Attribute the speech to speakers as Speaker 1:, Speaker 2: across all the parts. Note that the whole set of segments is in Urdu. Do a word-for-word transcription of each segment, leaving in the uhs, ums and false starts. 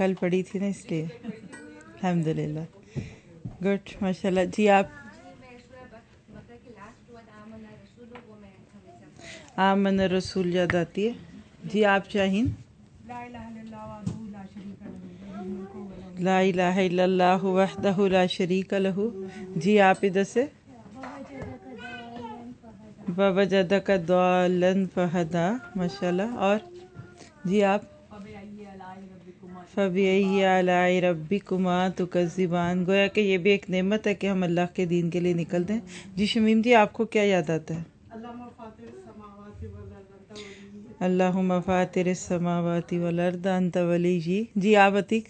Speaker 1: کل پڑھی تھی نا اس لیے الحمدللہ. گڈ ماشاء اللہ. جی آپ آمن رسول یاد آتی ہے. جی آپ شاہین. لا الہ الا اللہ وحدہ لا شریک لہ. جی آپ ادھر سے. ووجدک ضالا فہدا. ماشاء اللہ. اور جی آپ فبأي آلاء ربكما تكذبان. گویا کہ یہ بھی ایک نعمت ہے کہ ہم اللہ کے دین کے لیے نکلتے ہیں. جی شمیم جی آپ کو کیا یاد آتا ہے؟ اللہم فاطر السماوات والارض انت ولی. جی جی آپ عتیق.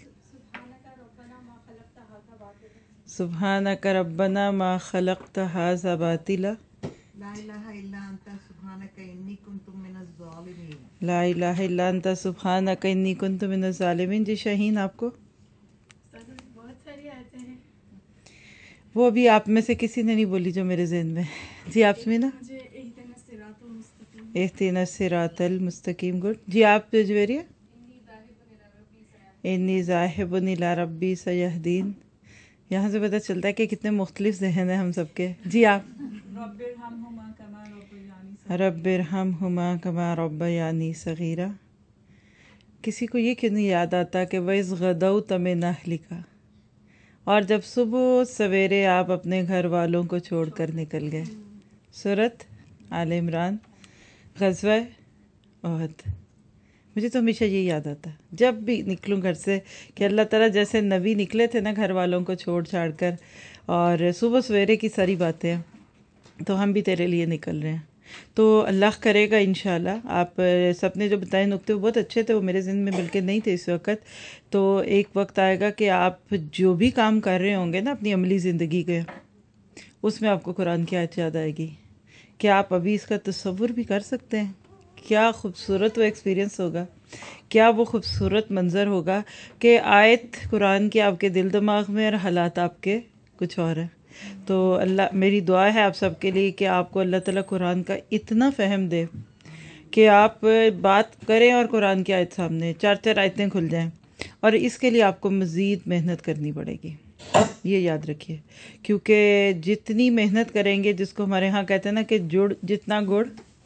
Speaker 1: سبحانک ربنا ما خلقت ھذا باطلا. لا الہ الا انت سبحانک انی کنت من الظالمین. لا الہ الا انت سبحانک انی کنت من الظالمین. جی شاہین آپ کو؟
Speaker 2: بہت ساری آیتیں ہیں.
Speaker 1: وہ بھی آپ میں سے کسی نے نہیں بولی جو میرے ذہن میں. جی آپ سمینا.
Speaker 2: مجھے اہدنا الصراط المستقیم.
Speaker 1: اہدنا الصراط المستقیم. گڈ. جی آپ جویریہ. انی ذاہب الی ربی سیہدین. یہاں سے پتہ چلتا ہے کہ کتنے مختلف ذہن ہیں ہم سب کے. جی آپ. رب ارحمہما کما ربیانی صغیرا. کسی کو یہ کیوں نہیں یاد آتا کہ وَإِذْ غَدَوْتَ مِنْ أَهْلِكَ. اور جب صبح سویرے آپ اپنے گھر والوں کو چھوڑ کر نکل گئے. سورۃ آل عمران غزوہ احد. مجھے تو ہمیشہ یہ یاد آتا ہے جب بھی نکلوں گھر سے کہ اللہ تعالیٰ جیسے نبی نکلے تھے نا گھر والوں کو چھوڑ چھاڑ کر اور صبح سویرے کی ساری باتیں ہیں تو ہم بھی تیرے لیے نکل رہے ہیں. تو اللہ کرے گا انشاءاللہ. آپ سب نے جو بتائے نکتے وہ بہت اچھے تھے. وہ میرے ذہن میں بلکہ نہیں تھے اس وقت. تو ایک وقت آئے گا کہ آپ جو بھی کام کر رہے ہوں گے نا اپنی عملی زندگی کے اس میں آپ کو قرآن کی آیت یاد آئے گی. کیا آپ ابھی اس کا تصور بھی کر سکتے ہیں؟ کیا خوبصورت وہ ایکسپیرینس ہوگا. کیا وہ خوبصورت منظر ہوگا کہ آیت قرآن کی آپ کے دل دماغ میں اور حالات آپ کے کچھ اور ہیں. تو اللہ میری دعا ہے آپ سب کے لیے کہ آپ کو اللہ تعالیٰ قرآن کا اتنا فہم دے کہ آپ بات کریں اور قرآن کی آیت سامنے چار چار آیتیں کھل جائیں. اور اس کے لیے آپ کو مزید محنت کرنی پڑے گی. یہ یاد رکھیے کیونکہ جتنی محنت کریں گے جس کو ہمارے ہاں کہتے ہیں نا کہ جڑ جتنا گڑ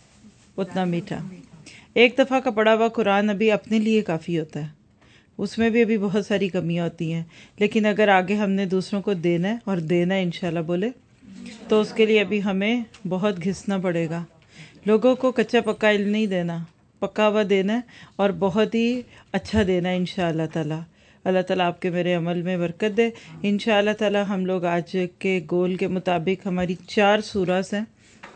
Speaker 1: اتنا میٹھا. ایک دفعہ کا پڑھا ہوا قرآن ابھی اپنے لیے کافی ہوتا ہے. اس میں بھی ابھی بہت ساری کمیاں ہوتی ہیں لیکن اگر آگے ہم نے دوسروں کو دینا ہے اور دینا ہے انشاءاللہ بولے تو اس کے لیے ابھی ہمیں بہت گھسنا پڑے گا. لوگوں کو کچا پکا علم نہیں دینا, پکا ہوا دینا ہے اور بہت ہی اچھا دینا ہے انشاءاللہ تعالیٰ. اللہ تعالیٰ آپ کے میرے عمل میں برکت دے انشاءاللہ تعالیٰ. ہم لوگ آج کے گول کے مطابق ہماری چار سورات ہیں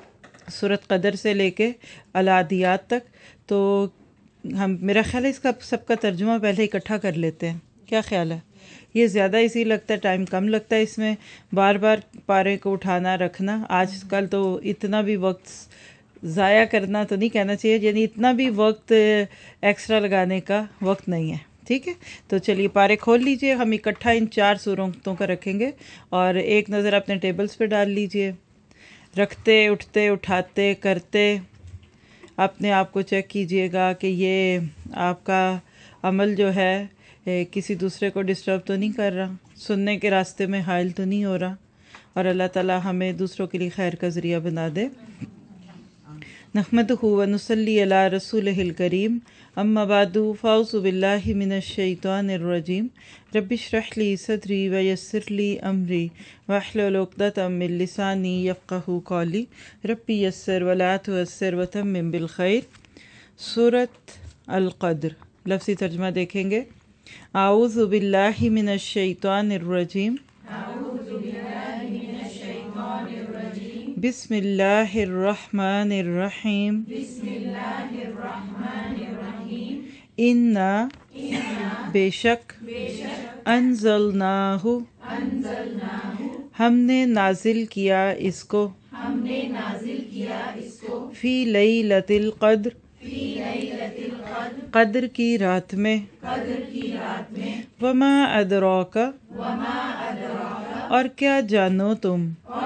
Speaker 1: سورۃ قدر سے لے کے العادیات تک. تو ہم میرا خیال ہے اس کا سب کا ترجمہ پہلے اکٹھا کر لیتے ہیں. کیا خیال ہے؟ یہ زیادہ اسی لگتا ہے ٹائم کم لگتا ہے اس میں بار بار پارے کو اٹھانا رکھنا. آج کل تو اتنا بھی وقت ضائع کرنا تو نہیں کہنا چاہیے, یعنی اتنا بھی وقت ایکسٹرا لگانے کا وقت نہیں ہے. ٹھیک ہے تو چلیے پارے کھول لیجئے. ہم اکٹھا ان چار صورتوں کا رکھیں گے اور ایک نظر اپنے ٹیبلز پہ ڈال لیجئے. رکھتے اٹھتے اٹھاتے کرتے اپنے آپ کو چیک کیجئے گا کہ یہ آپ کا عمل جو ہے کسی دوسرے کو ڈسٹرب تو نہیں کر رہا, سننے کے راستے میں حائل تو نہیں ہو رہا, اور اللہ تعالیٰ ہمیں دوسروں کے لیے خیر کا ذریعہ بنا دے. نحمدہ و نصلی علی رسولہ الکریم. اما بعد فاعوذ باللہ من الشیطان الرجیم. رب اشرح لی صدری ویسر لی امری واحلل عقدۃ من لسانی یفقہوا قولی. رب یسر ولا تعسر وتمم بالخیر. سورۃ القدر لفظی ترجمہ دیکھیں گے. اعوذ باللہ من الشیطان الرجیم. بسم اللہ الرحمن الرحیم. انا بے شک انزلناہ ہم نے نازل کیا اس کو فی لیلۃ القدر قدر کی رات میں. وما ادراک اور کیا جانو تم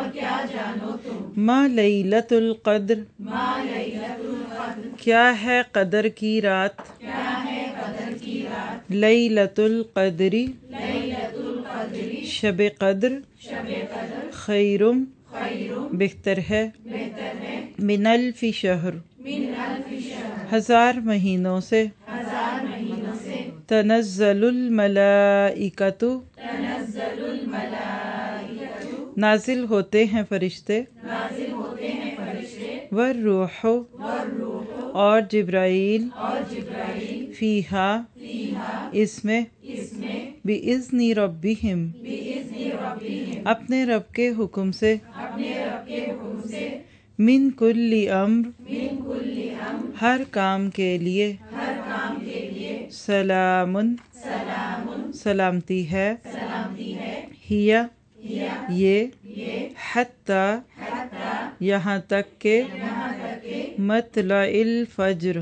Speaker 1: ما لیلۃ القدر کیا ہے قدر کی رات. لیلۃ القدر شب قدر خیرم بہتر ہے من الف شہر ہزار مہینوں سے تنزل الملائکۃ نازل ہوتے ہیں فرشتے والروح اور جبرائیل فیہا اس میں بِإِذْنِ رَبِّهِمْ اپنے رب کے حکم سے من کل امر ہر کام کے لیے سلام سلامتی ہے ہی یہ حتی یہاں تک کہ مطلع الفجر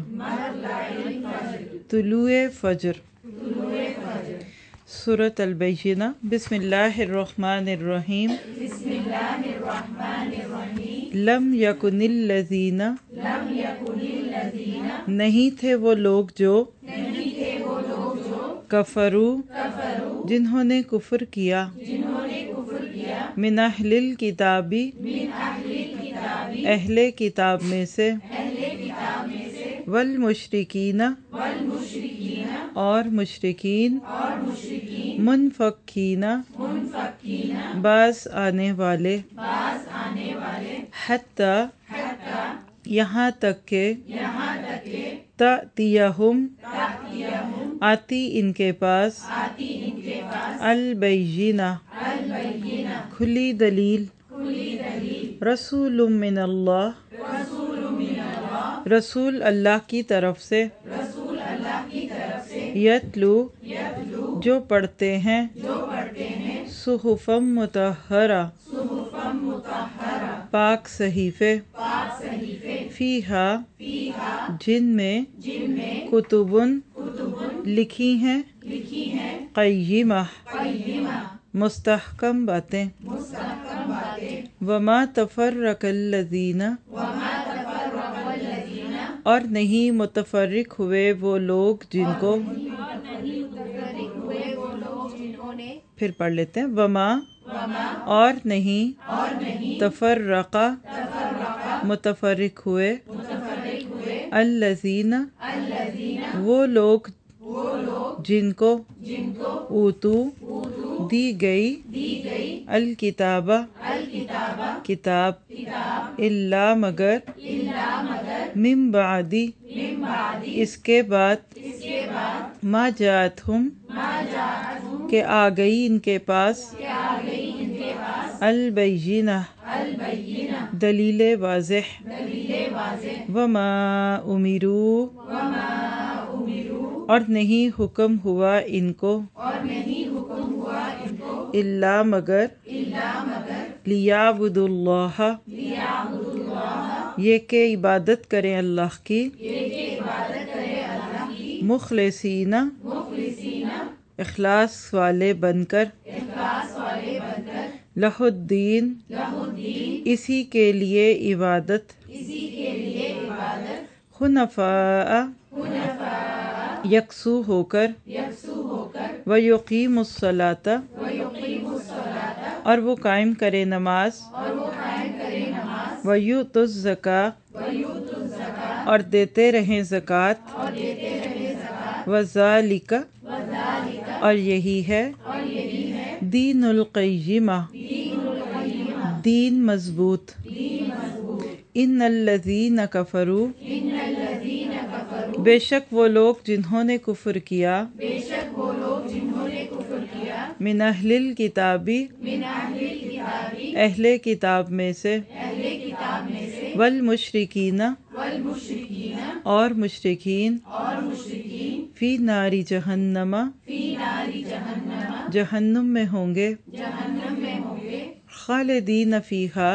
Speaker 1: طلوع فجر سورۃ البینہ بسم اللہ الرحمن الرحیم لم یکن الذین نہیں تھے وہ لوگ جو کفروا جنہوں نے کفر کیا من اہل الکتاب اہل کتاب میں سے والمشرکین اور مشرکین منفکین باز آنے والے حتی یہاں تک کہ تأتیہم آتی ان کے پاس البینہ کھلی دلیل رسول من اللہ رسول اللہ کی طرف سے یتلو جو پڑھتے ہیں صحفا مطہرہ پاک صحیفے فیہا جن میں کتبن لکھی ہیں قیمہ مستحکم باتیں وما تفرق الذین اور نہیں متفرق ہوئے وہ لوگ جن کو پھر پڑھ لیتے ہیں وما اور نہیں تفرقہ متفرق ہوئے الذین وہ لوگ جن کو اوتو دی گئی الکتاب کتاب الا مگر من بعدی اس کے بعد ما جاءتہم کہ آ گئی ان کے پاس البینہ دلیل واضح وما امروا اور نہیں حکم ہوا ان کو الا مگر لیعبدوا اللہ یہ کہ عبادت کریں اللہ کی مخلصین اخلاص والے بن کر لہ الدین اسی کے لیے عبادت حنفاء یکسو ہو کر ویقیم الصلاۃ اور وہ قائم کرے نماز ویؤت الزکاۃ اور دیتے رہیں زکوٰۃ وذالک اور یہی ہے دین القیمہ دین مضبوط ان الذین کفروا بے شک وہ لوگ جنہوں نے کفر کیا من اہل الکتاب اہل کتاب میں سے والمشرکین اور مشرکین فی نار جہنم جہنم میں ہوں گے خالدین فیہا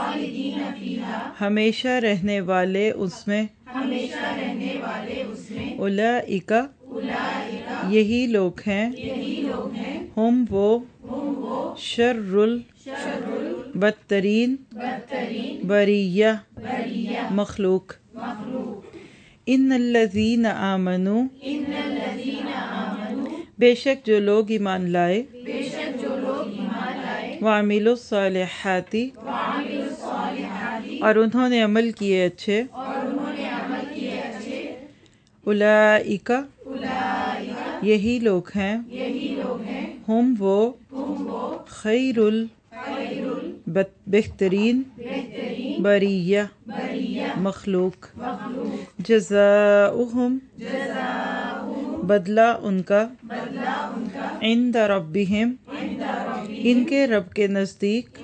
Speaker 1: ہمیشہ رہنے والے اس میں اولئک یہی لوگ ہیں ہم وہ شر ال بدترین بریہ مخلوق ان الذین آمنو بے شک جو لوگ ایمان لائے وعملوا الصالحات اور انہوں نے عمل کیے اچھے اولئک یہی لوگ ہیں ہم وہ خیر ال بہترین بریہ مخلوق جزاؤہم بدلہ ان کا عند ربہم ان کے رب کے نزدیک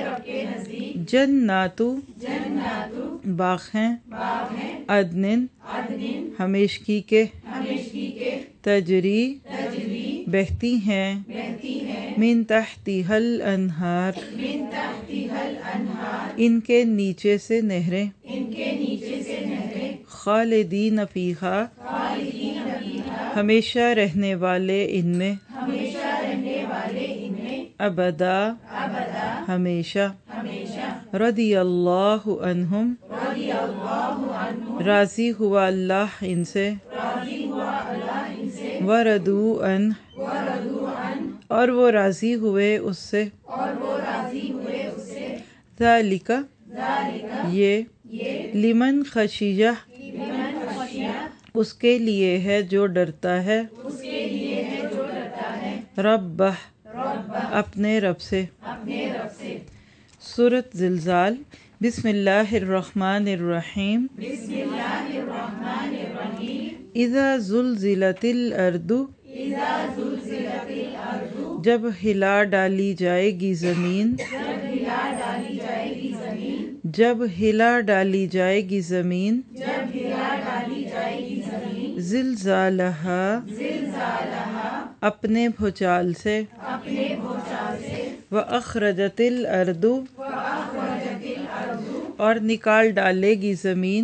Speaker 1: جنات باغ ہیں عدن ہمیشگی کے تجری بہتی ہیں من تحتہا الانہار ان کے نیچے سے نہریں خالدین فیہا ہمیشہ رہنے والے ان میں ابدا ہمیشہ رضی اللہ عنہم راضی ہوا اللہ ان سے وردوا عنہ اور وہ راضی ہوئے اس سے ذالک یہ لمن خشیہ اس کے لیے ہے جو ڈرتا ہے ربہ اپنے رب سے سورۃ زلزال بسم اللہ الرحمن الرحیم اذا زلزلت الارض جب ہلا ڈالی جائے گی زمین جب ہلا ڈالی جائے گی زمین زلزالہا اپنے بھوچال سے وَأَخْرَجَتِ الْأَرْضُ اور نکال ڈالے گی زمین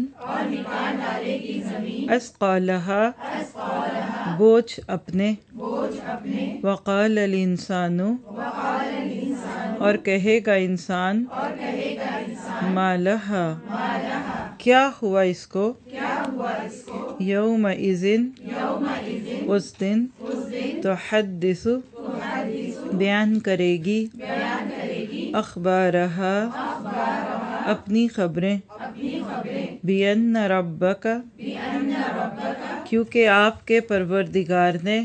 Speaker 1: اثقالہا بوجھ اپنے وقال الانسان اور کہے گا انسان ما لہا کیا ہوا اس کو یومئذ اس دن تحدث بیان کرے گی اخبارہا اپنی خبریں بِأَنَّ رَبَّكَ کیونکہ آپ کے پروردگار نے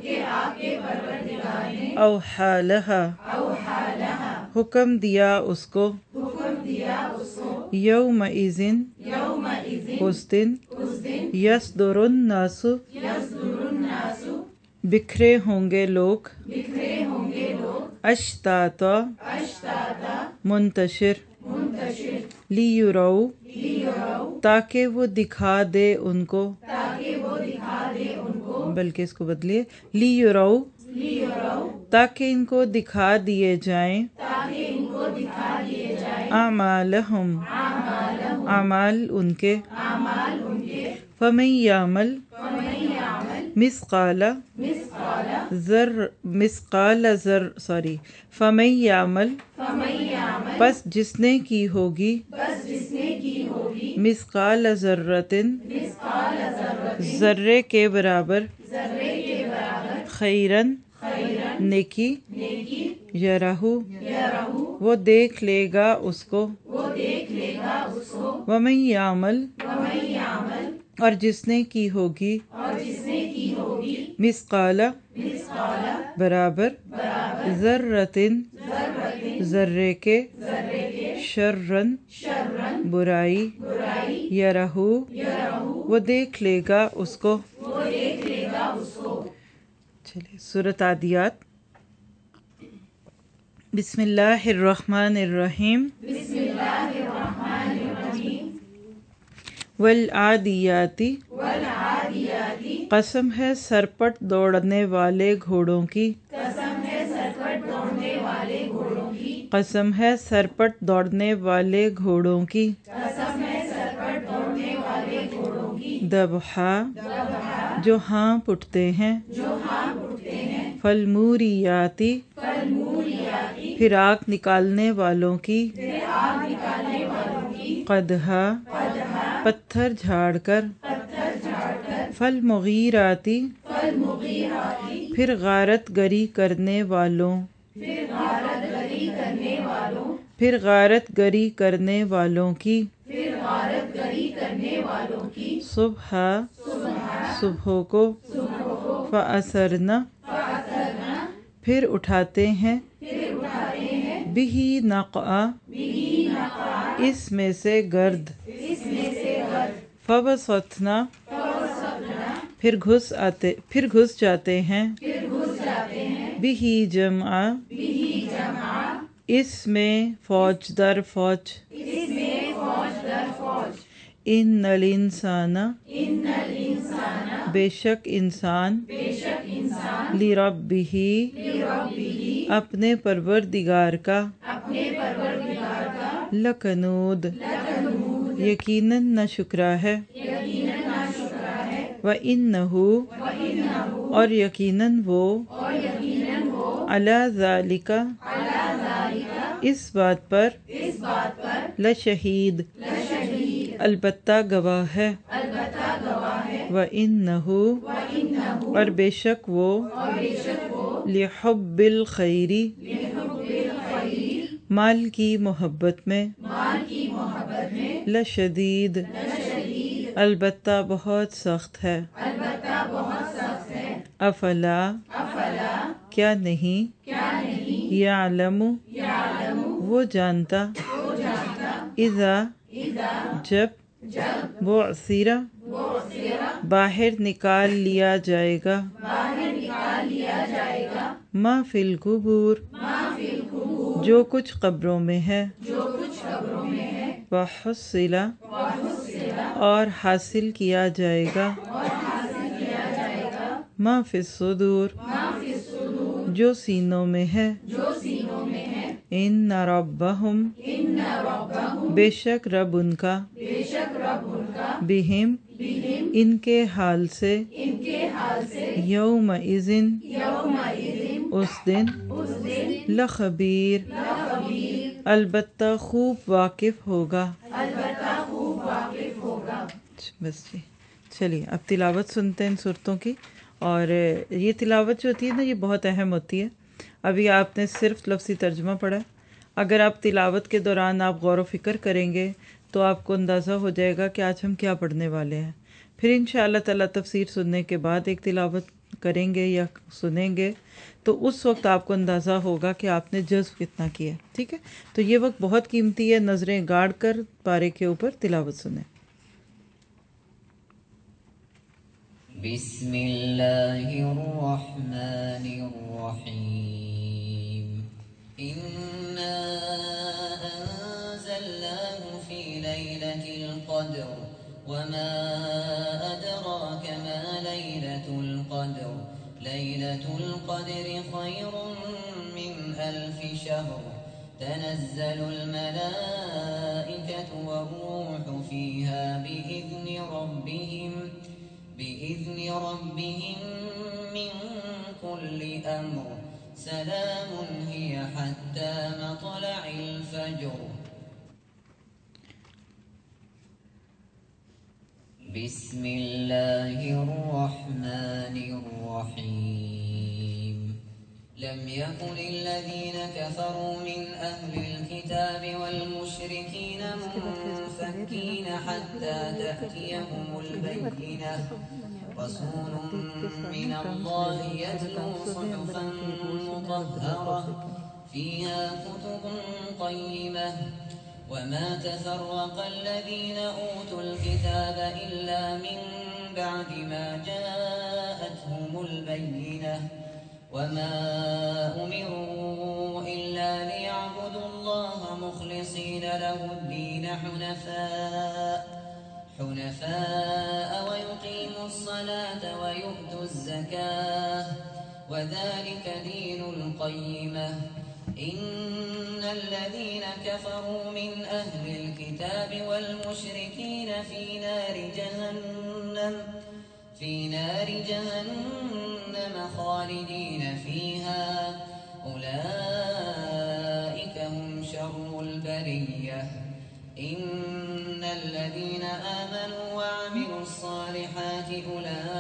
Speaker 1: اوحیٰ لہا حکم دیا اس کو یومئذ اس دن یصدر الناس بکھرے ہوں گے لوگ اشتاتا منتشر لیورو تاکہ وہ دکھا دے ان کو بلکہ اس کو بدلیے لیورو تاکہ ان کو دکھا دیے جائیں اعمالہم اعمال ان کے فمن یعمل مثقال ذر مثقال ذر سوری فمن یعمل پس جس نے کی ہوگی مثقال ذرۃ ذرے کے برابر خیرن نیکی یرہ وہ دیکھ لے گا اس کو ومن یعمل اور جس نے کی ہوگی مثقال برابر ذرۃ ذرے کے شرن برائی یرہ وہ دیکھ لے گا اس کو چلیے سورۃ عادیات بسم اللہ الرحمن الرحیم والعادیات قسم ہے سرپٹ دوڑنے والے گھوڑوں کی قسم ہے سرپٹ دوڑنے والے گھوڑوں کی دبحا جو ہانپ اٹھتے ہیں فالموریاتی پھر آگ نکالنے والوں کی قدحا پتھر جھاڑ کر فالمغیراتی پھر غارت گری کرنے والوں پھر غارت گری کرنے والوں کی صبح صبح کو فَأَثَرْنَ پھر اٹھاتے ہیں بِهِ نقع اس میں سے گرد فَوَسَطْنَ پھر گھس آتے پھر گھس جاتے ہیں بِهِ جمع اس میں فوج در فوج ان الانسان بے شک انسان لربہ اپنے پروردگار کا لکنود یقیناً ناشکرا ہے وَإِنَّهُ اور یقیناً وہ عَلَى ذَلِكَ اس بات پر لشہید البتہ گواہ ہے وَإِنَّهُ اور بے شک وہ لِحُبِّ الْخَيْرِ مال کی محبت میں لشدید البتہ بہت سخت ہے افلا کیا نہیں یعلم وہ جانتا اذا جب بعثر باہر نکال لیا جائے گا ما فی القبور جو کچھ قبروں میں ہے وحصل اور حاصل کیا جائے گا ما فی الصدور جو سینوں میں ہے ان ربہم بے شک رب ان کا بہم ان کے حال سے یومئذ اس دن لخبیر البتہ خوب واقف ہوگا بس جی چلیے اب تلاوت سنتے ہیں ان صورتوں کی. اور یہ تلاوت جو ہوتی ہے نا یہ بہت اہم ہوتی ہے. ابھی آپ نے صرف لفظی ترجمہ پڑھا. اگر آپ تلاوت کے دوران آپ غور و فکر کریں گے تو آپ کو اندازہ ہو جائے گا کہ آج ہم کیا پڑھنے والے ہیں. پھر انشاءاللہ تعالیٰ تفسیر سننے کے بعد ایک تلاوت کریں گے یا سنیں گے تو اس وقت آپ کو اندازہ ہوگا کہ آپ نے جذب کتنا کیا. ٹھیک ہے, تو یہ وقت بہت قیمتی ہے. نظریں گاڑ کر پارے کے اوپر تلاوت سنیں.
Speaker 3: بسم اللہ الرحمن الرحیم انا انزلناه في ليلة القدر وما أدراك ما ليلة القدر ليلة القدر خير من ألف شهر تنزل الملائكة والروح فيها بإذن ربهم بإذن ربهم من كل أمر سلام هي حتى مطلع الفجر. بسم الله الرحمن الرحيم لم يكن الذين كفروا من أهل الكتاب والمشركين منفكين حتى تأتيهم البينة رسول من الله يتلو صحفا مطهرة فيها كتب قيمة وما تفرق الذين أوتوا الكتاب إلا من بعد ما جاءتهم البينة وما أمروا إلا ليعبدوا الله مخلصين له الدين حنفاء حنفاء ويقيموا الصلاة ويؤتوا الزكاة وذلك دين القيمة إن الذين كفروا من أهل الكتاب والمشركين في نار جهنم في نار جهنم خالدين فيها أولئك هم شر البرية إن الذين آمنوا وعملوا الصالحات أولئك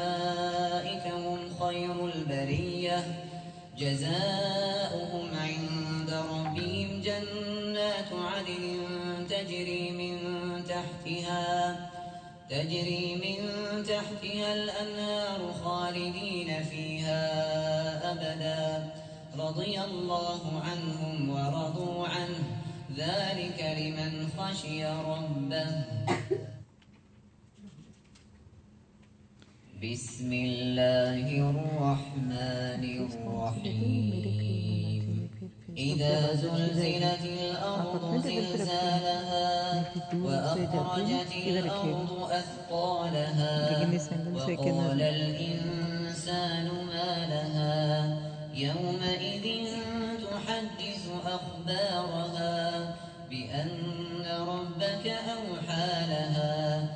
Speaker 3: جزاؤهم عند ربهم جنات عدن تجري من تحتها تجري من تحتها الأنهار خالدين فيها أبدا رضي الله عنهم ورضوا عنه ذلك لمن خشي ربه بسم الله الرحمن الرحيم إذا زلزلت الأرض زلزالها وأخرجت الأرض أثقالها وقال الإنسان ما لها يومئذ تحدث أخبارها بأن ربك أوحى لها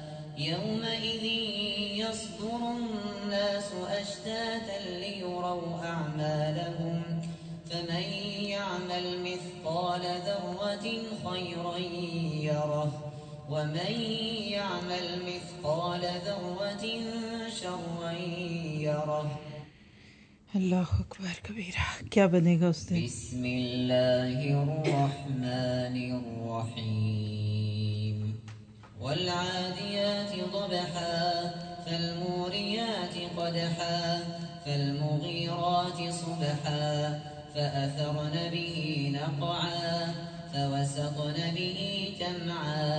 Speaker 3: يومئذ يصدر الناس أشتاتا ليروا أعمالهم فمن يعمل مثقال ذرة خيرا يره ومن يعمل مثقال ذرة شرا يره
Speaker 1: اللہ اکبر کبیرہ. کیا بنے گا اس دن؟
Speaker 3: بسم اللہ الرحمن الرحیم والعادیات ضبحا فالموریات قدحا فالمغیرات صبحا فأثرن به نقعا فوسطن به جمعا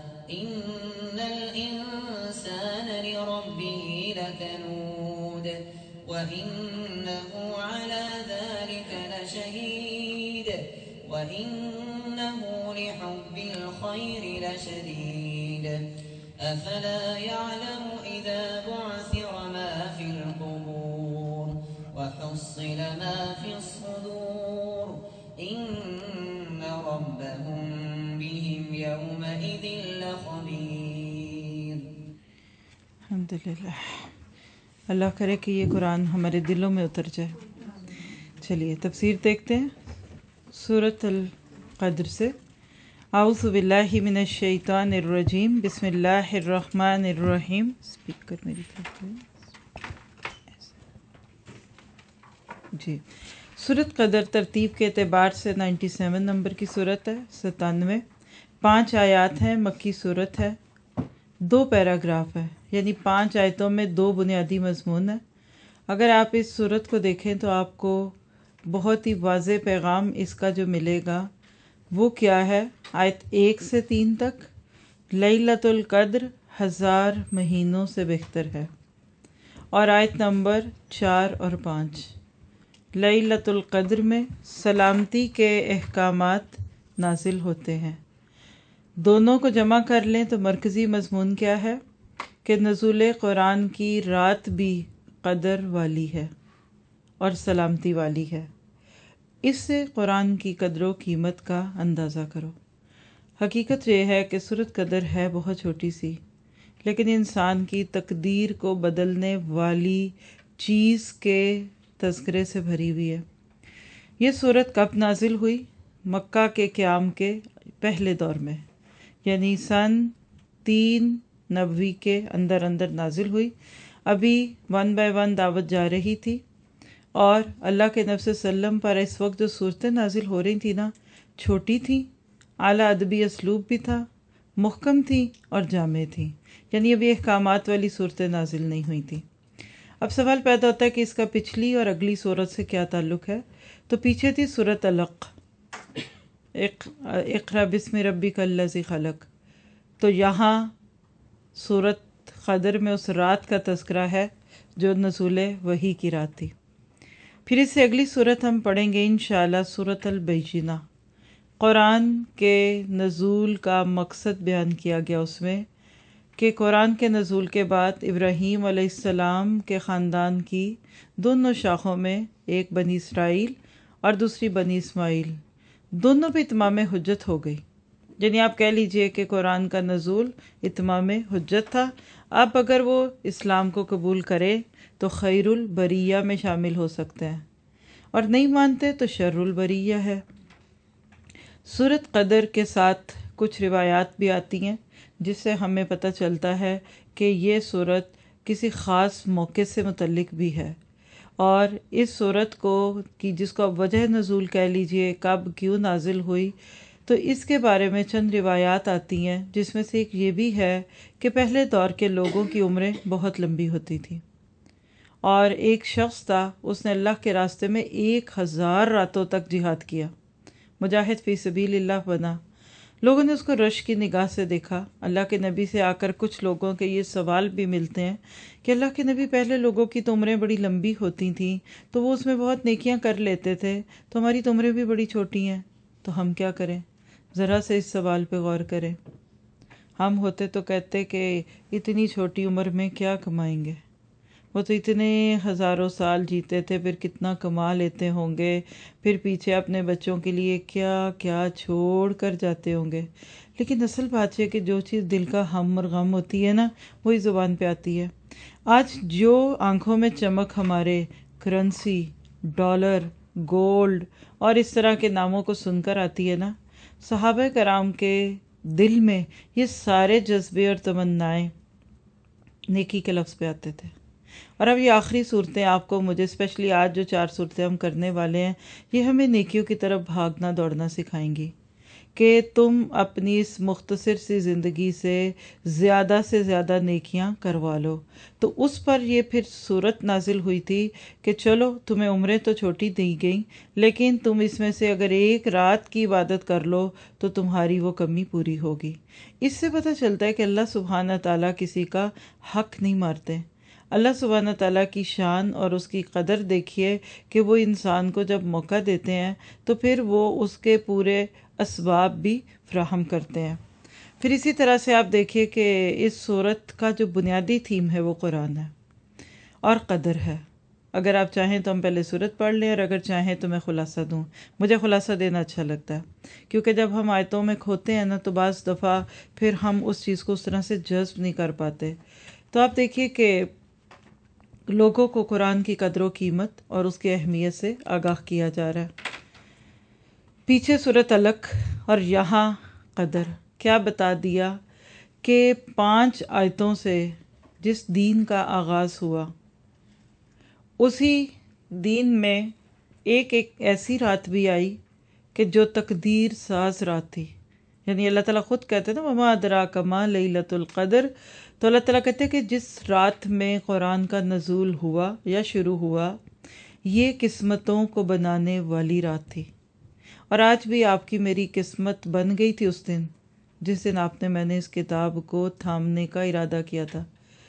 Speaker 3: إن الإنسان لربه لكنود وإنه على ذلك لشهيد وإنه لحب الخير لشديد أفلا يعلم إذا بعثر ما في القبور وحصل ما في الصدور إن ربهم بهم يومئذ لخبير.
Speaker 1: الحمد للہ. اللہ کرے کہ یہ قرآن ہمارے دلوں میں اتر جائے. چلیے تفسیر دیکھتے ہیں سورۃ القدر سے. اعوذ باللہ من الشیطان الرجیم بسم اللہ الرحمن الرحیم. اسپیکر میری طرف جی. سورۃ قدر ترتیب کے اعتبار سے نائنٹی سیون نمبر کی صورت ہے، ستانوے. پانچ آیات ہیں، مکی صورت ہے، دو پیراگراف ہے، یعنی پانچ آیتوں میں دو بنیادی مضمون ہیں. اگر آپ اس صورت کو دیکھیں تو آپ کو بہت ہی واضح پیغام اس کا جو ملے گا وہ کیا ہے. آیت ایک سے تین تک لیلۃ القدر ہزار مہینوں سے بہتر ہے، اور آیت نمبر چار اور پانچ لیلۃ القدر میں سلامتی کے احکامات نازل ہوتے ہیں. دونوں کو جمع کر لیں تو مرکزی مضمون کیا ہے کہ نزول قرآن کی رات بھی قدر والی ہے اور سلامتی والی ہے. اس سے قرآن کی قدر و قیمت کا اندازہ کرو. حقیقت یہ ہے کہ سورۃ قدر ہے بہت چھوٹی سی، لیکن انسان کی تقدیر کو بدلنے والی چیز کے تذکرے سے بھری ہوئی ہے. یہ سورت کب نازل ہوئی؟ مکہ کے قیام کے پہلے دور میں، یعنی سن تین نبوی کے اندر اندر نازل ہوئی. ابھی ون بائی ون دعوت جا رہی تھی، اور اللہ کے نبی صلی اللہ علیہ وسلم پر اس وقت جو صورتیں نازل ہو رہی تھیں نا، چھوٹی تھیں، اعلیٰ ادبی اسلوب بھی تھا، محکم تھیں اور جامع تھیں، یعنی ابھی احکامات والی صورتیں نازل نہیں ہوئی تھیں. اب سوال پیدا ہوتا ہے کہ اس کا پچھلی اور اگلی صورت سے کیا تعلق ہے. تو پیچھے تھی سورۃ علق، اقرأ بسم ربک الذی خلق. تو یہاں سورۃ قدر میں اس رات کا تذکرہ ہے جو نزول وحی کی رات تھی. پھر اس سے اگلی صورت ہم پڑھیں گے انشاءاللہ سورۃ البینہ. قرآن کے نزول کا مقصد بیان کیا گیا اس میں کہ قرآن کے نزول کے بعد ابراہیم علیہ السلام کے خاندان کی دونوں شاخوں میں، ایک بنی اسرائیل اور دوسری بنی اسماعیل، دونوں پہ اتمام حجت ہو گئی. یعنی آپ کہہ لیجئے کہ قرآن کا نزول اتمام حجت تھا. اب اگر وہ اسلام کو قبول کرے تو خیر البریہ میں شامل ہو سکتے ہیں، اور نہیں مانتے تو شر البریہ ہے. سورۃ قدر کے ساتھ کچھ روایات بھی آتی ہیں جس سے ہمیں پتہ چلتا ہے کہ یہ سورت کسی خاص موقع سے متعلق بھی ہے، اور اس صورت کو کی جس کو اب وجہ نزول کہہ لیجئے، کب کیوں نازل ہوئی، تو اس کے بارے میں چند روایات آتی ہیں، جس میں سے ایک یہ بھی ہے کہ پہلے دور کے لوگوں کی عمریں بہت لمبی ہوتی تھیں، اور ایک شخص تھا، اس نے اللہ کے راستے میں ایک ہزار راتوں تک جہاد کیا، مجاہد فی سبیل اللہ بنا۔ لوگوں نے اس کو رش کی نگاہ سے دیکھا۔ اللہ کے نبی سے آ کر کچھ لوگوں کے یہ سوال بھی ملتے ہیں کہ اللہ کے نبی، پہلے لوگوں کی تو عمریں بڑی لمبی ہوتی تھیں تو وہ اس میں بہت نیکیاں کر لیتے تھے، تو ہماری تو عمریں بھی بڑی چھوٹی ہیں، تو ہم کیا کریں؟ ذرا سے اس سوال پہ غور کریں۔ ہم ہوتے تو کہتے کہ اتنی چھوٹی عمر میں کیا کمائیں گے، وہ تو اتنے ہزاروں سال جیتے تھے، پھر کتنا کما لیتے ہوں گے، پھر پیچھے اپنے بچوں کے لیے کیا کیا چھوڑ کر جاتے ہوں گے۔ لیکن اصل بات یہ کہ جو چیز دل کا ہم اور غم ہوتی ہے نا، وہی زبان پہ آتی ہے۔ آج جو آنکھوں میں چمک ہمارے کرنسی، ڈالر، گولڈ اور اس طرح کے ناموں کو سن کر آتی ہے نا، صحابہ کرام کے دل میں یہ سارے جذبے اور تمنائیں نیکی کے لفظ پہ آتے تھے۔ اور اب یہ آخری صورتیں آپ کو، مجھے اسپیشلی آج جو چار صورتیں ہم کرنے والے ہیں، یہ ہمیں نیکیوں کی طرف بھاگنا دوڑنا سکھائیں گی کہ تم اپنی اس مختصر سی زندگی سے زیادہ سے زیادہ نیکیاں کروا لو۔ تو اس پر یہ پھر صورت نازل ہوئی تھی کہ چلو تمہیں عمریں تو چھوٹی دی گئیں، لیکن تم اس میں سے اگر ایک رات کی عبادت کر لو تو تمہاری وہ کمی پوری ہوگی۔ اس سے پتہ چلتا ہے کہ اللہ سبحانہ تعالیٰ کسی کا حق نہیں مارتے۔ اللہ سبحانہ تعالیٰ کی شان اور اس کی قدر دیکھیے کہ وہ انسان کو جب موقع دیتے ہیں تو پھر وہ اس کے پورے اسباب بھی فراہم کرتے ہیں۔ پھر اسی طرح سے آپ دیکھیے کہ اس صورت کا جو بنیادی تھیم ہے وہ قرآن ہے اور قدر ہے۔ اگر آپ چاہیں تو ہم پہلے صورت پڑھ لیں، اور اگر چاہیں تو میں خلاصہ دوں۔ مجھے خلاصہ دینا اچھا لگتا ہے، کیونکہ جب ہم آیتوں میں کھوتے ہیں نا تو بعض دفعہ پھر ہم اس چیز کو اس طرح سے جذب نہیں کر پاتے۔ تو آپ دیکھیے کہ لوگوں کو قرآن کی قدر و قیمت اور اس کی اہمیت سے آگاہ کیا جا رہا ہے۔ پیچھے صورت علق اور یہاں قدر کیا بتا دیا کہ پانچ آیتوں سے جس دین کا آغاز ہوا، اسی دین میں ایک ایک ایسی رات بھی آئی کہ جو تقدیر ساز رات تھی۔ یعنی اللہ تعالیٰ خود کہتے ہیں نا وما ادراک ما لیلۃ القدر، تو اللہ تعالیٰ کہتے ہیں کہ جس رات میں قرآن کا نزول ہوا یا شروع ہوا، یہ قسمتوں کو بنانے والی رات تھی۔ اور آج بھی آپ کی میری قسمت بن گئی تھی اس دن، جس دن آپ نے میں نے اس کتاب کو تھامنے کا ارادہ کیا تھا۔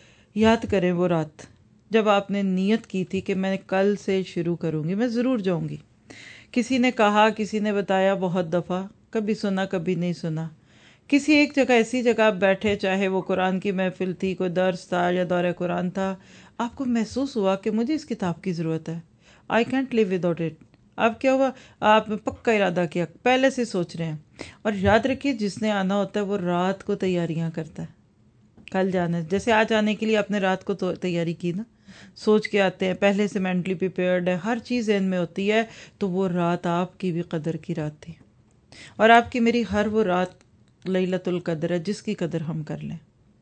Speaker 1: یاد کریں وہ رات جب آپ نے نیت کی تھی کہ میں کل سے شروع کروں گی، میں ضرور جاؤں گی۔ کسی نے کہا، کسی نے بتایا بہت دفعہ، کبھی سنا کبھی نہیں سنا۔ کسی ایک جگہ ایسی جگہ آپ بیٹھے، چاہے وہ قرآن کی محفل تھی، کوئی درس تھا یا دورہ قرآن تھا، آپ کو محسوس ہوا کہ مجھے اس کتاب کی ضرورت ہے، I can't live without it. اب کیا ہوا؟ آپ نے پکا ارادہ کیا، پہلے سے سوچ رہے ہیں۔ اور یاد رکھیے جس نے آنا ہوتا ہے وہ رات کو تیاریاں کرتا ہے، کل جانا ہے۔ جیسے آج آنے کے لیے آپ نے رات کو تو تیاری کی نا، سوچ کے آتے ہیں، پہلے سے مینٹلی پریپیئرڈ ہے، ہر چیز ذہن میں ہوتی ہے، تو وہ رات آپ کی بھی قدر کی رات تھی۔ اور آپ کی میری ہر وہ رات لیلۃ القدر ہے جس کی قدر ہم کر لیں۔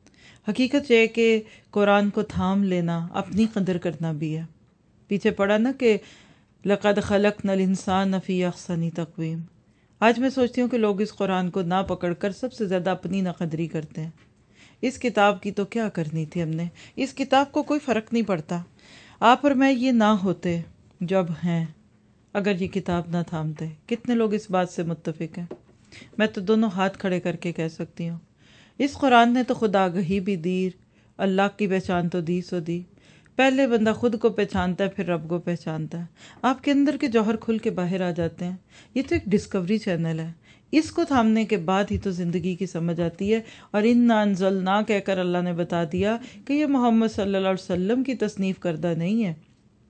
Speaker 1: حقیقت یہ ہے کہ قرآن کو تھام لینا اپنی قدر کرنا بھی ہے۔ پیچھے پڑھا نا کہ لقد خلقنا الانسان فی احسن تقویم۔ آج میں سوچتی ہوں کہ لوگ اس قرآن کو نہ پکڑ کر سب سے زیادہ اپنی ناقدری کرتے ہیں۔ اس کتاب کی تو کیا کرنی تھی ہم نے، اس کتاب کو کوئی فرق نہیں پڑتا۔ آپ اور میں یہ نہ ہوتے جو اب ہیں اگر یہ کتاب نہ تھامتے۔ کتنے لوگ اس بات سے متفق ہیں؟ میں تو دونوں ہاتھ کھڑے کر کے کہہ سکتی ہوں، اس قرآن نے تو خدا آگہی بھی دی، اللہ کی پہچان تو دی سو دی۔ پہلے بندہ خود کو پہچانتا ہے، پھر رب کو پہچانتا ہے۔ آپ کے اندر کے جوہر کھل کے باہر آ جاتے ہیں۔ یہ تو ایک ڈسکوری چینل ہے، اس کو تھامنے کے بعد ہی تو زندگی کی سمجھ آتی ہے۔ اور انا انزلنا کہہ کر اللہ نے بتا دیا کہ یہ محمد صلی اللہ علیہ وسلم کی تصنیف کردہ نہیں ہے،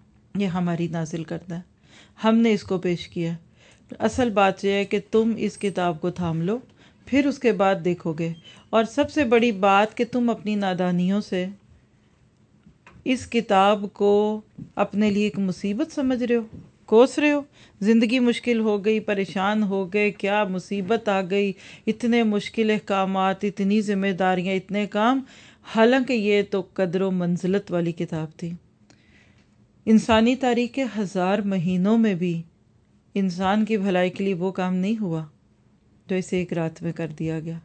Speaker 1: یہ ہماری نازل کردہ ہے، ہم نے اس کو پیش کیا۔ اصل بات یہ ہے کہ تم اس کتاب کو تھام لو، پھر اس کے بعد دیکھو گے۔ اور سب سے بڑی بات کہ تم اپنی نادانیوں سے اس کتاب کو اپنے لیے ایک مصیبت سمجھ رہے ہو، کوس رہے ہو۔ زندگی مشکل ہو گئی، پریشان ہو گئے، کیا مصیبت آ گئی، اتنے مشکل احکامات، اتنی ذمہ داریاں، اتنے کام، حالانکہ یہ تو قدر و منزلت والی کتاب تھی۔ انسانی تاریخ کے ہزار مہینوں میں بھی انسان کی بھلائی کے لیے وہ کام نہیں ہوا جو اسے ایک رات میں کر دیا گیا.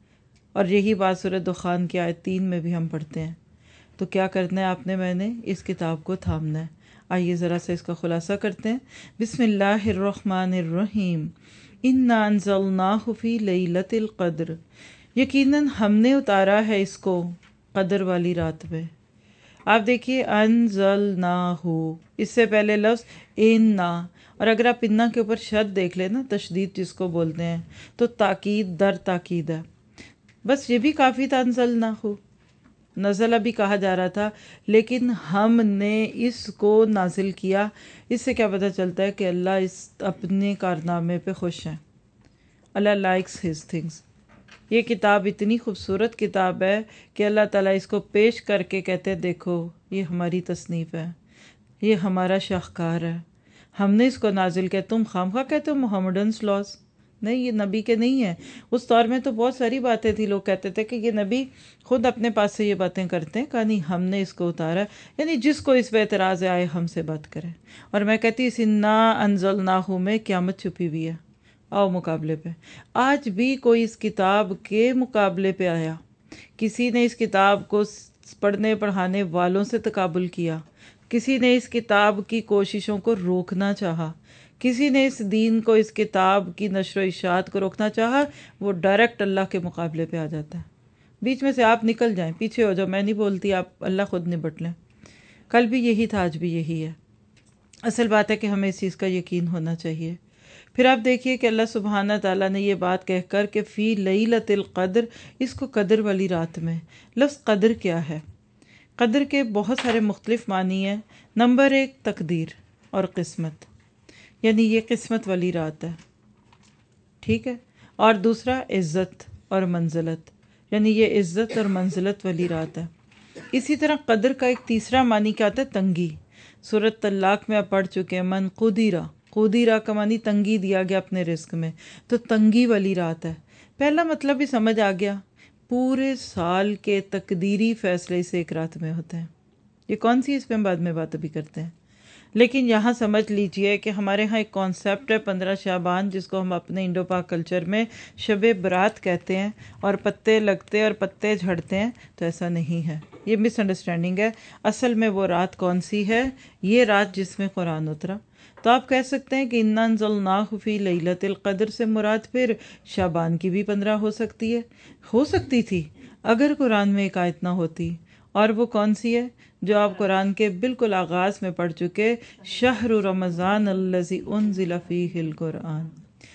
Speaker 1: اور یہی بات سورۃ دخان کی آیت تین میں بھی ہم پڑھتے ہیں. تو کیا کرنا ہے آپ نے، میں نے اس کتاب کو تھامنا ہے. آئیے ذرا سے اس کا خلاصہ کرتے ہیں. بسم اللہ الرحمن الرحیم. انا انزلناہ فی لیلۃ القدر. یقیناً ہم نے اتارا ہے اس کو قدر والی رات میں. آپ دیکھیے انزلناہ، اس سے پہلے لفظ انا، اور اگر آپ انا کے اوپر شد دیکھ لیں نا، تشدید جس کو بولتے ہیں، تو تاکید در تاکید ہے. بس یہ بھی کافی تھا انزلناہ، نزلہ بھی کہا جا رہا تھا، لیکن ہم نے اس کو نازل کیا. اس سے کیا پتہ چلتا ہے کہ اللہ اس اپنے کارنامے پہ خوش ہیں. اللہ لائکس ہز تھنگس. یہ کتاب اتنی خوبصورت کتاب ہے کہ اللہ تعالیٰ اس کو پیش کر کے کہتے ہیں دیکھو یہ ہماری تصنیف ہے، یہ ہمارا شاہکار ہے، ہم نے اس کو نازل کیا. تم خامخواہ کہتے ہو محمڈنس لاس، نہیں، یہ نبی کے نہیں ہیں. اس دور میں تو بہت ساری باتیں تھی، لوگ کہتے تھے کہ یہ نبی خود اپنے پاس سے یہ باتیں کرتے ہیں. کہا نہیں، ہم نے اس کو اتارا، یعنی جس کو اس پہ اعتراض آئے ہم سے بات کریں. اور میں کہتی اس انا انزلناہ میں قیامت چھپی ہوئی ہے. آؤ مقابلے پہ. آج بھی کوئی اس کتاب کے مقابلے پہ آیا، کسی نے اس کتاب کو پڑھنے پڑھانے والوں سے تقابل کیا، کسی نے اس کتاب کی کوششوں کو روکنا چاہا، کسی نے اس دین کو، اس کتاب کی نشر و اشاعت کو روکنا چاہا، وہ ڈائریکٹ اللہ کے مقابلے پہ آ جاتا ہے. بیچ میں سے آپ نکل جائیں، پیچھے ہو جاؤ، میں نہیں بولتی، آپ اللہ خود نبٹ لیں. کل بھی یہی تھا، آج بھی یہی ہے. اصل بات ہے کہ ہمیں اس چیز کا یقین ہونا چاہیے. پھر آپ دیکھیے کہ اللہ سبحانہ تعالیٰ نے یہ بات کہہ کر کہ فی لیلۃ القدر، اس کو قدر والی رات میں. لفظ قدر کیا ہے؟ قدر کے بہت سارے مختلف معنی ہیں. نمبر ایک تقدیر اور قسمت، یعنی یہ قسمت والی رات ہے، ٹھیک ہے. اور دوسرا عزت اور منزلت، یعنی یہ عزت اور منزلت والی رات ہے. اسی طرح قدر کا ایک تیسرا معنی کیا آتا ہے؟ تنگی. سورۃ طلاق میں آپ پڑھ چکے ہیں، من قدیرہ، قدیرہ کا معنی تنگی دیا گیا اپنے رزق میں، تو تنگی والی رات ہے. پہلا مطلب بھی سمجھ آ گیا، پورے سال کے تقدیری فیصلے اس ایک رات میں ہوتے ہیں. یہ کون سی، اس پہ ہم بعد میں بات بھی کرتے ہیں. لیکن یہاں سمجھ لیجئے کہ ہمارے ہاں ایک کانسیپٹ ہے پندرہ شعبان، جس کو ہم اپنے انڈو پاک کلچر میں شب برات کہتے ہیں، اور پتے لگتے اور پتے جھڑتے ہیں. تو ایسا نہیں ہے، یہ مس انڈرسٹینڈنگ ہے. اصل میں وہ رات کون سی ہے؟ یہ رات جس میں قرآن اترا. تو آپ کہہ سکتے ہیں کہ انا انزلناہ فی لیلۃ القدر سے مراد پھر شعبان کی بھی پندرہ ہو سکتی ہے، ہو سکتی تھی اگر قرآن میں ایک آیت نہ ہوتی. اور وہ کون سی ہے؟ جو آپ قرآن کے بالکل آغاز میں پڑھ چکے، شہر رمضان الذی انزل فیہ القرآن.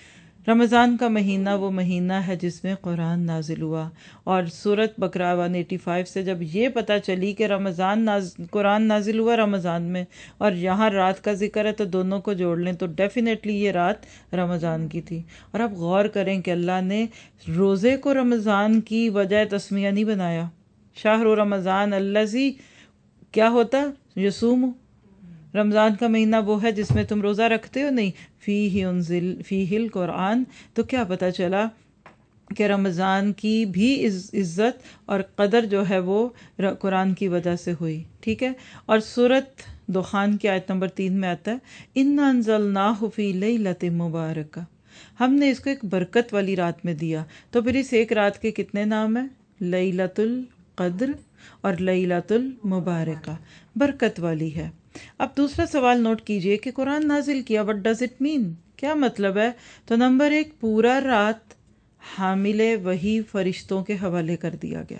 Speaker 1: رمضان کا مہینہ وہ مہینہ ہے جس میں قرآن نازل ہوا. اور سورۃ بقرہ ایک سو پچاسی سے جب یہ پتہ چلی کہ رمضان ناز قرآن نازل ہوا رمضان میں، اور یہاں رات کا ذکر ہے، تو دونوں کو جوڑ لیں تو ڈیفینیٹلی یہ رات رمضان کی تھی. اور آپ غور کریں کہ اللہ نے روزے کو رمضان کی وجہ تسمیہ نہیں بنایا. شہر رمضان الذی کیا ہوتا؟ یصوم. رمضان کا مہینہ وہ ہے جس میں تم روزہ رکھتے ہو، نہیں، فیہ انزل فیہ القرآن. تو کیا پتہ چلا کہ رمضان کی بھی عزت اور قدر جو ہے وہ قرآن کی وجہ سے ہوئی، ٹھیک ہے. اور سورۃ دخان کی آیت نمبر تین میں آتا ہے انا انزلناہ فی لیلۃ مبارکہ، ہم نے اس کو ایک برکت والی رات میں دیا. تو پھر اس ایک رات کے کتنے نام ہیں؟ لیلۃ القدر اور لیلۃ المبارکہ، برکت والی ہے. اب دوسرا سوال نوٹ کیجئے کہ قرآن نازل کیا، وٹ ڈز اٹ مین؟ کیا مطلب ہے؟ تو نمبر ایک، پورا رات حامل وحی فرشتوں کے حوالے کر دیا گیا،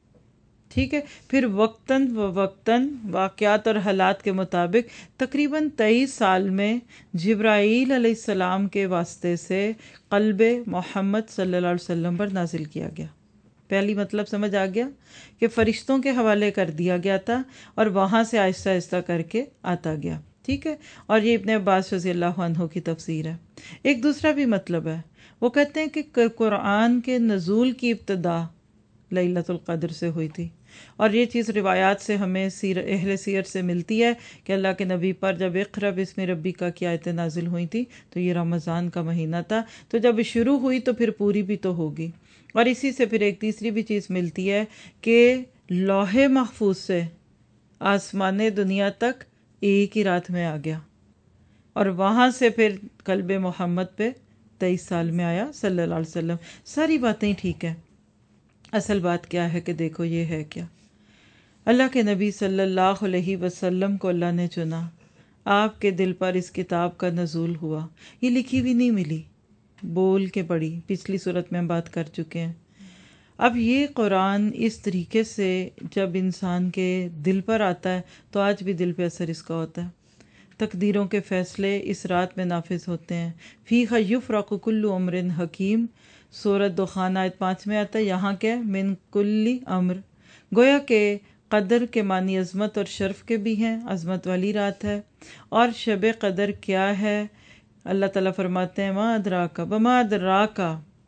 Speaker 1: ٹھیک ہے. پھر وقتاً و وقتاً واقعات اور حالات کے مطابق تقریباً تیئیس سال میں جبرائیل علیہ السلام کے واسطے سے قلب محمد صلی اللہ علیہ وسلم پر نازل کیا گیا. پہلی مطلب سمجھ آ گیا کہ فرشتوں کے حوالے کر دیا گیا تھا، اور وہاں سے آہستہ آہستہ کر کے آتا گیا، ٹھیک ہے. اور یہ ابن عباس رضی اللہ عنہ کی تفسیر ہے. ایک دوسرا بھی مطلب ہے، وہ کہتے ہیں کہ قرآن کے نزول کی ابتدا لیلۃ القدر سے ہوئی تھی. اور یہ چیز روایات سے ہمیں سیر اہل سیر سے ملتی ہے کہ اللہ کے نبی پر جب اقرأ بسم ربک کی آیتیں نازل ہوئی تھی تو یہ رمضان کا مہینہ تھا. تو جب شروع ہوئی تو پھر پوری بھی تو ہوگی. اور اسی سے پھر ایک تیسری بھی چیز ملتی ہے کہ لوح محفوظ سے آسمان دنیا تک ایک ہی رات میں آ گیا، اور وہاں سے پھر قلب محمد پہ تیئیس سال میں آیا صلی اللہ علیہ وسلم۔ ساری باتیں ٹھیک ہیں، اصل بات کیا ہے کہ دیکھو یہ ہے کیا، اللہ کے نبی صلی اللہ علیہ وسلم کو اللہ نے چنا، آپ کے دل پر اس کتاب کا نزول ہوا، یہ لکھی بھی نہیں ملی، بول کے پڑھی، پچھلی صورت میں ہم بات کر چکے ہیں۔ اب یہ قرآن اس طریقے سے جب انسان کے دل پر آتا ہے تو آج بھی دل پہ اثر اس کا ہوتا ہے، تقدیروں کے فیصلے اس رات میں نافذ ہوتے ہیں۔ فیہا یفرق کل امر حکیم، سورۃ دخان آیت پانچ میں آتا ہے، یہاں کیا ہے؟ من کل امر، گویا کہ قدر کے معنی عظمت اور شرف کے بھی ہیں، عظمت والی رات ہے۔ اور شب قدر کیا ہے؟ اللہ تعالیٰ فرماتے ہیں ما ادراک وما ادراک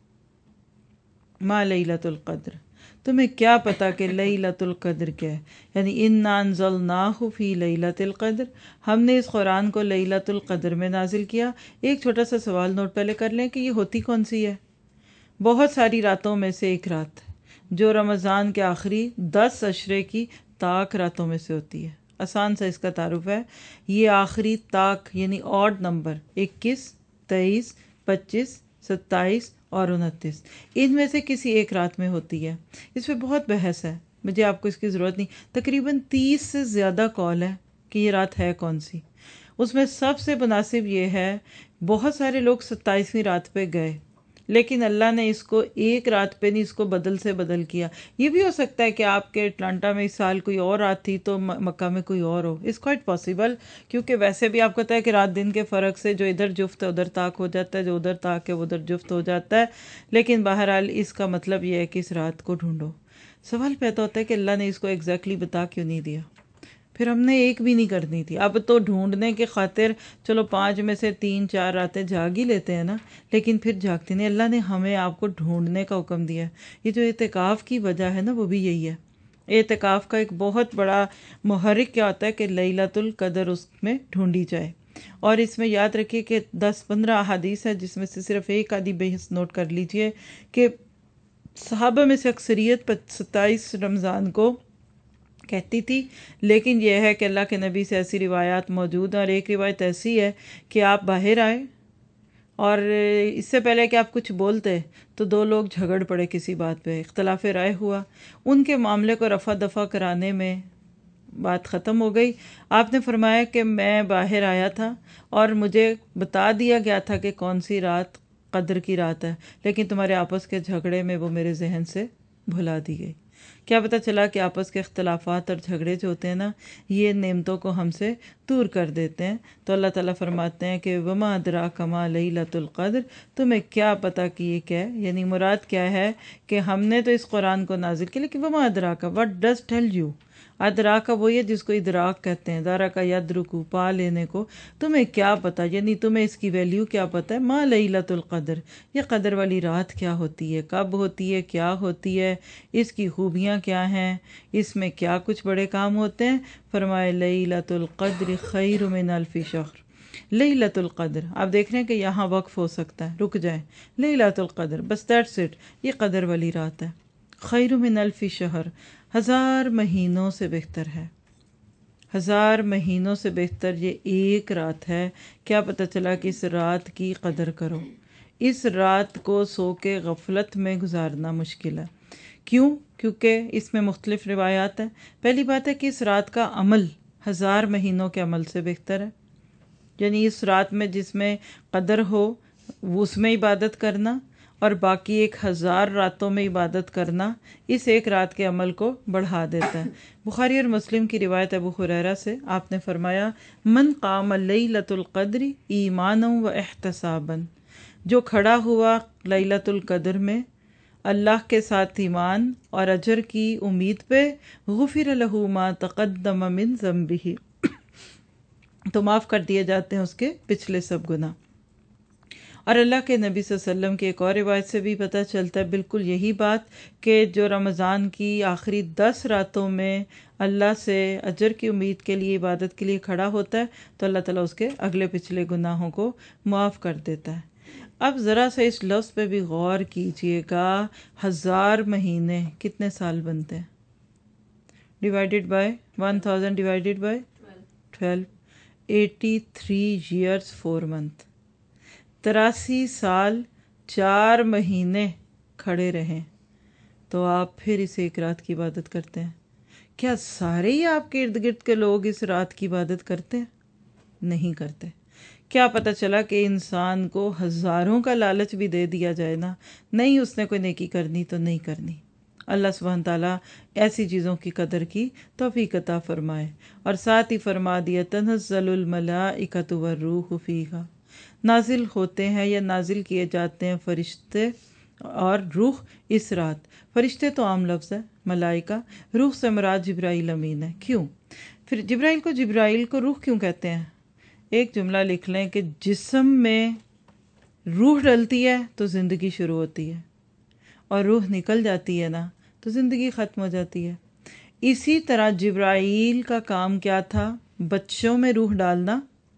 Speaker 1: ما لیلۃ القدر، تمہیں کیا پتا کہ لیلۃ القدر کیا ہے؟ یعنی انا انزلناہ فی لیلۃ القدر، ہم نے اس قرآن کو لیلۃ القدر میں نازل کیا۔ ایک چھوٹا سا سوال نوٹ پہلے کر لیں کہ یہ ہوتی کون سی ہے؟ بہت ساری راتوں میں سے ایک رات جو رمضان کے آخری دس عشرے کی تاک راتوں میں سے ہوتی ہے۔ آسان سا اس کا تعارف ہے، یہ آخری تاک یعنی آڈ نمبر اکیس، تیئیس، پچیس، ستائیس اور انتیس، ان میں سے کسی ایک رات میں ہوتی ہے۔ اس پہ بہت بحث ہے، مجھے آپ کو اس کی ضرورت نہیں، تقریباً تیس سے زیادہ قول ہے کہ یہ رات ہے کون سی۔ اس میں سب سے مناسب یہ ہے، بہت سارے لوگ ستائیسویں رات پہ گئے، لیکن اللہ نے اس کو ایک رات پہ نہیں، اس کو بدل سے بدل کیا۔ یہ بھی ہو سکتا ہے کہ آپ کے اٹلانٹا میں اس سال کوئی اور رات تھی تو مکہ میں کوئی اور ہو، اس کوائٹ پاسبل، کیونکہ ویسے بھی آپ کو پتہ ہے کہ رات دن کے فرق سے جو ادھر جفت ہے ادھر تاک ہو جاتا ہے، جو ادھر تاک ہے وہ ادھر جفت ہو جاتا ہے۔ لیکن بہرحال اس کا مطلب یہ ہے کہ اس رات کو ڈھونڈو۔ سوال پیدا ہوتا ہے کہ اللہ نے اس کو ایگزیکٹلی بتا کیوں نہیں دیا؟ پھر ہم نے ایک بھی نہیں کرنی تھی، اب تو ڈھونڈنے کے خاطر چلو پانچ میں سے تین چار راتیں جاگ ہی لیتے ہیں نا، لیکن پھر جاگتے نہیں۔ اللہ نے ہمیں آپ کو ڈھونڈنے کا حکم دیا ہے۔ یہ جو اعتکاف کی وجہ ہے نا وہ بھی یہی ہے۔ اعتکاف کا ایک بہت بڑا محرک کیا ہوتا ہے کہ لیلۃ القدر اس میں ڈھونڈی جائے، اور اس میں یاد رکھیے کہ دس پندرہ احادیث ہے جس میں سے صرف ایک آدھی بحث نوٹ کر لیجئے کہ صحابہ میں سے اکثریت ستائیس رمضان کو کہتی تھی، لیکن یہ ہے کہ اللہ کے نبی سے ایسی روایات موجود ہیں، اور ایک روایت ایسی ہے کہ آپ باہر آئے اور اس سے پہلے کہ آپ کچھ بولتے تو دو لوگ جھگڑ پڑے کسی بات پہ، اختلاف رائے ہوا، ان کے معاملے کو رفع دفع کرانے میں بات ختم ہو گئی۔ آپ نے فرمایا کہ میں باہر آیا تھا اور مجھے بتا دیا گیا تھا کہ کون سی رات قدر کی رات ہے، لیکن تمہارے آپس کے جھگڑے میں وہ میرے ذہن سے بھلا دی گئی۔ کیا پتہ چلا کہ آپس کے اختلافات اور جھگڑے جو ہوتے ہیں نا، یہ نعمتوں کو ہم سے دور کر دیتے ہیں۔ تو اللہ تعالیٰ فرماتے ہیں کہ وما ادراک ما لیلۃ القدر، تمہیں کیا پتہ کہ یہ کیا ہے؟ یعنی مراد کیا ہے کہ ہم نے تو اس قرآن کو نازل کیا، لیکن وما ادراک، وٹ ڈز ٹیل یو؟ ادراک وہی ہے جس کو ادراک کہتے ہیں، دارا کا یدرکو، پا لینے کو۔ تمہیں کیا پتہ، یعنی تمہیں اس کی ویلیو کیا پتہ ہے؟ ما لیلۃ القدر، یہ قدر والی رات کیا ہوتی ہے، کب ہوتی ہے، کیا ہوتی ہے، اس کی خوبیاں کیا ہیں، اس میں کیا کچھ بڑے کام ہوتے ہیں۔ فرمائے لیلۃ القدر خیر من الف شہر، لیلۃ القدر، آپ دیکھ رہے ہیں کہ یہاں وقف ہو سکتا ہے، رک جائیں، لیلۃ القدر، بس دیٹس اٹ، یہ قدر والی رات ہے، خیر من الف شہر، ہزار مہینوں سے بہتر ہے، ہزار مہینوں سے بہتر یہ ایک رات ہے۔ کیا پتہ چلا کہ اس رات کی قدر کرو، اس رات کو سو کے غفلت میں گزارنا مشکل ہے۔ کیوں؟ کیونکہ اس میں مختلف روایات ہیں۔ پہلی بات ہے کہ اس رات کا عمل ہزار مہینوں کے عمل سے بہتر ہے، یعنی اس رات میں جس میں قدر ہو اس میں عبادت کرنا، اور باقی ایک ہزار راتوں میں عبادت کرنا اس ایک رات کے عمل کو بڑھا دیتا ہے۔ بخاری اور مسلم کی روایت ابو ہریرہ سے آپ نے فرمایا من قام لیلۃ القدر ایمانا و احتسابا، جو کھڑا ہوا لیلۃ القدر میں اللہ کے ساتھ ایمان اور اجر کی امید پہ، غفر لہ ما تقدم من ذنبہ، تو معاف کر دیے جاتے ہیں اس کے پچھلے سب گناہ۔ اور اللہ کے نبی صلی اللہ علیہ وسلم کی ایک اور روایت سے بھی پتہ چلتا ہے بالکل یہی بات، کہ جو رمضان کی آخری دس راتوں میں اللہ سے اجر کی امید کے لیے، عبادت کے لیے کھڑا ہوتا ہے تو اللہ تعالیٰ اس کے اگلے پچھلے گناہوں کو معاف کر دیتا ہے۔ اب ذرا سا اس لفظ پہ بھی غور کیجئے گا، ہزار مہینے کتنے سال بنتے ہیں؟ Divided by one thousand divided by twelve, eighty three years four month, تراسی سال چار مہینے کھڑے رہیں، تو آپ پھر اس ایک رات کی عبادت کرتے ہیں؟ کیا سارے ہی آپ کے ارد گرد کے لوگ اس رات کی عبادت کرتے ہیں؟ نہیں کرتے۔ کیا پتہ چلا کہ انسان کو ہزاروں کا لالچ بھی دے دیا جائے نا، نہیں اس نے کوئی نیکی کرنی تو نہیں کرنی۔ اللہ سبحانہ تعالیٰ ایسی چیزوں کی قدر کی توفیق عطا فرمائے، اور ساتھ ہی فرما دیا تنزل الملائکۃ والروح فیہا، نازل ہوتے ہیں یا نازل کیے جاتے ہیں فرشتے اور روح اس رات۔ فرشتے تو عام لفظ ہے، ملائکہ، روح سے مراد جبرائیل امین ہے۔ کیوں؟ پھر جبرائیل کو جبرائیل کو روح کیوں کہتے ہیں؟ ایک جملہ لکھ لیں کہ جسم میں روح ڈلتی ہے تو زندگی شروع ہوتی ہے، اور روح نکل جاتی ہے نا تو زندگی ختم ہو جاتی ہے۔ اسی طرح جبرائیل کا کام کیا تھا؟ بچوں میں روح ڈالنا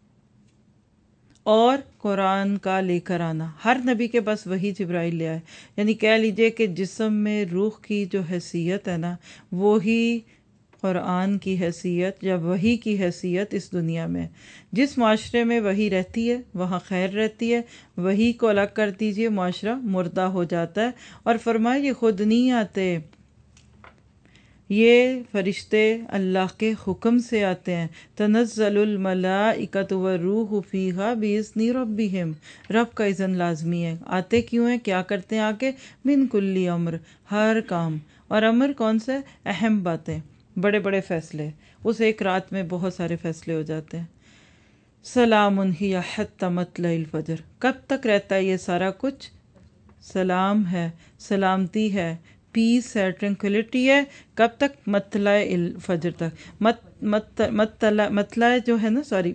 Speaker 1: اور قرآن کا لے کر آنا۔ ہر نبی کے پاس وہی جبرائیل لے آئے، یعنی کہہ لیجئے کہ جسم میں روح کی جو حیثیت ہے نا، وہی قرآن کی حیثیت یا وحی کی حیثیت اس دنیا میں۔ جس معاشرے میں وحی رہتی ہے وہاں خیر رہتی ہے، وحی کو الگ کر دیجئے معاشرہ مردہ ہو جاتا ہے۔ اور فرمائے یہ خود نہیں آتے، یہ فرشتے اللہ کے حکم سے آتے ہیں۔ تنزل الملائکۃ والروح فیہا بإذن ربہم، رب کا اذن لازمی ہے۔ آتے کیوں ہیں؟ کیا کرتے ہیں آ کے؟ من کل امر، ہر کام۔ اور امر کون سے؟ اہم باتیں، بڑے بڑے فیصلے۔ اس ایک رات میں بہت سارے فیصلے ہو جاتے ہیں۔ سلام ہی حتی مطلع الفجر، کب تک رہتا ہے یہ سارا کچھ؟ سلام ہے، سلامتی ہے، پیس ہے، ٹرنکولیٹی ہے، کب تک؟ مطلع الفجر تک۔ مت مت مطلع مطلع جو ہے نا سوری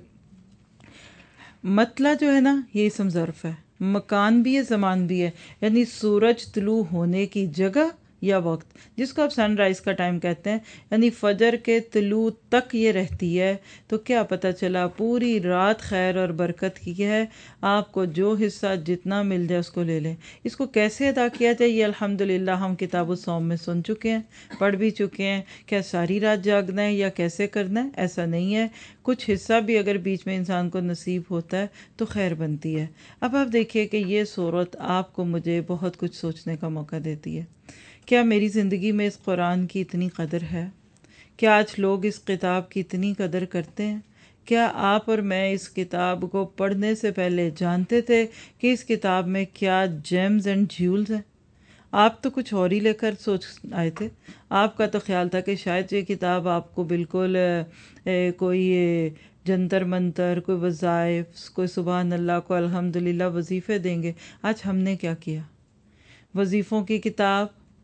Speaker 1: مطلع جو ہے نا یہ اسم ظرف ہے، مکان بھی ہے زمان بھی ہے، یعنی سورج طلوع ہونے کی جگہ یا وقت، جس کو آپ سن رائز کا ٹائم کہتے ہیں، یعنی فجر کے طلوع تک یہ رہتی ہے۔ تو کیا پتہ چلا پوری رات خیر اور برکت کی ہے۔ آپ کو جو حصہ جتنا مل جائے اس کو لے لیں۔ اس کو کیسے ادا کیا جائے یہ الحمدللہ ہم کتاب الصوم میں سن چکے ہیں، پڑھ بھی چکے ہیں۔ کیا ساری رات جاگنا ہے یا کیسے کرنا ہے؟ ایسا نہیں ہے، کچھ حصہ بھی اگر بیچ میں انسان کو نصیب ہوتا ہے تو خیر بنتی ہے۔ اب آپ دیکھیے کہ یہ صورت آپ کو مجھے بہت کچھ سوچنے کا موقع دیتی ہے۔ کیا میری زندگی میں اس قرآن کی اتنی قدر ہے؟ کیا آج لوگ اس کتاب کی اتنی قدر کرتے ہیں؟ کیا آپ اور میں اس کتاب کو پڑھنے سے پہلے جانتے تھے کہ اس کتاب میں کیا جیمز اینڈ جیولز ہیں؟ آپ تو کچھ اور ہی لے کر سوچ آئے تھے۔ آپ کا تو خیال تھا کہ شاید یہ کتاب آپ کو بالکل کوئی جنتر منتر، کوئی وظائف، کوئی سبحان اللہ، کوئی الحمدللہ وظیفے دیں گے۔ آج ہم نے کیا کیا؟ وظیفوں کی کتاب،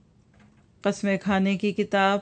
Speaker 1: قسمیں کھانے کی کتاب،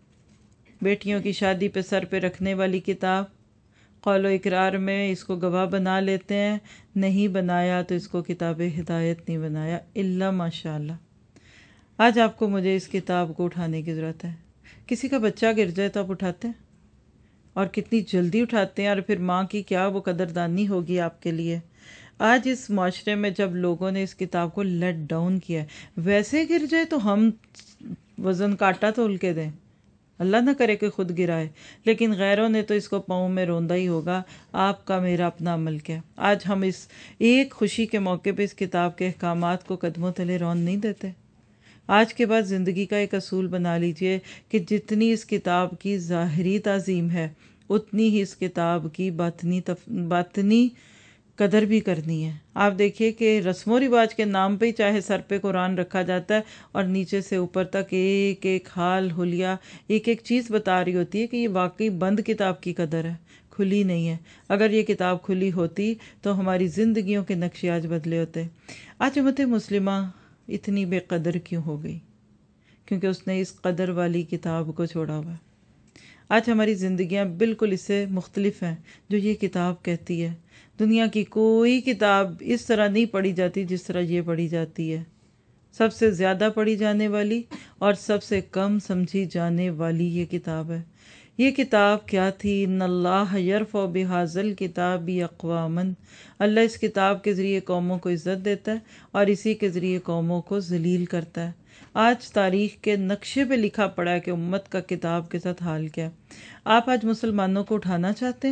Speaker 1: بیٹیوں کی شادی پہ سر پہ رکھنے والی کتاب، قول و اقرار میں اس کو گواہ بنا لیتے ہیں، نہیں بنایا تو اس کو کتاب ہدایت نہیں بنایا، الا ماشاء اللہ۔ آج آپ کو مجھے اس کتاب کو اٹھانے کی ضرورت ہے۔ کسی کا بچہ گر جائے تو آپ اٹھاتے ہیں، اور کتنی جلدی اٹھاتے ہیں، اور پھر ماں کی کیا وہ قدردانی ہوگی آپ کے لیے۔ آج اس معاشرے میں جب لوگوں نے اس کتاب کو لیٹ ڈاؤن کیا ہے، ویسے گر جائے تو ہم وزن کاٹا تول کے دیں، اللہ نہ کرے کہ خود گرائے، لیکن غیروں نے تو اس کو پاؤں میں روندا ہی ہوگا۔ آپ کا میرا اپنا عمل کیا؟ آج ہم اس ایک خوشی کے موقع پہ اس کتاب کے احکامات کو قدموں تلے رون نہیں دیتے؟ آج کے بعد زندگی کا ایک اصول بنا لیجئے کہ جتنی اس کتاب کی ظاہری تعظیم ہے اتنی ہی اس کتاب کی باطنی تف... باطنی قدر بھی کرنی ہے۔ آپ دیکھیے کہ رسم و رواج کے نام پہ ہی چاہے سر پہ قرآن رکھا جاتا ہے اور نیچے سے اوپر تک ایک ایک حال حلیہ، ایک ایک چیز بتا رہی ہوتی ہے کہ یہ واقعی بند کتاب کی قدر ہے، کھلی نہیں ہے۔ اگر یہ کتاب کھلی ہوتی تو ہماری زندگیوں کے نقشے آج بدلے ہوتے۔ آج امت مسلمہ اتنی بے قدر کیوں ہو گئی؟ کیونکہ اس نے اس قدر والی کتاب کو چھوڑا ہوا ہے۔ آج ہماری زندگیاں بالکل اس سے مختلف ہیں جو یہ کتاب کہتی ہے۔ دنیا کی کوئی کتاب اس طرح نہیں پڑھی جاتی جس طرح یہ پڑھی جاتی ہے۔ سب سے زیادہ پڑھی جانے والی اور سب سے کم سمجھی جانے والی یہ کتاب ہے۔ یہ کتاب کیا تھی؟ ان اللہ یرفع بہذا الکتاب اقواما، اللہ اس کتاب کے ذریعے قوموں کو عزت دیتا ہے اور اسی کے ذریعے قوموں کو ذلیل کرتا ہے۔ آج تاریخ کے نقشے پہ لکھا پڑا ہے کہ امت کا کتاب کے ساتھ حال کیا ہے۔ آپ آج مسلمانوں کو اٹھانا چاہتے ہیں؟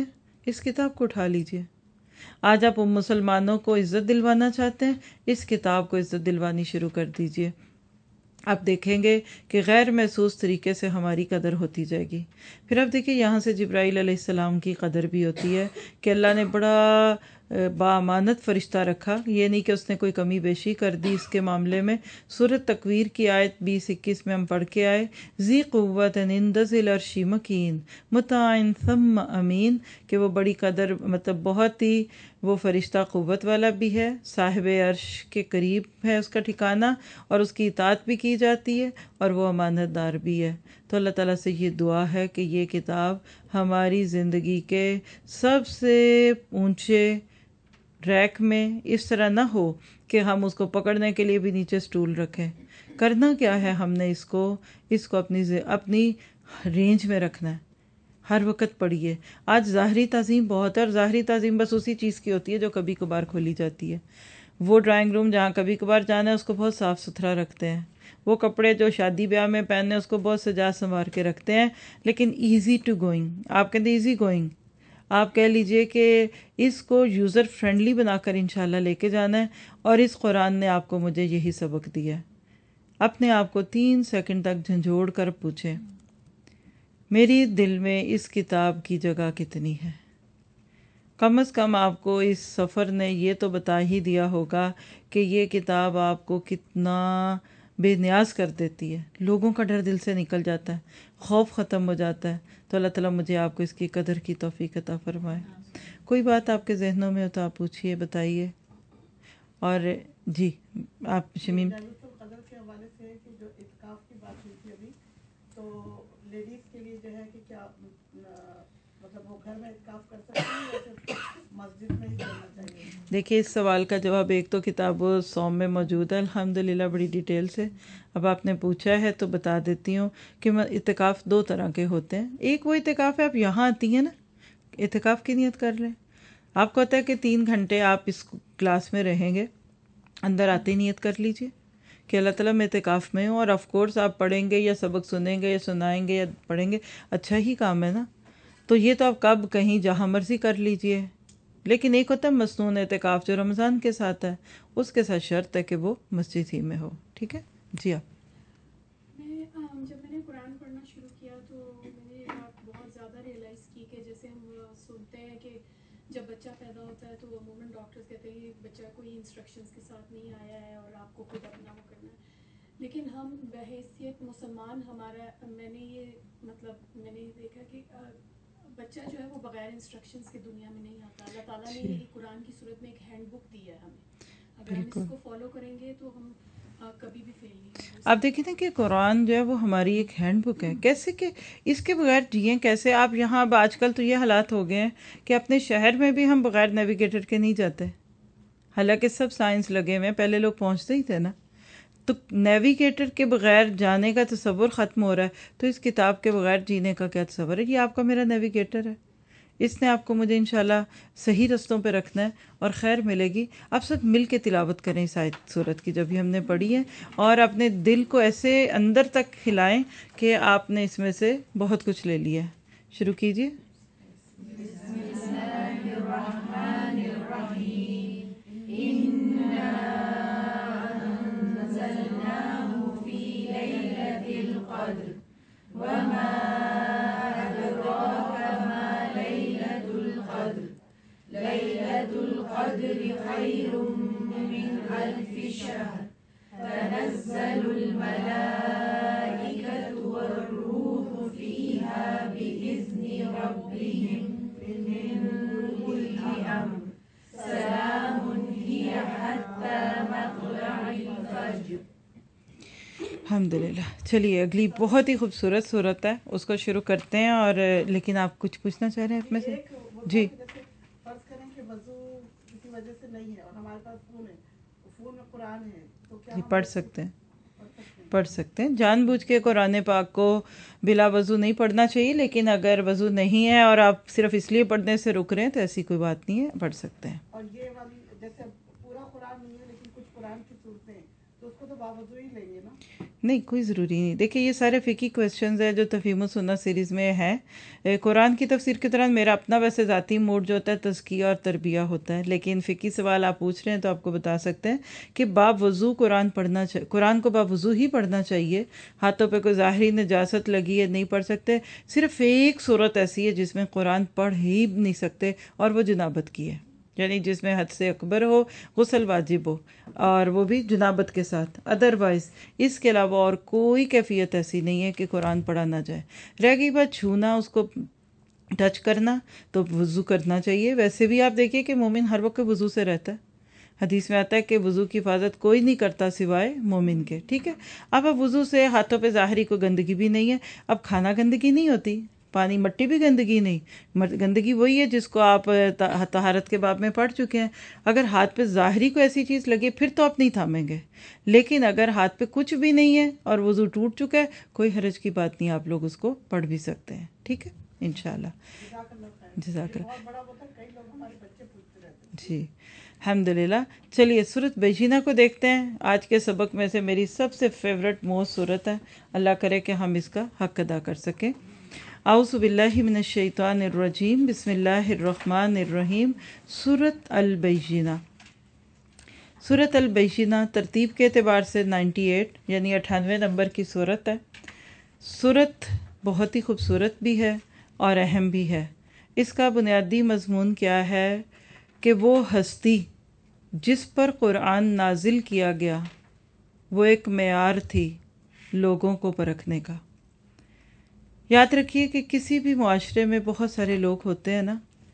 Speaker 1: اس کتاب کو اٹھا لیجئے. آج آپ ان مسلمانوں کو عزت دلوانا چاہتے ہیں، اس کتاب کو عزت دلوانی شروع کر دیجئے. آپ دیکھیں گے کہ غیر محسوس طریقے سے ہماری قدر ہوتی جائے گی. پھر آپ دیکھیں یہاں سے جبرائیل علیہ السلام کی قدر بھی ہوتی ہے کہ اللہ نے بڑا بامانت فرشتہ رکھا. یہ نہیں کہ اس نے کوئی کمی بیشی کر دی اس کے معاملے میں. سورۃ تکویر کی آیت بیس اکیس میں ہم پڑھ کے آئے، ذی قوت عند ذی العرش مکین مطاع ثم امین، کہ وہ بڑی قدر مطلب بہت ہی وہ فرشتہ قوت والا بھی ہے، صاحب عرش کے قریب ہے اس کا ٹھکانہ، اور اس کی اطاعت بھی کی جاتی ہے، اور وہ امانت دار بھی ہے. تو اللہ تعالیٰ سے یہ دعا ہے کہ یہ کتاب ہماری زندگی کے سب سے اونچے ریک میں اس طرح نہ ہو کہ ہم اس کو پکڑنے کے لیے بھی نیچے سٹول رکھیں. کرنا کیا ہے، ہم نے اس کو اس کو اپنی اپنی رینج میں رکھنا ہے. ہر وقت پڑھیے. آج ظاہری تعظیم بہت ہے، اور ظاہری تعظیم بس اسی چیز کی ہوتی ہے جو کبھی کبھار کھولی جاتی ہے. وہ ڈرائنگ روم جہاں کبھی کبھار جانا ہے اس کو بہت صاف ستھرا رکھتے ہیں. وہ کپڑے جو شادی بیاہ میں پہننے اس کو بہت سجا سنوار کے رکھتے ہیں. لیکن ایزی ٹو گوئنگ، آپ کہتے ہیں ایزی گوئنگ، آپ کہہ لیجئے کہ اس کو یوزر فرینڈلی بنا کر انشاءاللہ لے کے جانا ہے. اور اس قرآن نے آپ کو مجھے یہی سبق دیا ہے. اپنے آپ کو تین سیکنڈ تک جھنجھوڑ کر پوچھیں، میری دل میں اس کتاب کی جگہ کتنی ہے؟ کم از کم آپ کو اس سفر نے یہ تو بتا ہی دیا ہوگا کہ یہ کتاب آپ کو کتنا بے نیاز کر دیتی ہے. لوگوں کا ڈر دل سے نکل جاتا ہے، خوف ختم ہو جاتا ہے. تو اللہ تعالیٰ مجھے آپ کو اس کی قدر کی توفیق عطا فرمائے. کوئی بات آپ کے ذہنوں میں ہو تو آپ پوچھیے، بتائیے. اور جی آپ شمیم.
Speaker 4: قدر کے حوالے سے کہ جو اعتکاف کی بات ہوئی تھی ابھی، تو لیڈیز کے لیے جو ہے کہ کیا مطلب وہ گھر میں اعتکاف کر سکتی ہیں یا صرف مسجد میں ہی کرنا چاہیے؟
Speaker 1: دیکھیے اس سوال کا جواب ایک تو کتاب و سوم میں موجود ہے الحمدللہ بڑی ڈیٹیل سے. اب آپ نے پوچھا ہے تو بتا دیتی ہوں کہ اعتکاف دو طرح کے ہوتے ہیں. ایک وہ اعتکاف ہے آپ یہاں آتی ہیں نا، اعتکاف کی نیت کر لیں. آپ کو ہوتا ہے کہ تین گھنٹے آپ اس کلاس میں رہیں گے، اندر آتے ہی نیت کر لیجئے کہ اللہ تعالیٰ میں اعتکاف میں ہوں. اور آف کورس آپ پڑھیں گے یا سبق سنیں گے یا سنائیں گے یا پڑھیں گے، اچھا ہی کام ہے نا. تو یہ تو آپ کب کہیں جہاں مرضی کر لیجئے. لیکن ایک ہوتا ہے مسنون اعتکاف جو رمضان کے ساتھ ہے، اس کے ساتھ شرط ہے کہ وہ مسجد ہی میں ہو. ٹھیک ہے جی. آپ
Speaker 2: میں جب میں نے قرآن پڑھنا شروع کیا تو میں نے یہ بات بہت زیادہ ریئلائز کی کہ جیسے ہم سنتے ہیں کہ جب بچہ پیدا ہوتا ہے تو عموماً ڈاکٹرز کہتے ہیں کہ بچہ کوئی انسٹرکشنز کے ساتھ نہیں آیا ہے اور آپ کو خود اپنا وہ کرنا ہے. لیکن ہم بحیثیت مسلمان ہمارا میں نے یہ مطلب میں نے یہ دیکھا کہ بچہ جو ہے وہ بغیر انسٹرکشنز کی دنیا میں نہیں آتا. اللہ تعالیٰ نے یہ قرآن کی صورت میں ایک ہینڈ بک دی ہے ہمیں. اگر ہم اس کو فالو کریں گے تو ہم کبھی بھی فیل نہیں ہوگا.
Speaker 1: آپ دیکھیں نا کہ قرآن جو ہے وہ ہماری ایک ہینڈ بک ہے. کیسے کہ اس کے بغیر جئیں کیسے آپ یہاں. اب آج کل تو یہ حالات ہو گئے ہیں کہ اپنے شہر میں بھی ہم بغیر نیویگیٹر کے نہیں جاتے، حالانکہ سب سائنس لگے ہوئے ہیں. پہلے لوگ پہنچتے ہی تھے نا. تو نیویگیٹر کے بغیر جانے کا تصور ختم ہو رہا ہے. تو اس کتاب کے بغیر جینے کا کیا تصور ہے؟ یہ آپ کا میرا نیویگیٹر ہے. اس نے آپ کو مجھے انشاءاللہ صحیح رستوں پہ رکھنا ہے اور خیر ملے گی. آپ سب مل کے تلاوت کریں اس آیت سورت کی جو بھی ہم نے پڑھی ہے، اور اپنے دل کو ایسے اندر تک ہلائیں کہ آپ نے اس میں سے بہت کچھ لے لیا ہے. شروع کیجئے.
Speaker 5: بسم اللہ الرحمن الرحیم. انا انزلناه في ليلة القدر وما ليلة القدر خير من ألف شهر تنزل الملائكة والروح فيها بإذن ربهم من كل أمر سلام هي حتى مطلع الفجر.
Speaker 1: الحمدللہ. چلیے اگلی بہت ہی خوبصورت صورت ہے، اس کو شروع کرتے ہیں. اور لیکن آپ کچھ پوچھنا چاہ رہے ہیں اپنے سے؟ جی.
Speaker 4: فرض کریں کہ وضو کسی وجہ سے نہیں ہے اور ہمارے پاس فون ہے، فون میں قرآن ہے، تو کیا
Speaker 1: جی
Speaker 4: ہم
Speaker 1: پڑھ سکتے ہیں پڑھ سکتے ہیں. جان بوجھ کے قرآن پاک کو بلا وضو نہیں پڑھنا چاہیے، لیکن اگر وضو نہیں ہے اور آپ صرف اس لیے پڑھنے سے رک رہے ہیں تو ایسی کوئی بات نہیں ہے، پڑھ سکتے ہیں.
Speaker 4: اور یہ والی جیسے پورا قرآن نہیں ہے لیکن کچھ قرآن کی صورتیں ہیں تو اس کو تو باوضو ہی لیں گے نا؟
Speaker 1: نہیں، کوئی ضروری نہیں. دیکھیے یہ سارے فقی کویسچنز ہیں جو تفہیم السنہ سیریز میں ہیں. قرآن کی تفسیر کے دوران میرا اپنا ویسے ذاتی موڈ جو ہوتا ہے تزکیہ اور تربیہ ہوتا ہے، لیکن فقی سوال آپ پوچھ رہے ہیں تو آپ کو بتا سکتے ہیں کہ باب وضو قرآن پڑھنا چاہیے، قرآن کو باب وضو ہی پڑھنا چاہیے. ہاتھوں پہ کوئی ظاہری نجاست لگی ہے نہیں پڑھ سکتے. صرف ایک صورت ایسی ہے جس میں قرآن پڑھ ہی نہیں سکتے اور وہ جنابت کی ہے، یعنی جس میں حد سے اکبر ہو، غسل واجب ہو، اور وہ بھی جنابت کے ساتھ. ادروائز اس کے علاوہ اور کوئی کیفیت ایسی نہیں ہے کہ قرآن پڑھا نہ جائے. رہ گئی بات چھونا، اس کو ٹچ کرنا، تو وضو کرنا چاہیے. ویسے بھی آپ دیکھیے کہ مومن ہر وقت وضو سے رہتا ہے. حدیث میں آتا ہے کہ وضو کی حفاظت کوئی نہیں کرتا سوائے مومن کے. ٹھیک ہے، اب اب وضو سے ہاتھوں پہ ظاہری کوئی گندگی بھی نہیں ہے. اب کھانا گندگی نہیں ہوتی، پانی مٹی بھی گندگی نہیں، گندگی وہی ہے جس کو آپ طہارت کے باب میں پڑھ چکے ہیں. اگر ہاتھ پہ ظاہری کوئی ایسی چیز لگے پھر تو آپ نہیں تھامیں گے، لیکن اگر ہاتھ پہ کچھ بھی نہیں ہے اور وضو ٹوٹ چکا ہے، کوئی حرج کی بات نہیں، آپ لوگ اس کو پڑھ بھی سکتے ہیں. ٹھیک ہے انشاءاللہ. جزاک اللہ.
Speaker 4: بہت بڑا ہوتا ہے، کئی لوگ ہمارے بچے پوچھتے رہتے ہیں.
Speaker 1: جی الحمدللہ. چلیے سورۃ بینہ کو دیکھتے ہیں. آج کے سبق میں سے میری سب سے فیوریٹ موسٹ سورت ہے. اللہ کرے کہ ہم اس کا حق ادا کر سکیں. اعوذ باللہ من الشیطان الرجیم، بسم اللہ الرحمن الرحیم. سورۃ البینہ. سورۃ البینہ ترتیب کے اعتبار سے نائنٹی ایٹ یعنی اٹھانوے نمبر کی سورت ہے. سورت بہت ہی خوبصورت بھی ہے اور اہم بھی ہے. اس کا بنیادی مضمون کیا ہے کہ وہ ہستی جس پر قرآن نازل کیا گیا وہ ایک معیار تھی لوگوں کو پرکھنے کا. یاد رکھیے کہ کسی بھی معاشرے میں بہت سارے لوگ ہوتے ہیں نا،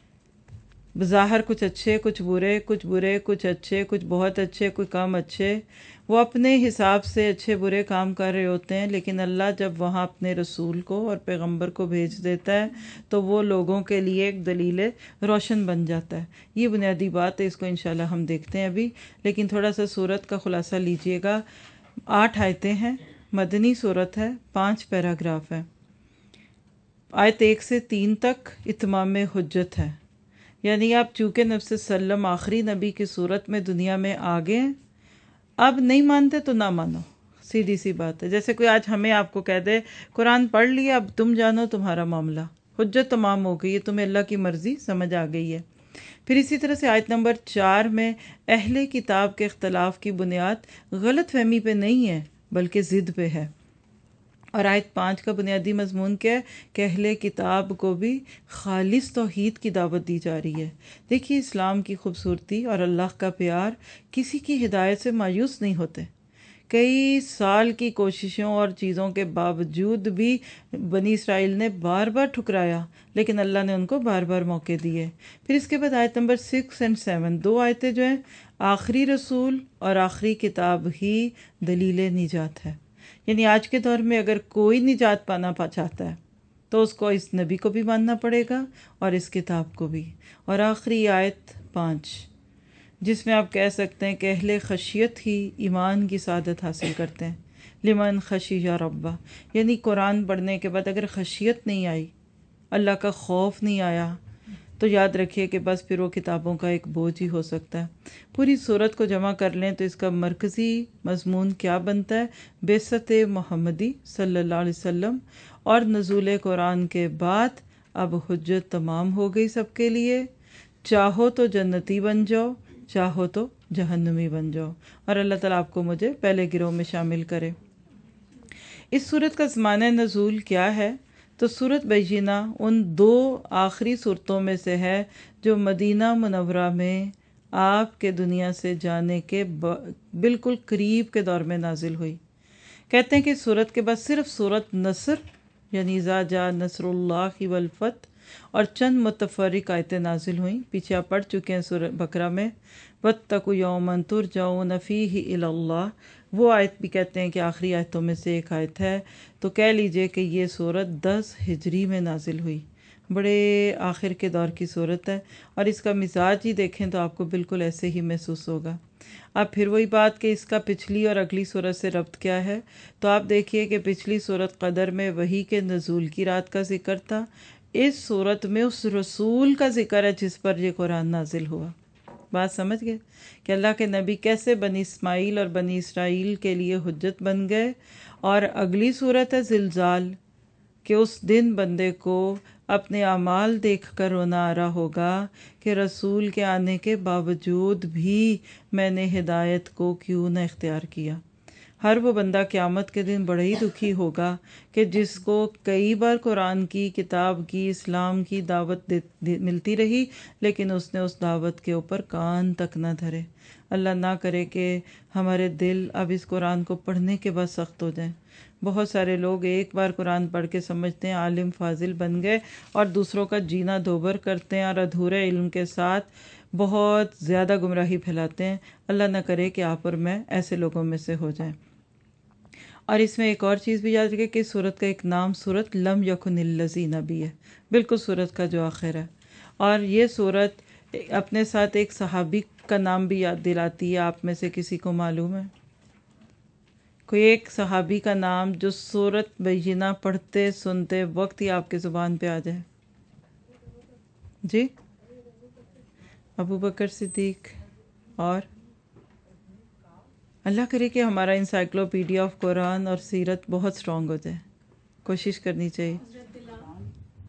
Speaker 1: بظاہر کچھ اچھے کچھ برے، کچھ برے کچھ اچھے، کچھ بہت اچھے کوئی کم اچھے، وہ اپنے حساب سے اچھے برے کام کر رہے ہوتے ہیں. لیکن اللہ جب وہاں اپنے رسول کو اور پیغمبر کو بھیج دیتا ہے تو وہ لوگوں کے لیے ایک دلیل روشن بن جاتا ہے. یہ بنیادی بات ہے، اس کو انشاءاللہ ہم دیکھتے ہیں ابھی. لیکن تھوڑا سا سورت کا خلاصہ لیجئے گا. آٹھ آیتیں ہیں، مدنی سورت ہے، پانچ پیراگراف ہیں. آیت ایک سے تین تک اتمام حجت ہے، یعنی آپ چونکہ نبی صلی اللہ علیہ وسلم آخری نبی کی صورت میں دنیا میں آگے ہیں، اب نہیں مانتے تو نہ مانو، سیدھی سی بات ہے. جیسے کوئی آج ہمیں آپ کو کہہ دے قرآن پڑھ لیا، اب تم جانو تمہارا معاملہ، حجت تمام ہو گئی ہے، تمہیں اللہ کی مرضی سمجھ آ گئی ہے. پھر اسی طرح سے آیت نمبر چار میں اہل کتاب کے اختلاف کی بنیاد غلط فہمی پہ نہیں ہے بلکہ ضد پہ ہے. اور آیت پانچ کا بنیادی مضمون کیا ہے کہ اہل کتاب کو بھی خالص توحید کی دعوت دی جا رہی ہے. دیکھیے اسلام کی خوبصورتی اور اللہ کا پیار کسی کی ہدایت سے مایوس نہیں ہوتے. کئی سال کی کوششوں اور چیزوں کے باوجود بھی بنی اسرائیل نے بار بار ٹھکرایا، لیکن اللہ نے ان کو بار بار موقع دیے. پھر اس کے بعد آیت نمبر سکس اینڈ سیون، دو آیتیں جو ہیں، آخری رسول اور آخری کتاب ہی دلیل نجات ہے. یعنی آج کے دور میں اگر کوئی نجات پانا پا چاہتا ہے تو اس کو اس نبی کو بھی ماننا پڑے گا اور اس کتاب کو بھی. اور آخری آیت پانچ جس میں آپ کہہ سکتے ہیں کہ اہل خشیت ہی ایمان کی سعادت حاصل کرتے ہیں. لمن خشی ربہ، یعنی قرآن پڑھنے کے بعد اگر خشیت نہیں آئی، اللہ کا خوف نہیں آیا، تو یاد رکھیے کہ بس پھر وہ کتابوں کا ایک بوجھ ہی ہو سکتا ہے. پوری صورت کو جمع کر لیں تو اس کا مرکزی مضمون کیا بنتا ہے؟ بعثت محمدی صلی اللہ علیہ وسلم اور نزول قرآن کے بعد اب حجت تمام ہو گئی سب کے لیے. چاہو تو جنتی بن جاؤ، چاہو تو جہنمی بن جاؤ، اور اللہ تعالیٰ آپ کو مجھے پہلے گروہ میں شامل کرے. اس صورت کا زمانہ نزول کیا ہے؟ تو سورۃ بینہ ان دو آخری صورتوں میں سے ہے جو مدینہ منورہ میں آپ کے دنیا سے جانے کے بالکل قریب کے دور میں نازل ہوئی. کہتے ہیں کہ سورت کے بعد صرف سورت نصر یعنی اذا جاء نصر اللہ والفتح اور چند متفرق آیتیں نازل ہوئیں. پیچھے آپ پڑھ چکے ہیں سورۃ بقرہ میں واتقوا یوما ترجعون فیہ الی اللہ، وہ آیت بھی کہتے ہیں کہ آخری آیتوں میں سے ایک آیت ہے. تو کہہ لیجئے کہ یہ سورت دس ہجری میں نازل ہوئی، بڑے آخر کے دور کی سورت ہے. اور اس کا مزاج ہی دیکھیں تو آپ کو بالکل ایسے ہی محسوس ہوگا. اب پھر وہی بات کہ اس کا پچھلی اور اگلی سورت سے ربط کیا ہے، تو آپ دیکھیے کہ پچھلی سورت قدر میں وحی کے نزول کی رات کا ذکر تھا، اس سورت میں اس رسول کا ذکر ہے جس پر یہ قرآن نازل ہوا. بات سمجھ گئے کہ اللہ کے نبی کیسے بنی اسماعیل اور بنی اسرائیل کے لیے حجت بن گئے. اور اگلی صورت ہے زلزال، کہ اس دن بندے کو اپنے اعمال دیکھ کر رونا آ رہا ہوگا کہ رسول کے آنے کے باوجود بھی میں نے ہدایت کو کیوں نہ اختیار کیا. ہر وہ بندہ قیامت کے دن بڑا ہی دکھی ہوگا کہ جس کو کئی بار قرآن کی کتاب کی اسلام کی دعوت دے, دے, ملتی رہی لیکن اس نے اس دعوت کے اوپر کان تک نہ دھرے. اللہ نہ کرے کہ ہمارے دل اب اس قرآن کو پڑھنے کے بعد سخت ہو جائیں. بہت سارے لوگ ایک بار قرآن پڑھ کے سمجھتے ہیں عالم فاضل بن گئے اور دوسروں کا جینا دوبر کرتے ہیں اور ادھورے علم کے ساتھ بہت زیادہ گمراہی پھیلاتے ہیں. اللہ نہ کرے کہ آپ اور میں ایسے لوگوں میں سے ہو جائیں. اور اس میں ایک اور چیز بھی یاد رکھے کہ سورت کا ایک نام سورت لم یکن الذین بھی ہے، بالکل سورت کا جو آخر ہے. اور یہ سورت اپنے ساتھ ایک صحابی کا نام بھی یاد دلاتی ہے. آپ میں سے کسی کو معلوم ہے کوئی ایک صحابی کا نام جو سورت بینہ پڑھتے سنتے وقت ہی آپ کے زبان پہ آ جائے؟ جی، ابو بکر صدیق. اور اللہ کرے کہ ہمارا انسائکلوپیڈیا آف قرآن اور سیرت بہت اسٹرانگ ہو جائے. کوشش کرنی چاہیے.
Speaker 2: حضرت بلال.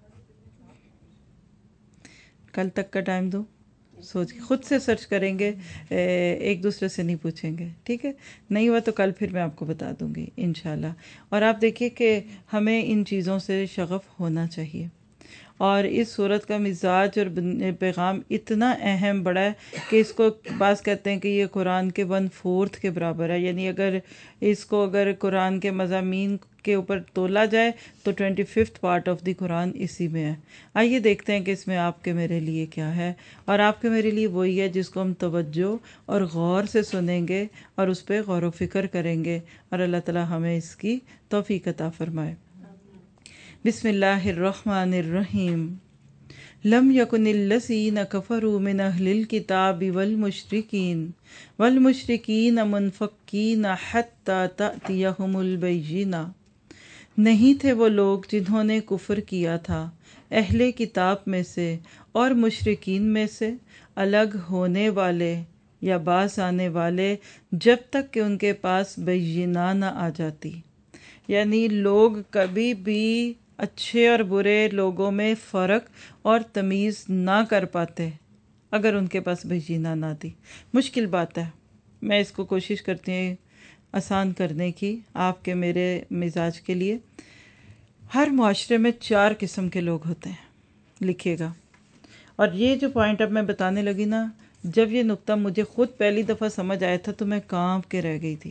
Speaker 1: کل تک کا ٹائم دو، سوچ کے خود سے سرچ کریں گے، ایک دوسرے سے نہیں پوچھیں گے. ٹھیک ہے، نہیں ہوا تو کل پھر میں آپ کو بتا دوں گی انشاءاللہ. اور آپ دیکھیے کہ ہمیں ان چیزوں سے شغف ہونا چاہیے. اور اس صورت کا مزاج اور پیغام اتنا اہم بڑا ہے کہ اس کو بعض کہتے ہیں کہ یہ قرآن کے ون فورتھ کے برابر ہے. یعنی اگر اس کو اگر قرآن کے مضامین کے اوپر تولا جائے تو twenty fifth part of the قرآن اسی میں ہے. آئیے دیکھتے ہیں کہ اس میں آپ کے میرے لیے کیا ہے. اور آپ کے میرے لیے وہی ہے جس کو ہم توجہ اور غور سے سنیں گے اور اس پہ غور و فکر کریں گے. اور اللہ تعالی ہمیں اس کی توفیق عطا فرمائے. بسم اللہ الرحمن الرحیم. لم یکن الذین کفروا من اہل الکتاب والمشرکین والمشرکین منفکین حتی تأتیہم البینہ. نہیں تھے وہ لوگ جنہوں نے کفر کیا تھا اہل کتاب میں سے اور مشرکین میں سے الگ ہونے والے یا باز آنے والے جب تک کہ ان کے پاس بینہ نہ آ جاتی. یعنی لوگ کبھی بھی اچھے اور برے لوگوں میں فرق اور تمیز نہ کر پاتے اگر ان کے پاس بینہ نہ دی. مشکل بات ہے، میں اس کو کوشش کرتی ہوں آسان کرنے کی آپ کے میرے مزاج کے لیے. ہر معاشرے میں چار قسم کے لوگ ہوتے ہیں، لکھیے گا. اور یہ جو پوائنٹ اب میں بتانے لگی نا، جب یہ نقطہ مجھے خود پہلی دفعہ سمجھ آیا تھا تو میں کانپ کے رہ گئی تھی.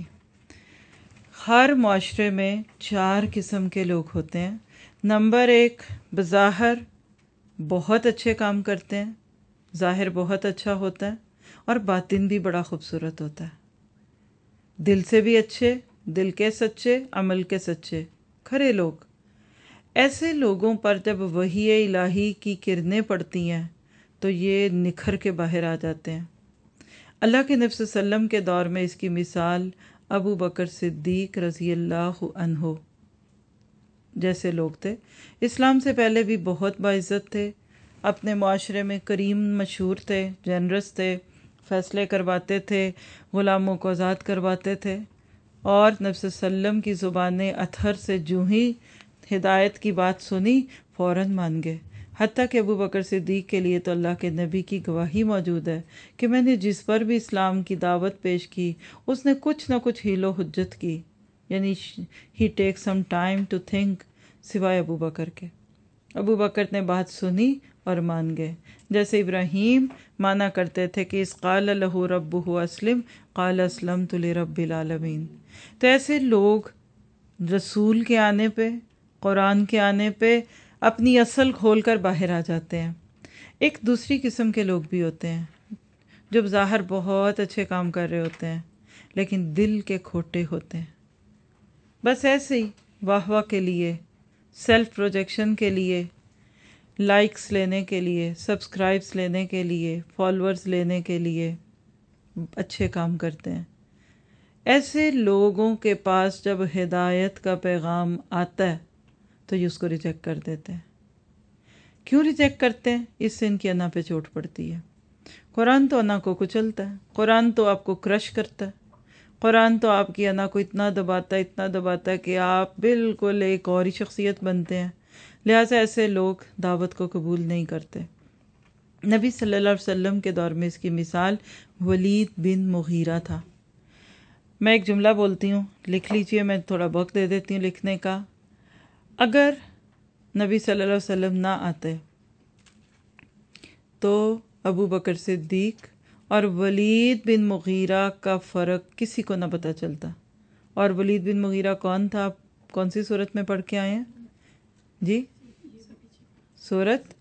Speaker 1: ہر معاشرے میں چار قسم کے لوگ ہوتے ہیں. نمبر ایک، بظاہر بہت اچھے کام کرتے ہیں، ظاہر بہت اچھا ہوتا ہے اور باطن بھی بڑا خوبصورت ہوتا ہے. دل سے بھی اچھے، دل کے سچے، عمل کے سچے، کھرے لوگ. ایسے لوگوں پر جب وحی الہی کی کرنیں پڑتی ہیں تو یہ نکھر کے باہر آ جاتے ہیں. اللہ کے نبی صلی اللہ علیہ وسلم کے دور میں اس کی مثال ابو بکر صدیق رضی اللہ عنہ جیسے لوگ تھے. اسلام سے پہلے بھی بہت باعزت تھے، اپنے معاشرے میں کریم مشہور تھے، جنرس تھے، فیصلے کرواتے تھے، غلاموں کو آزاد کرواتے تھے. اور نبی صلی اللہ علیہ وسلم کی زبان اطہر سے جو ہی ہدایت کی بات سنی فوراً مان گئے. حتیٰ کہ ابو بکر صدیق کے لیے تو اللہ کے نبی کی گواہی موجود ہے کہ میں نے جس پر بھی اسلام کی دعوت پیش کی اس نے کچھ نہ کچھ حیل و حجت کی. یعنی he take some time to think, سوائے ابو بکر کے. ابو بکر نے بات سنی اور مان گئے. جیسے ابراہیم مانا کرتے تھے کہ اس قال لہ ربہ اسلم قال اسلمت لرب العالمین. تو ایسے لوگ رسول کے آنے پہ، قرآن کے آنے پہ اپنی اصل کھول کر باہر آ جاتے ہیں. ایک دوسری قسم کے لوگ بھی ہوتے ہیں جو ظاہر بہت اچھے کام کر رہے ہوتے ہیں لیکن دل کے کھوٹے ہوتے ہیں. بس ایسے ہی واہ واہ کے لیے، سیلف پروجیکشن کے لیے، لائکس لینے کے لیے، سبسکرائبس لینے کے لیے، فالورز لینے کے لیے اچھے کام کرتے ہیں. ایسے لوگوں کے پاس جب ہدایت کا پیغام آتا ہے تو یہ اس کو ریجیکٹ کر دیتے ہیں. کیوں ریجیکٹ کرتے ہیں؟ اس سے ان کی انا پہ چوٹ پڑتی ہے. قرآن تو انا کو کچلتا ہے، قرآن تو آپ کو کرش کرتا ہے، قرآن تو آپ کی انا کو اتنا دباتا ہے اتنا دباتا ہے کہ آپ بالکل ایک اور ہی شخصیت بنتے ہیں. لہٰذا ایسے لوگ دعوت کو قبول نہیں کرتے. نبی صلی اللہ علیہ وسلم کے دور میں اس کی مثال ولید بن مغیرہ تھا. میں ایک جملہ بولتی ہوں، لکھ لیجئے، میں تھوڑا وقت دے دیتی ہوں لکھنے کا. اگر نبی صلی اللہ علیہ وسلم نہ آتے تو ابو بکر صدیق اور ولید بن مغیرہ کا فرق کسی کو نہ پتہ چلتا. اور ولید بن مغیرہ کون تھا؟ آپ کون سی صورت میں پڑھ کے آئے ہیں جی؟ سورت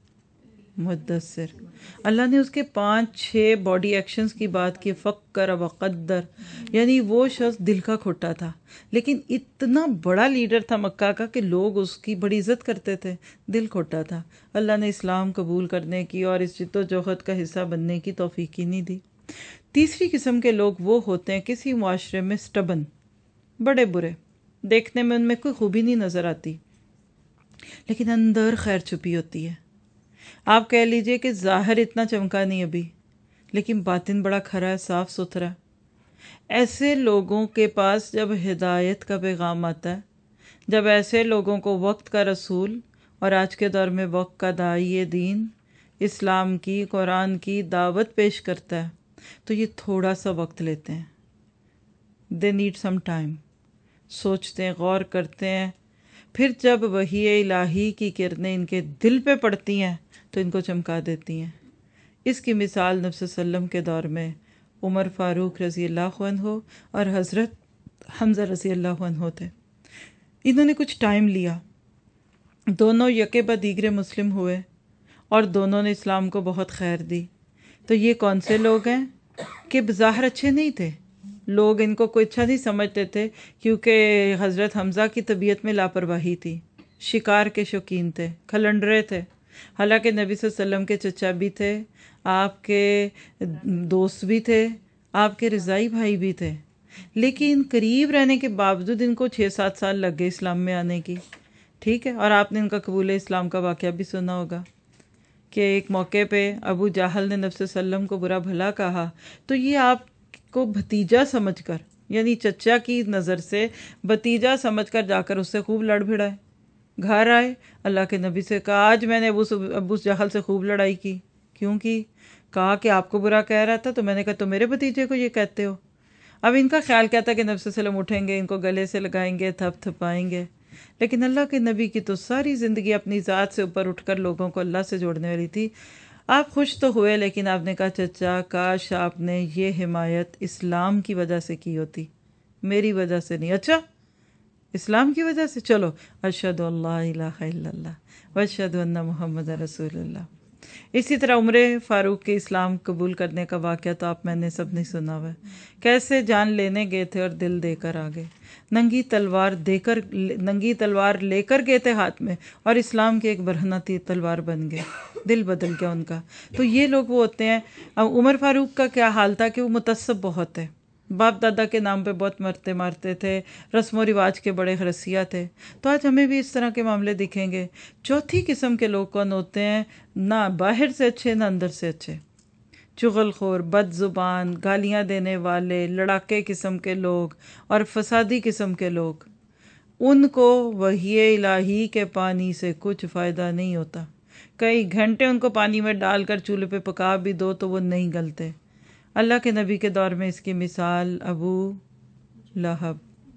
Speaker 1: مدثر. اللہ نے اس کے پانچ چھ باڈی ایکشنز کی بات کی، فکر وقدر، یعنی وہ شخص دل کا کھوٹا تھا لیکن اتنا بڑا لیڈر تھا مکہ کا کہ لوگ اس کی بڑی عزت کرتے تھے. دل کھوٹا تھا. اللہ نے اسلام قبول کرنے کی اور اس جد و جہد کا حصہ بننے کی توفیق ہی نہیں دی. تیسری قسم کے لوگ وہ ہوتے ہیں کسی معاشرے میں سٹبن، بڑے برے، دیکھنے میں ان میں کوئی خوبی نہیں نظر آتی لیکن اندر خیر چھپی ہوتی ہے. آپ کہہ لیجئے کہ ظاہر اتنا چمکا نہیں ابھی لیکن باطن بڑا کھرا ہے، صاف ستھرا. ایسے لوگوں کے پاس جب ہدایت کا پیغام آتا ہے، جب ایسے لوگوں کو وقت کا رسول اور آج کے دور میں وقت کا داعی دین اسلام کی، قرآن کی دعوت پیش کرتا ہے تو یہ تھوڑا سا وقت لیتے ہیں. دے نیڈ سم ٹائم، سوچتے ہیں، غور کرتے ہیں. پھر جب وحی الہی کی کرنیں ان کے دل پہ پڑتی ہیں تو ان کو چمکا دیتی ہیں. اس کی مثال نبی صلی اللہ علیہ وسلم کے دور میں عمر فاروق رضی اللہ عنہ اور حضرت حمزہ رضی اللہ عنہ تھے. انہوں نے کچھ ٹائم لیا، دونوں یکے بعد دیگرے مسلم ہوئے اور دونوں نے اسلام کو بہت خیر دی. تو یہ کون سے لوگ ہیں کہ بظاہر اچھے نہیں تھے، لوگ ان کو کوئی اچھا نہیں سمجھتے تھے کیونکہ حضرت حمزہ کی طبیعت میں لاپرواہی تھی، شکار کے شوقین تھے، کھلنڈرے تھے. حالانکہ نبی صلی اللہ علیہ وسلم کے چچا بھی تھے، آپ کے دوست بھی تھے، آپ کے رضائی بھائی بھی تھے، لیکن قریب رہنے کے باوجود ان کو چھ سات سال لگ گئے اسلام میں آنے کی. ٹھیک ہے. اور آپ نے ان کا قبول اسلام کا واقعہ بھی سنا ہوگا کہ ایک موقع پہ ابو جہل نے نبی صلی اللہ علیہ وسلم کو برا بھلا کہا تو یہ آپ کو بھتیجا سمجھ کر، یعنی چچا کی نظر سے بھتیجا سمجھ کر جا کر اس سے خوب لڑ بھڑائے. گھر آئے، اللہ کے نبی سے کہا آج میں نے ابو ابو جہل سے خوب لڑائی کی. کیوں کی؟ کہا کہ آپ کو برا کہہ رہا تھا تو میں نے کہا تو میرے بھتیجے کو یہ کہتے ہو. اب ان کا خیال کیا تھا کہ نبی صلی اللہ علیہ وسلم اٹھیں گے، ان کو گلے سے لگائیں گے، تھپ تھپائیں گے. لیکن اللہ کے نبی کی تو ساری زندگی اپنی ذات سے اوپر اٹھ کر لوگوں کو اللہ سے جوڑنے والی تھی. آپ خوش تو ہوئے لیکن آپ نے کہا چچا کاش آپ نے یہ حمایت اسلام کی وجہ سے کی ہوتی، میری وجہ سے نہیں. اچھا اسلام کی وجہ سے، چلو اشہد ان لا الہ الا اللہ واشہد ان محمد رسول اللہ. اسی طرح عمر فاروق کے اسلام قبول کرنے کا واقعہ تو آپ میں نے سب نے سنا ہوا ہے. کیسے جان لینے گئے تھے اور دل دے کر آ گئے، ننگی تلوار دے کر ننگی تلوار لے کر گئے تھے ہاتھ میں اور اسلام کے ایک برہنہ تلوار بن گئے، دل بدل گیا ان کا. تو یہ لوگ وہ ہوتے ہیں. اب عمر فاروق کا کیا حال تھا کہ وہ متعصب بہت ہے، باپ دادا کے نام پہ بہت مرتے مارتے تھے، رسم و رواج کے بڑے رسیہ تھے. تو آج ہمیں بھی اس طرح کے معاملے دکھیں گے. چوتھی قسم کے لوگ کون ہوتے ہیں؟ نہ باہر سے اچھے نہ اندر سے اچھے، چغل خور، بد زبان، گالیاں دینے والے، لڑاکے قسم کے لوگ اور فسادی قسم کے لوگ. ان کو وحی الہی کے پانی سے کچھ فائدہ نہیں ہوتا. کئی گھنٹے ان کو پانی میں ڈال کر چولہے پہ پکا بھی دو تو وہ نہیں گلتے. اللہ کے نبی کے دور میں اس کی مثال ابو لہب